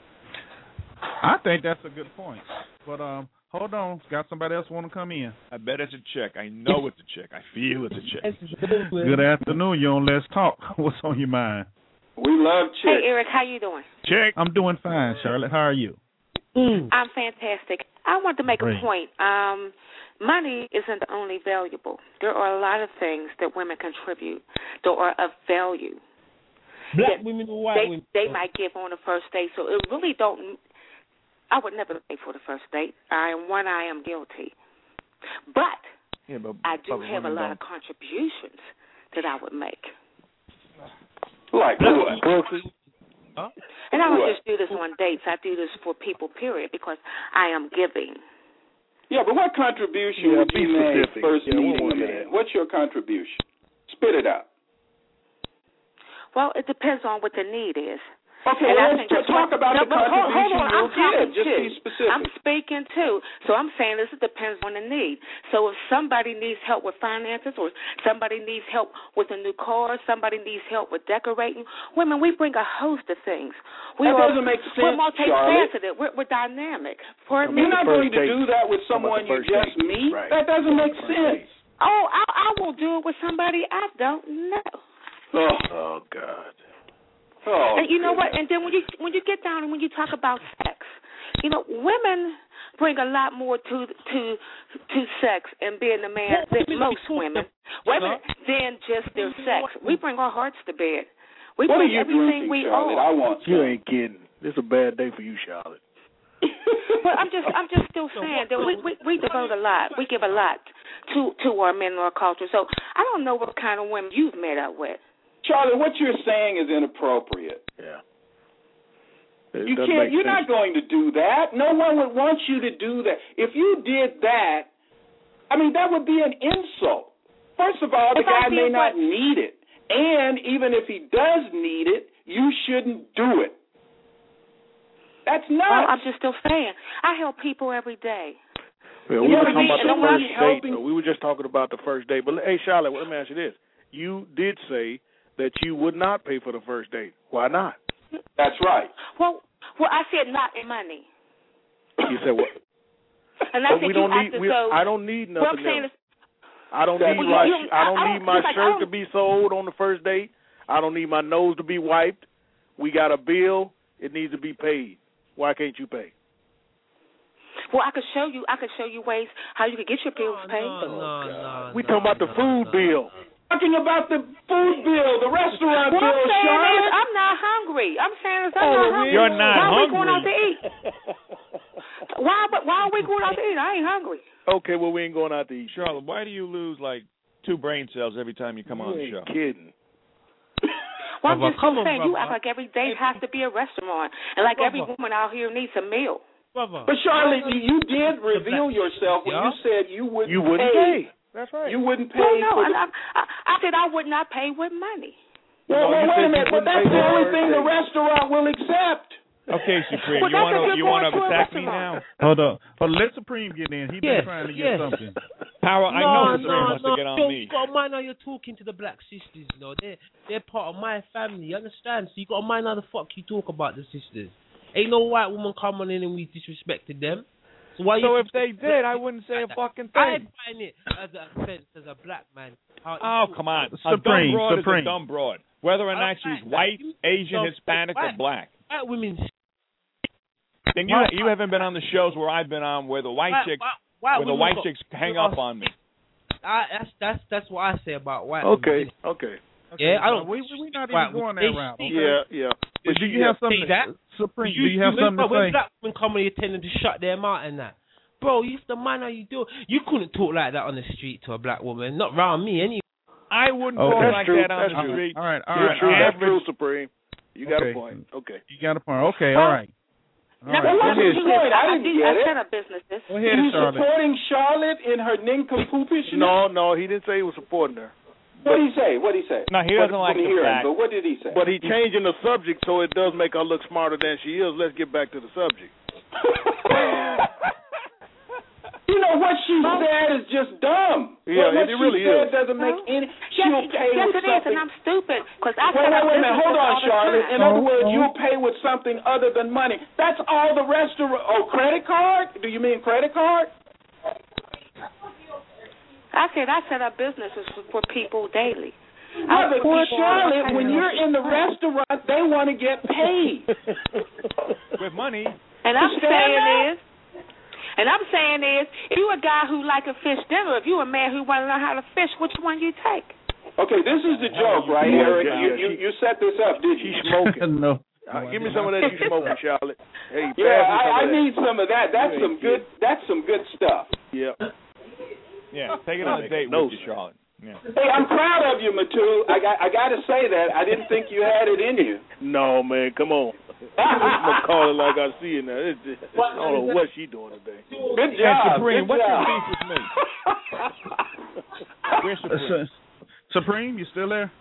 I think that's a good point. But um, hold on, got somebody else want to come in? I bet it's a chick. I know it's a chick. I feel it's a chick. Good afternoon. You on Let's Talk. What's on your mind? We love chicks. Hey, Eric, how you doing? Chick. I'm doing fine, Charlotte. How are you? Mm. I'm fantastic. I want to make Great. a point. Um, money isn't the only valuable. There are a lot of things that women contribute that are of value. Black that women or white they, women? They might give on the first date. So it really don't. I would never pay for the first date. I am one. I am guilty. But, yeah, but I do but have a lot don't. of contributions that I would make. Like what? Huh? And I don't What? just do this on dates. I do this for people, period, because I am giving. Yeah, but what contribution Yeah, would be you make specific. first Yeah, we meeting want a to man? know. What's your contribution? Spit it out. Well, it depends on what the need is. Okay, And well, I let's think just that's talk what- about no, the but hold, hold contribution on, you'll I'm talking give. Just too. be specific. I'm speaking too. So I'm saying this depends on the need. So if somebody needs help with finances, or somebody needs help with a new car, somebody needs help with decorating, women, we bring a host of things. We That are, doesn't make We're sense, multifaceted. We're, we're dynamic. For You're me, not going to date. do that with How about someone the you first just date? meet. Right. That doesn't make sense. oh, I, I will do it with somebody I don't know. Oh, Oh, God. oh And you know what? goodness. And then when you when you get down and when you talk about sex, you know, women bring a lot more to to to sex and being a man than most women. Women than just their sex. We bring our hearts to bed. We What are bring you everything drinking, we Charlotte? are. I want You some. ain't kidding. This is a bad day for you, Charlotte. But I'm just I'm just still saying that we, we we devote a lot. We give a lot to to our men and our culture. So I don't know what kind of women you've met up with. Charlotte, what you're saying is inappropriate. Yeah. It You doesn't can't. make You're sense. not going to do that. No one would want you to do that. If you did that, I mean, that would be an insult. First of all, the If I guy may did not what- need it, and even if he does need it, you shouldn't do it. That's Well, nuts. I'm just still saying I help people every day. Well, we Yeah, were but talking you about the shouldn't first be date. helping- Though. We were just talking about the first date. But hey, Charlotte, let me ask you this: you did say that you would not pay for the first date. Why not? That's right. Well, well, I said not in money. You said what? And I but said we don't you need. have to We, go. I don't need What I'm nothing saying else. is, I don't Well, need you- my. you- I don't I- I need don't- my like, I shirt don't- to be sold on the first date. I don't need my nose to be wiped. We got a bill. It needs to be paid. Why can't you pay? well, I could show you. I could show you ways how you could get your bills paid. No, no, no. We talking about the food bill. Talking about the food bill, the restaurant What bill, I'm saying Charlotte. is, I'm not hungry. I'm saying is, I'm Oh, not we- hungry. You're not why hungry. are we going out to eat? Why? But why are we going out to eat? I ain't hungry. Okay, well we ain't going out to eat. Charlotte, why do you lose like two brain cells every time you come on the You show? ain't kidding. Well, I'm Brother, just come on, saying, you brother. act like every day has to be a restaurant, and like every Brother. woman out here needs a meal. Brother. But Charlotte, you, you did reveal yourself when Yeah. you said you wouldn't, You wouldn't pay. pay. That's right. You wouldn't pay Well, no, for and the... I, I, I said I would not pay with money. Well, No, well you wait said a you minute, but wouldn't that's pay the for only the thing the first restaurant will accept. Okay, Supreme, Well, you that's want if to you're you want going to to a attack me restaurant. now? Hold on. Hold on. Let Supreme get in. He's Yes, been trying to get yes. something. Power, I no, know Supreme no, wants no. to get on Yo, me. You got to mind how you're talking to the black sisters, you know. They're, they're part of my family, you understand? So you got to mind how the fuck you talk about the sisters. Ain't no white woman coming in and we disrespected them. So why So you if they did, I wouldn't say a fucking I thing. find it as an offense as a black man. How Oh, you come on. A Supreme, dumb broad Supreme. is a dumb broad. Whether or I not don't she's like that. white, You- Asian, so, Hispanic, or white- black. White women. Then you you haven't been on the shows where I've been on where the white White- chicks white- white where the women white got- chicks hang got- up on me. I, that's that's that's what I say about white Okay, women. okay. Yeah, I don't. We we not white even going women. that route. They- Okay? Yeah, yeah. But do you yeah, have something? say that? Supreme. You, do you have when, something to when say? black women come and you tell them to shut their mouth and that, bro, you the man how you do. You couldn't talk like that on the street to a black woman, not round me anyway. I wouldn't Oh, talk that's like true, that on that's the true. street. All right. All You're right. true. all That's right. true, Supreme. You got Okay. a point. Okay. You got a point. Okay. All right. All Now, right. but Go what ahead, you Charlotte. I, I I, didn't did, get I it. set up businesses. Go Are ahead, you Charlotte. supporting Charlotte in her nincompoopishness? No, no, he didn't say he was supporting her. What did he say? What did he say? No, he What- doesn't like couldn't the hear him, fact. But what did he say? But he changing the subject so it does make her look smarter than she is. Let's get back to the subject. You know what she said is just dumb. Yeah, what it she really said is. doesn't make any. Yes, She'll pay yes, with it is, something. and I'm stupid because I Wait, set wait, up wait a minute. Hold businesses on, all the Charlotte. time. In other Oh, words, oh. you'll pay with something other than money. That's all the restaurant. Oh, credit card? Do you mean credit card? I said I set up businesses for, for people daily. Yeah, I but support Charlotte, people. when you're in the restaurant, they want to get paid. With money. And I'm Understand saying that? is, and I'm saying is, if you a guy who like a fish dinner, if you a man who want to learn how to fish, which one you take? Okay, this is the joke, right, Yeah, Eric? yeah, You, yeah. you you set this up, did you? She's smoking. no. Uh, give me some of that you smoking, Charlotte. Hey, pass Yeah, me some I, I of that. need some of that. That's You some ain't good. That's some good stuff. Yeah. Yeah, take it on a date No, with you, sir. Charlotte. Yeah. Hey, I'm proud of you, Matu. I got I got to say that. I didn't think you had it in you. No, man, come on. I'm gonna call it like I see it now. It's just, I don't know what she doing today. Good Hey, job. Supreme, good what's your job. beef with me? Where's Supreme? Supreme, you still there?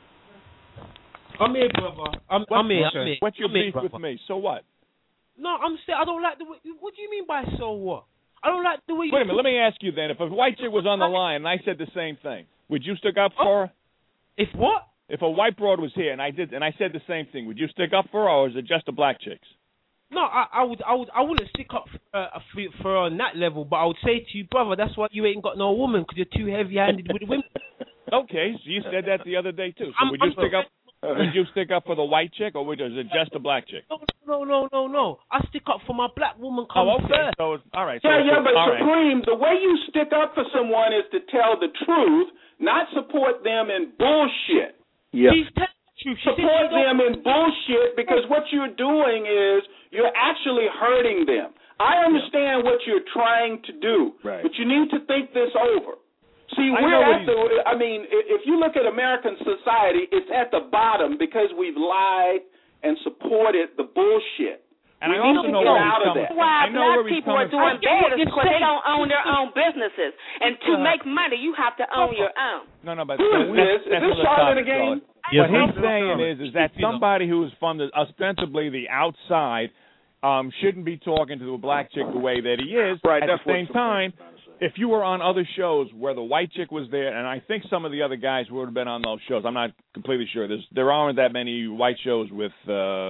I'm here, brother. I'm, What- I'm here. okay. I'm here. What's your I'm here, beef with brother. me? So what? No, I'm saying I don't like the way. What do you mean by so what? I don't like the way. Wait a you minute. Let me ask you then. If a white chick was on the line and I said the same thing, would you stick up for her? If what? If a white broad was here and I did and I said the same thing, would you stick up for her, or is it just the black chicks? No, I, I would, I would, I wouldn't stick up for, uh, for, for her on that level. But I would say to you, brother, that's why you ain't got no woman because you're too heavy-handed with women. Okay, so you said that the other day too. So I'm- would you I'm- stick up? Would you stick up for the white chick, or would is it just the black chick? No, no, no, no, no. I stick up for my black woman. Come Oh, okay. first. So it's, all right. So Yeah, it's- yeah, but all right. Supreme, the way you stick up for someone is to tell the truth, not support them in bullshit. Yeah. She's telling the truth. She said Support she don't- them in bullshit because what you're doing is you're actually hurting them. I understand what you're trying to do, Right. but you need to think this over. See, I we're know what at the, I mean, i- if you look at American society, it's at the bottom because we've lied and supported the bullshit. And we I need also to know get where out he's of coming that. from. Why I know black where he's people are coming doing from. bad is You're because they saying- don't own their own businesses. And to make money, you have to own your own. No, no, but Who is that's, this? that's, Is that's this another Charlotte topic, again? Charlotte. Yes, what he's sir. saying is, is that somebody who is from the ostensibly the outside um, shouldn't be talking to a black chick the way that he is. Right, At that's the same what time, Supreme's trying to say. if you were on other shows where the white chick was there, and I think some of the other guys would have been on those shows. I'm not completely sure. There's, there aren't that many white shows with uh,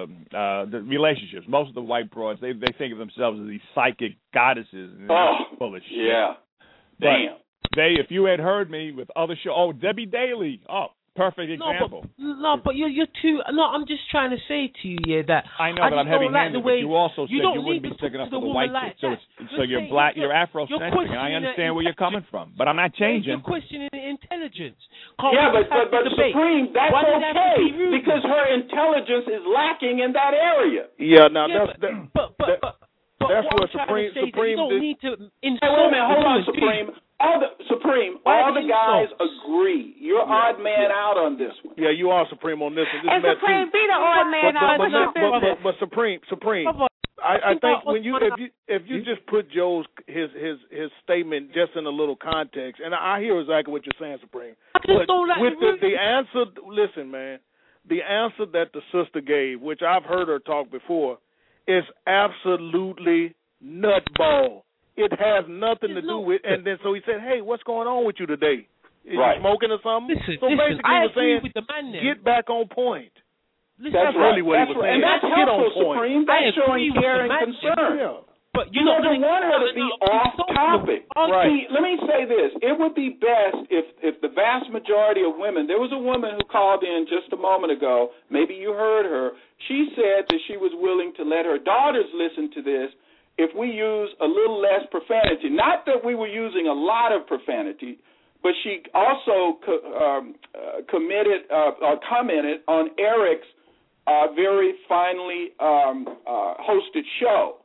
uh, the relationships. Most of the white broads, they they think of themselves as these psychic goddesses. And Oh, full of shit. yeah. But Damn. they, if you had heard me with other shows, oh, Debbie Daly, oh, perfect No, example. but no, but you're you're too. No, I'm just trying to say to you, yeah, that I know, I but just I'm don't like heavy-handed. the way But you also you said don't you wouldn't need be to sick talk enough to for the the woman white like chick. So, that. it's, so You're you're saying- black, you're- you're Afrocentric, you're and I questioning understand the where you're coming from. But I'm not changing. You're questioning the intelligence. Can't Yeah, we but just have but, but the debate? Supreme, that's Why does it have to okay be rude? because her intelligence is lacking in that area. Yeah, now Yeah, that's but, that, but, but, that- but, but that's what what I'm trying Supreme- to say is that Supreme you don't did- need to insult Hey, wait a minute, hold the on, woman, do you? Supreme. All the Supreme, Why all the the guys insults? agree. You're Yeah, odd man yeah. out on this one. yeah, you are Supreme on this one. This And Matt Supreme, too. be the odd man But, out but, of but, your but, but, business. but, but Supreme, Supreme. Brother, I, I think about when you what's if you if you just put Joe's his his his statement just in a little context, and I hear exactly what you're saying, Supreme. I just But don't like with the the, the answer, listen, man, the answer that the sister gave, which I've heard her talk before, is absolutely nutball. It has nothing to There's do no- with. And then so he said, "Hey, what's going on with you today? Is Right. you smoking or something?" Listen, so listen, basically, I he was agree saying, with the man there. "Get back on point." Listen, That's, That's right. really what he That's was right. saying. And that's Get on helpful, point. Supreme. I That's agree showing with care the and man. concern. Yeah. But You you're know, not to gonna want her to no, be no, off insult them. topic. Right. See, let me say this. It would be best if, if the vast majority of women, there was a woman who called in just a moment ago, maybe you heard her, she said that she was willing to let her daughters listen to this if we use a little less profanity. Not that we were using a lot of profanity, but she also co- um, uh, committed uh, or commented on Eric's uh, very finely um, uh, hosted show.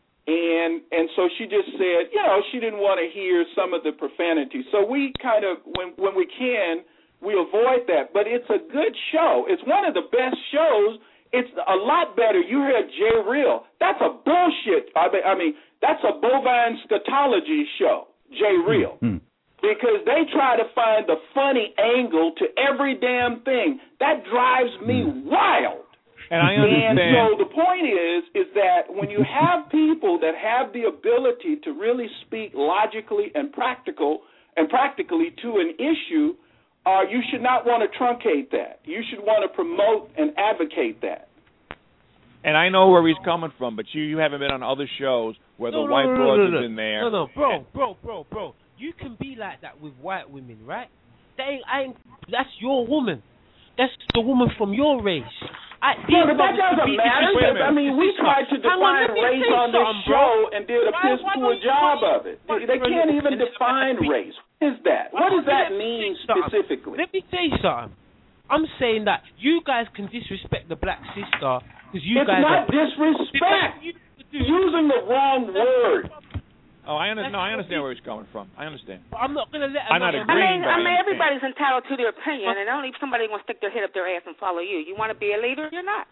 And and so she just said, you know, she didn't want to hear some of the profanity. So we kind of, when when we can, we avoid that. But it's a good show. It's one of the best shows. It's a lot better. You heard Jay Real. That's a bullshit. I mean, I mean that's a bovine scatology show, Jay Real. Mm-hmm. Because they try to find the funny angle to every damn thing. That drives me wild. And I understand. And so the point is, is that when you have people that have the ability to really speak logically and practical and practically to an issue, uh, you should not want to truncate that. You should want to promote and advocate that. And I know where he's coming from, but you you haven't been on other shows where No, the no, white no, no, broads no, have no. been there. No, no, bro, bro, bro, bro. You can be like that with white women, right? That ain't, I ain't, that's your woman. That's the woman from your race. I, Yeah, but that these brothers doesn't can be matter. different. I mean, we tried to Hang on, define let me race say on this something, show bro. and did a Why- piss why poor don't you- job why- of it. why- They, they can't even define race. What is that? What does that mean specifically? Let me say something. I'm saying that you guys can disrespect the black sister because you It's guys not are disrespect. You're using the wrong word. Oh, I understand. No, I understand where he's coming from. I understand. I'm not going to let. I'm not another- I agreeing, mean, but I mean, understand. everybody's entitled to their opinion, and only if somebody wants to stick their head up their ass and follow you. You want to be a leader, you're not.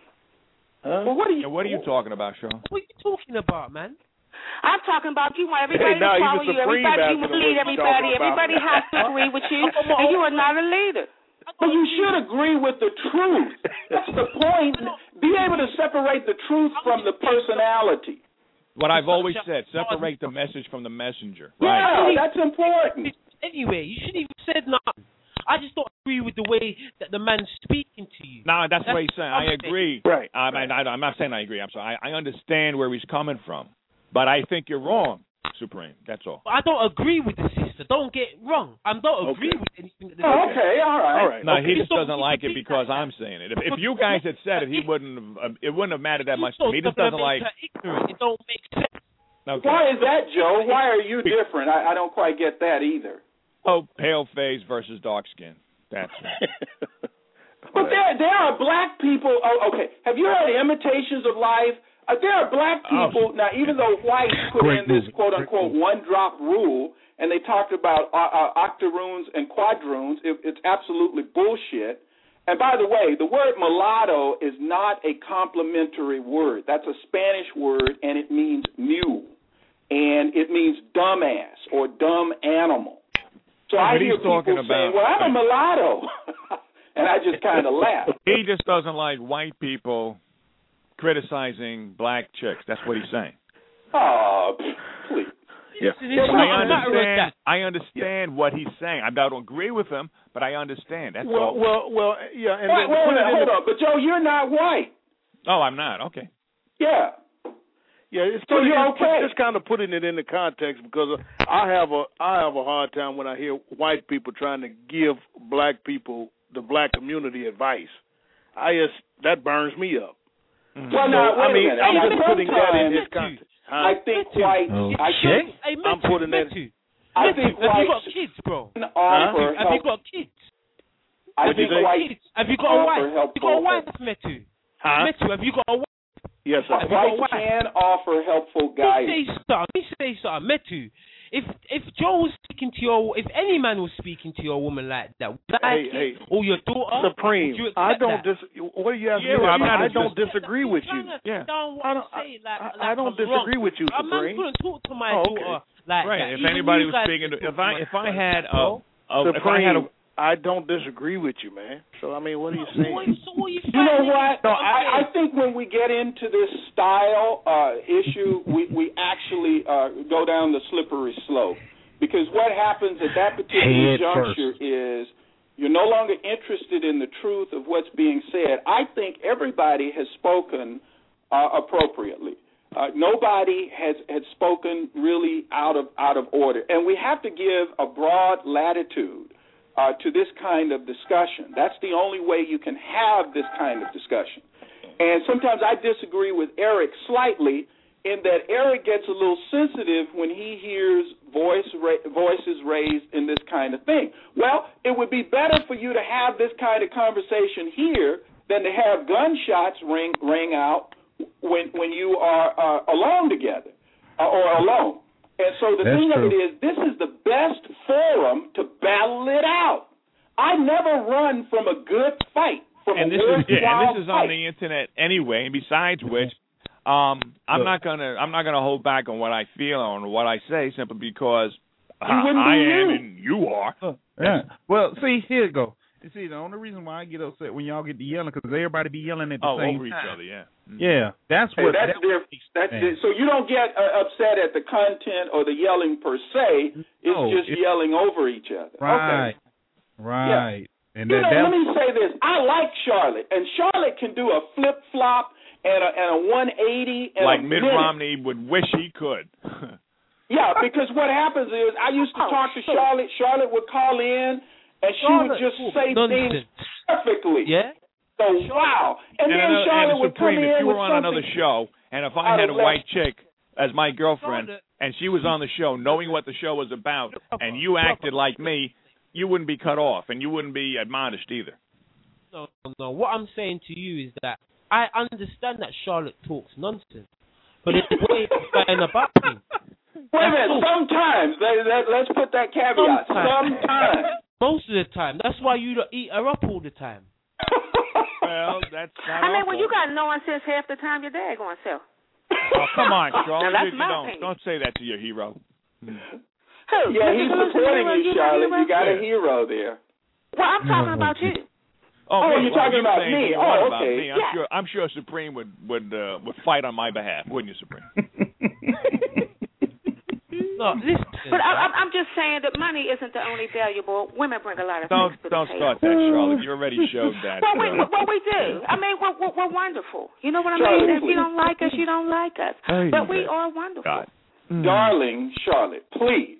Well, what are you? And what are you talking about, Sean? What are you talking about, man? I'm talking about you want everybody Hey, now to he's follow a you. supreme Everybody, you asking must him lead what he's everybody. talking about. Everybody has to agree with you, and you are not a leader. But you should agree with the truth. That's the point. Be able to separate the truth from the personality. What I've always said: separate the message from the messenger. Yeah, Right. that's important. Anyway, you shouldn't even said nothing. I just don't agree with the way that the man's speaking to you. No, that's, what he's saying. I I'm agree. Right. I mean, I, I'm not saying I agree. I'm sorry. I, I understand where he's coming from, but I think you're wrong, Supreme. That's all. I don't agree with the sister. Don't get it wrong. I don't agree Okay. with anything that the Oh, okay, all right. All right. No, Okay. he just So doesn't you like can it be because like I'm saying it. If, if you guys had said it, he wouldn't have. It wouldn't have mattered that much to So me. He just stuff doesn't that like. makes her ignorant. It don't make sense. Okay. Why is that, Joe? Why are you different? I, I don't quite get that either. Oh, pale face versus dark skin. That's it. But there, there are black people. Oh, okay. Have you heard Imitations of Life? Uh, there are black people now. Even though whites put Great in this movie. quote unquote one drop rule, and they talked about uh, uh, octoroons and quadroons, it, it's absolutely bullshit. And by the way, the word mulatto is not a complimentary word. That's a Spanish word, and it means mule, and it means dumbass or dumb animal. So But I he's hear people talking saying, about- "Well, I'm a mulatto," and I just kind of laugh. He just doesn't like white people criticizing black chicks. That's what he's saying. Oh, please. Yeah. Listen, it's I not a matter of understand. that. I understand what he's saying. I don't agree with him, but I understand. That's Well, all. well, well, yeah. And Wait, then wait a put it minute, in hold the, on. But Joe, you're not white. Oh, I'm not. Okay. Yeah. Yeah, it's So put, you're it's, okay. it's kind of putting it into context because I have a I have a hard time when I hear white people trying to give black people, the black community, advice. I just that burns me up. Well, so, now, wait I mean, a minute. I'm Now, just putting that in sometimes this context. Huh? I think white. Oh, I shit. think, Hey, I'm Metu, putting that. Metu, I Metu, think have you whites got kids, bro? offer Have you help. got kids? I What'd you think say? whites Kids? Have you got a offer wife? helpful. Have you got a wife, Metu? Huh? Metu, have you got a wife? Yes, sir. Have you got a Whites wife? can offer helpful Let me guidance. say something. Let me say something. Metu, if if Joe was speaking to your, if any man was speaking to your woman like that, would you like Hey, it? hey. Or your daughter, Supreme. would you accept I don't that? dis. What are you asking Yeah, me? well, I'm not I a- don't disagree with you. Yeah. Down what I I'm don't. I, saying, like, I, like I don't I'm disagree wrong. with you, A man Supreme. couldn't talk to my Oh, okay. daughter like Right. that. If Even anybody you was guys speaking, to, can if talk I to if my I daughter had like a, that, a if I Supreme. had a I don't disagree with you, man. So I mean, what are you bro. saying? What, so what you You know fighting what? against? No, I'm I, I saying? think when we get into this style uh, issue, we, we actually uh, go down the slippery slope. Because what happens at that particular Head juncture first. is you're no longer interested in the truth of what's being said. I think everybody has spoken uh, appropriately. Uh, nobody has, has spoken really out of out of order. And we have to give a broad latitude uh, to this kind of discussion. That's the only way you can have this kind of discussion. And sometimes I disagree with Eric slightly in that Eric gets a little sensitive when he hears voice ra- voices raised in this kind of thing. Well, it would be better for you to have this kind of conversation here than to have gunshots ring ring out when when you are uh, alone together uh, or alone. And so the That's thing true. of it is, this is the best forum to battle it out. I never run from a good fight, from and a this is yeah, worthwhile and this is fight. on the internet anyway. And besides which, um, I'm not gonna I'm not gonna hold back on what I feel or what I say simply because You I, wouldn't I be am you. and you are. Yeah. Well, see, here you go. You see, the only reason why I get upset when y'all get to yelling because everybody be yelling at the Oh, same over each time. other, yeah. Mm. Yeah, that's Hey, what. that's that- different. That's Man. di- so you don't get uh, upset at the content or the yelling per se. It's No, just it's- yelling over each other. Right. Okay. Right. And You that, know, that let me say this. I like Charlotte, and Charlotte can do a flip flop and a, and a one eighty and Like a Mitt minute. Romney would wish he could. Yeah, because what happens is I used to Oh, talk to sure. Charlotte. Charlotte would call in, and she would Charlotte, just cool. say Nonsense. things perfectly. Yeah. So wow, and, and then another, Charlotte and would Supreme, come in if you with were on something. another show, and if I out had of a left- white chick as my girlfriend, Charlotte. and she was on the show, knowing what the show was about, and you acted like me, you wouldn't be cut off, and you wouldn't be admonished either. No, no, no. What I'm saying to you is that I understand that Charlotte talks nonsense, but it's the way it's going about things. Wait a That's minute. all. Sometimes let, let, let's put that caveat. Sometimes. Sometimes. Most of the time. That's why you don't eat her up all the time. Well, that's not I mean, our when you fault. got nonsense half the time, your dad going to sell. Oh, come on, Charlotte. Now, that's you, my don't, opinion. don't say that to your hero. Who? Yeah, he's Mister supporting Hero, you, you my Charlotte. hero? You got a Yeah. hero there. Well, I'm talking about you. Oh, Oh, me? you're Well, talking you about saying me. you want Oh, about okay. me. I'm Yeah. sure. I'm sure Supreme would would uh, would fight on my behalf, wouldn't you, Supreme? No, listen. But I, I'm I'm just saying that money isn't the only valuable. Women bring a lot of Don't things to the don't table. start that, Charlotte. You already showed that. Well, we uh, well we do. I mean, we're, we're, we're wonderful. You know what I Charlotte, mean? If please. you don't like us, you don't like us. Hey, But we man. are wonderful. God. Darling Charlotte, please.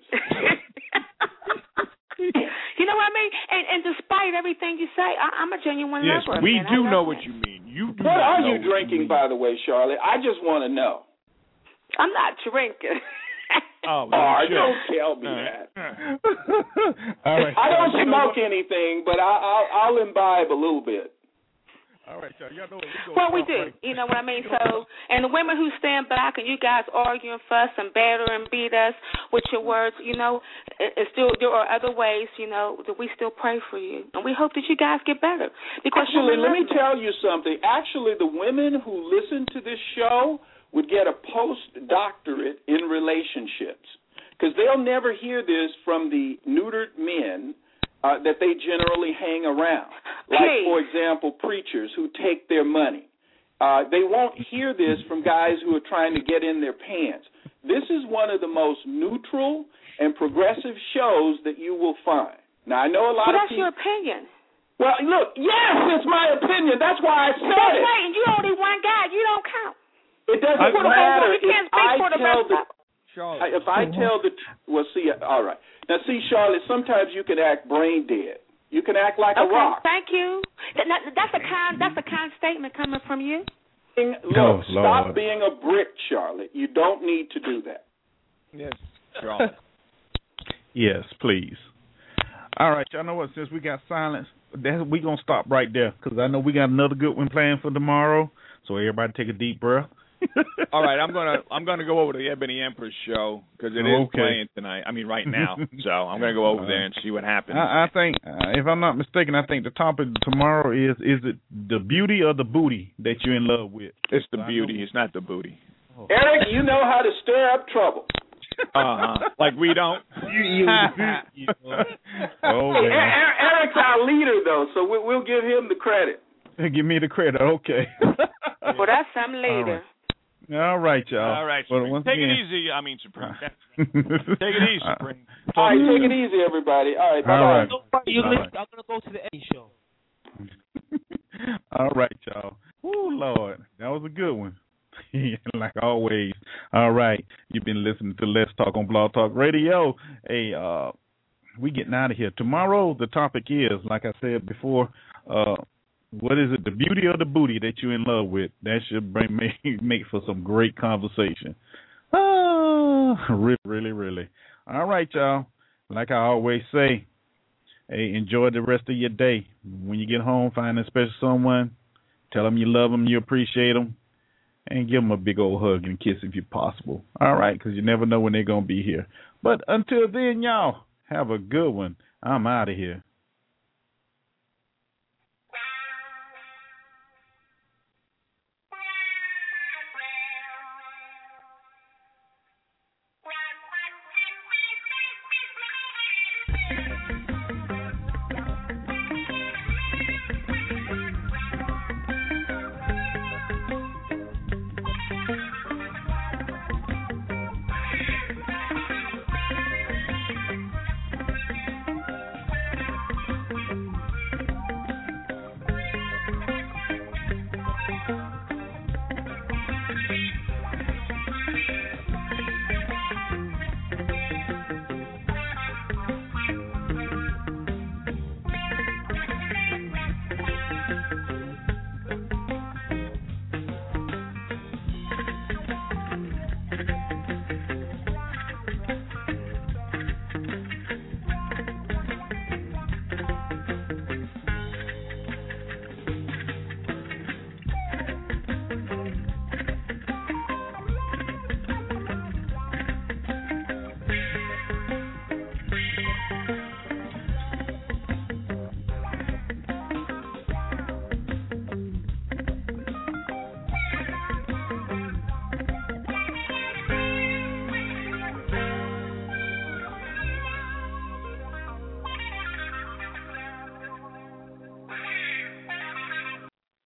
You know what I mean? And and despite everything you say, I, I'm a genuine Yes, lover. we man. I do love know men. what you mean. You do What not are know you what drinking, mean. by the way, Charlotte? I just want to know. I'm not drinking. Oh, Oh, you should. don't tell me Uh, that. All right. I don't y'all. You know smoke what? anything, but I, I'll, I'll imbibe a little bit. All right, y'all. Y'all know what we Well, we do. You know what I mean? So, and the women who stand back and you guys argue and fuss and batter and beat us with your words, you know, it, it's still there are other ways, you know, that we still pray for you, and we hope that you guys get better. Because Actually, women let me love you. tell you something. Actually, the women who listen to this show would get a postdoctorate in relationships because they'll never hear this from the neutered men uh, that they generally hang around. Like, Please. for example, preachers who take their money. Uh, they won't hear this from guys who are trying to get in their pants. this is one of the most neutral and progressive shows that you will find. Now, I know a lot but of that's people. your opinion. Well, look, yes, it's my opinion. That's why I said that's it. Right, and you're only one guy. You don't count. It doesn't I, matter you can't if speak I for the tell rest the. of I, if I tell the, well, see, all right. Now, see, Charlotte, sometimes you can act brain dead. You can act like okay, a rock. Thank you. That, that's a kind. That's a kind statement coming from you. Look, oh, stop being a brick, Charlotte. You don't need to do that. Yes, Charlotte. Yes, please. All right, y'all know what? Since we got silence, we're going to stop right there because I know we got another good one planned for tomorrow. So everybody take a deep breath. All right, I'm gonna I'm gonna go over to the Ebony Empress show because it is okay. playing tonight. I mean, right now. So I'm gonna go over there and see what happens. I, I think, uh, if I'm not mistaken, I think the topic tomorrow is: is it the beauty or the booty that you're in love with? It's the beauty. It's not the booty. Oh. Eric, you know how to stir up trouble. Uh huh. Like we don't. You, you, you know. Oh hey, man. Eric's our leader, though, so we, we'll give him the credit. Give me the credit, okay. Well, that's some later. All right, y'all. All right, well, Supreme. Take again, it easy. I mean, Supreme. Take it easy, Supreme. All right, take it easy, everybody. All right, bye-bye. All right. You All listen, right. I'm gonna go to the Eddie show. All right, y'all. Oh Lord, that was a good one. Like always. All right, you've been listening to Let's Talk on Blog Talk Radio. Hey, uh, we getting out of here. Tomorrow, the topic is, like I said before, uh, what is it, the beauty or the booty that you're in love with? That should bring make, make for some great conversation. Ah, really, really, really. All right, y'all. Like I always say, hey, enjoy the rest of your day. When you get home, find a special someone. Tell them you love them, you appreciate them, and give them a big old hug and kiss if you're possible. All right, because you never know when they're going to be here. But until then, y'all, have a good one. I'm out of here. Thank you.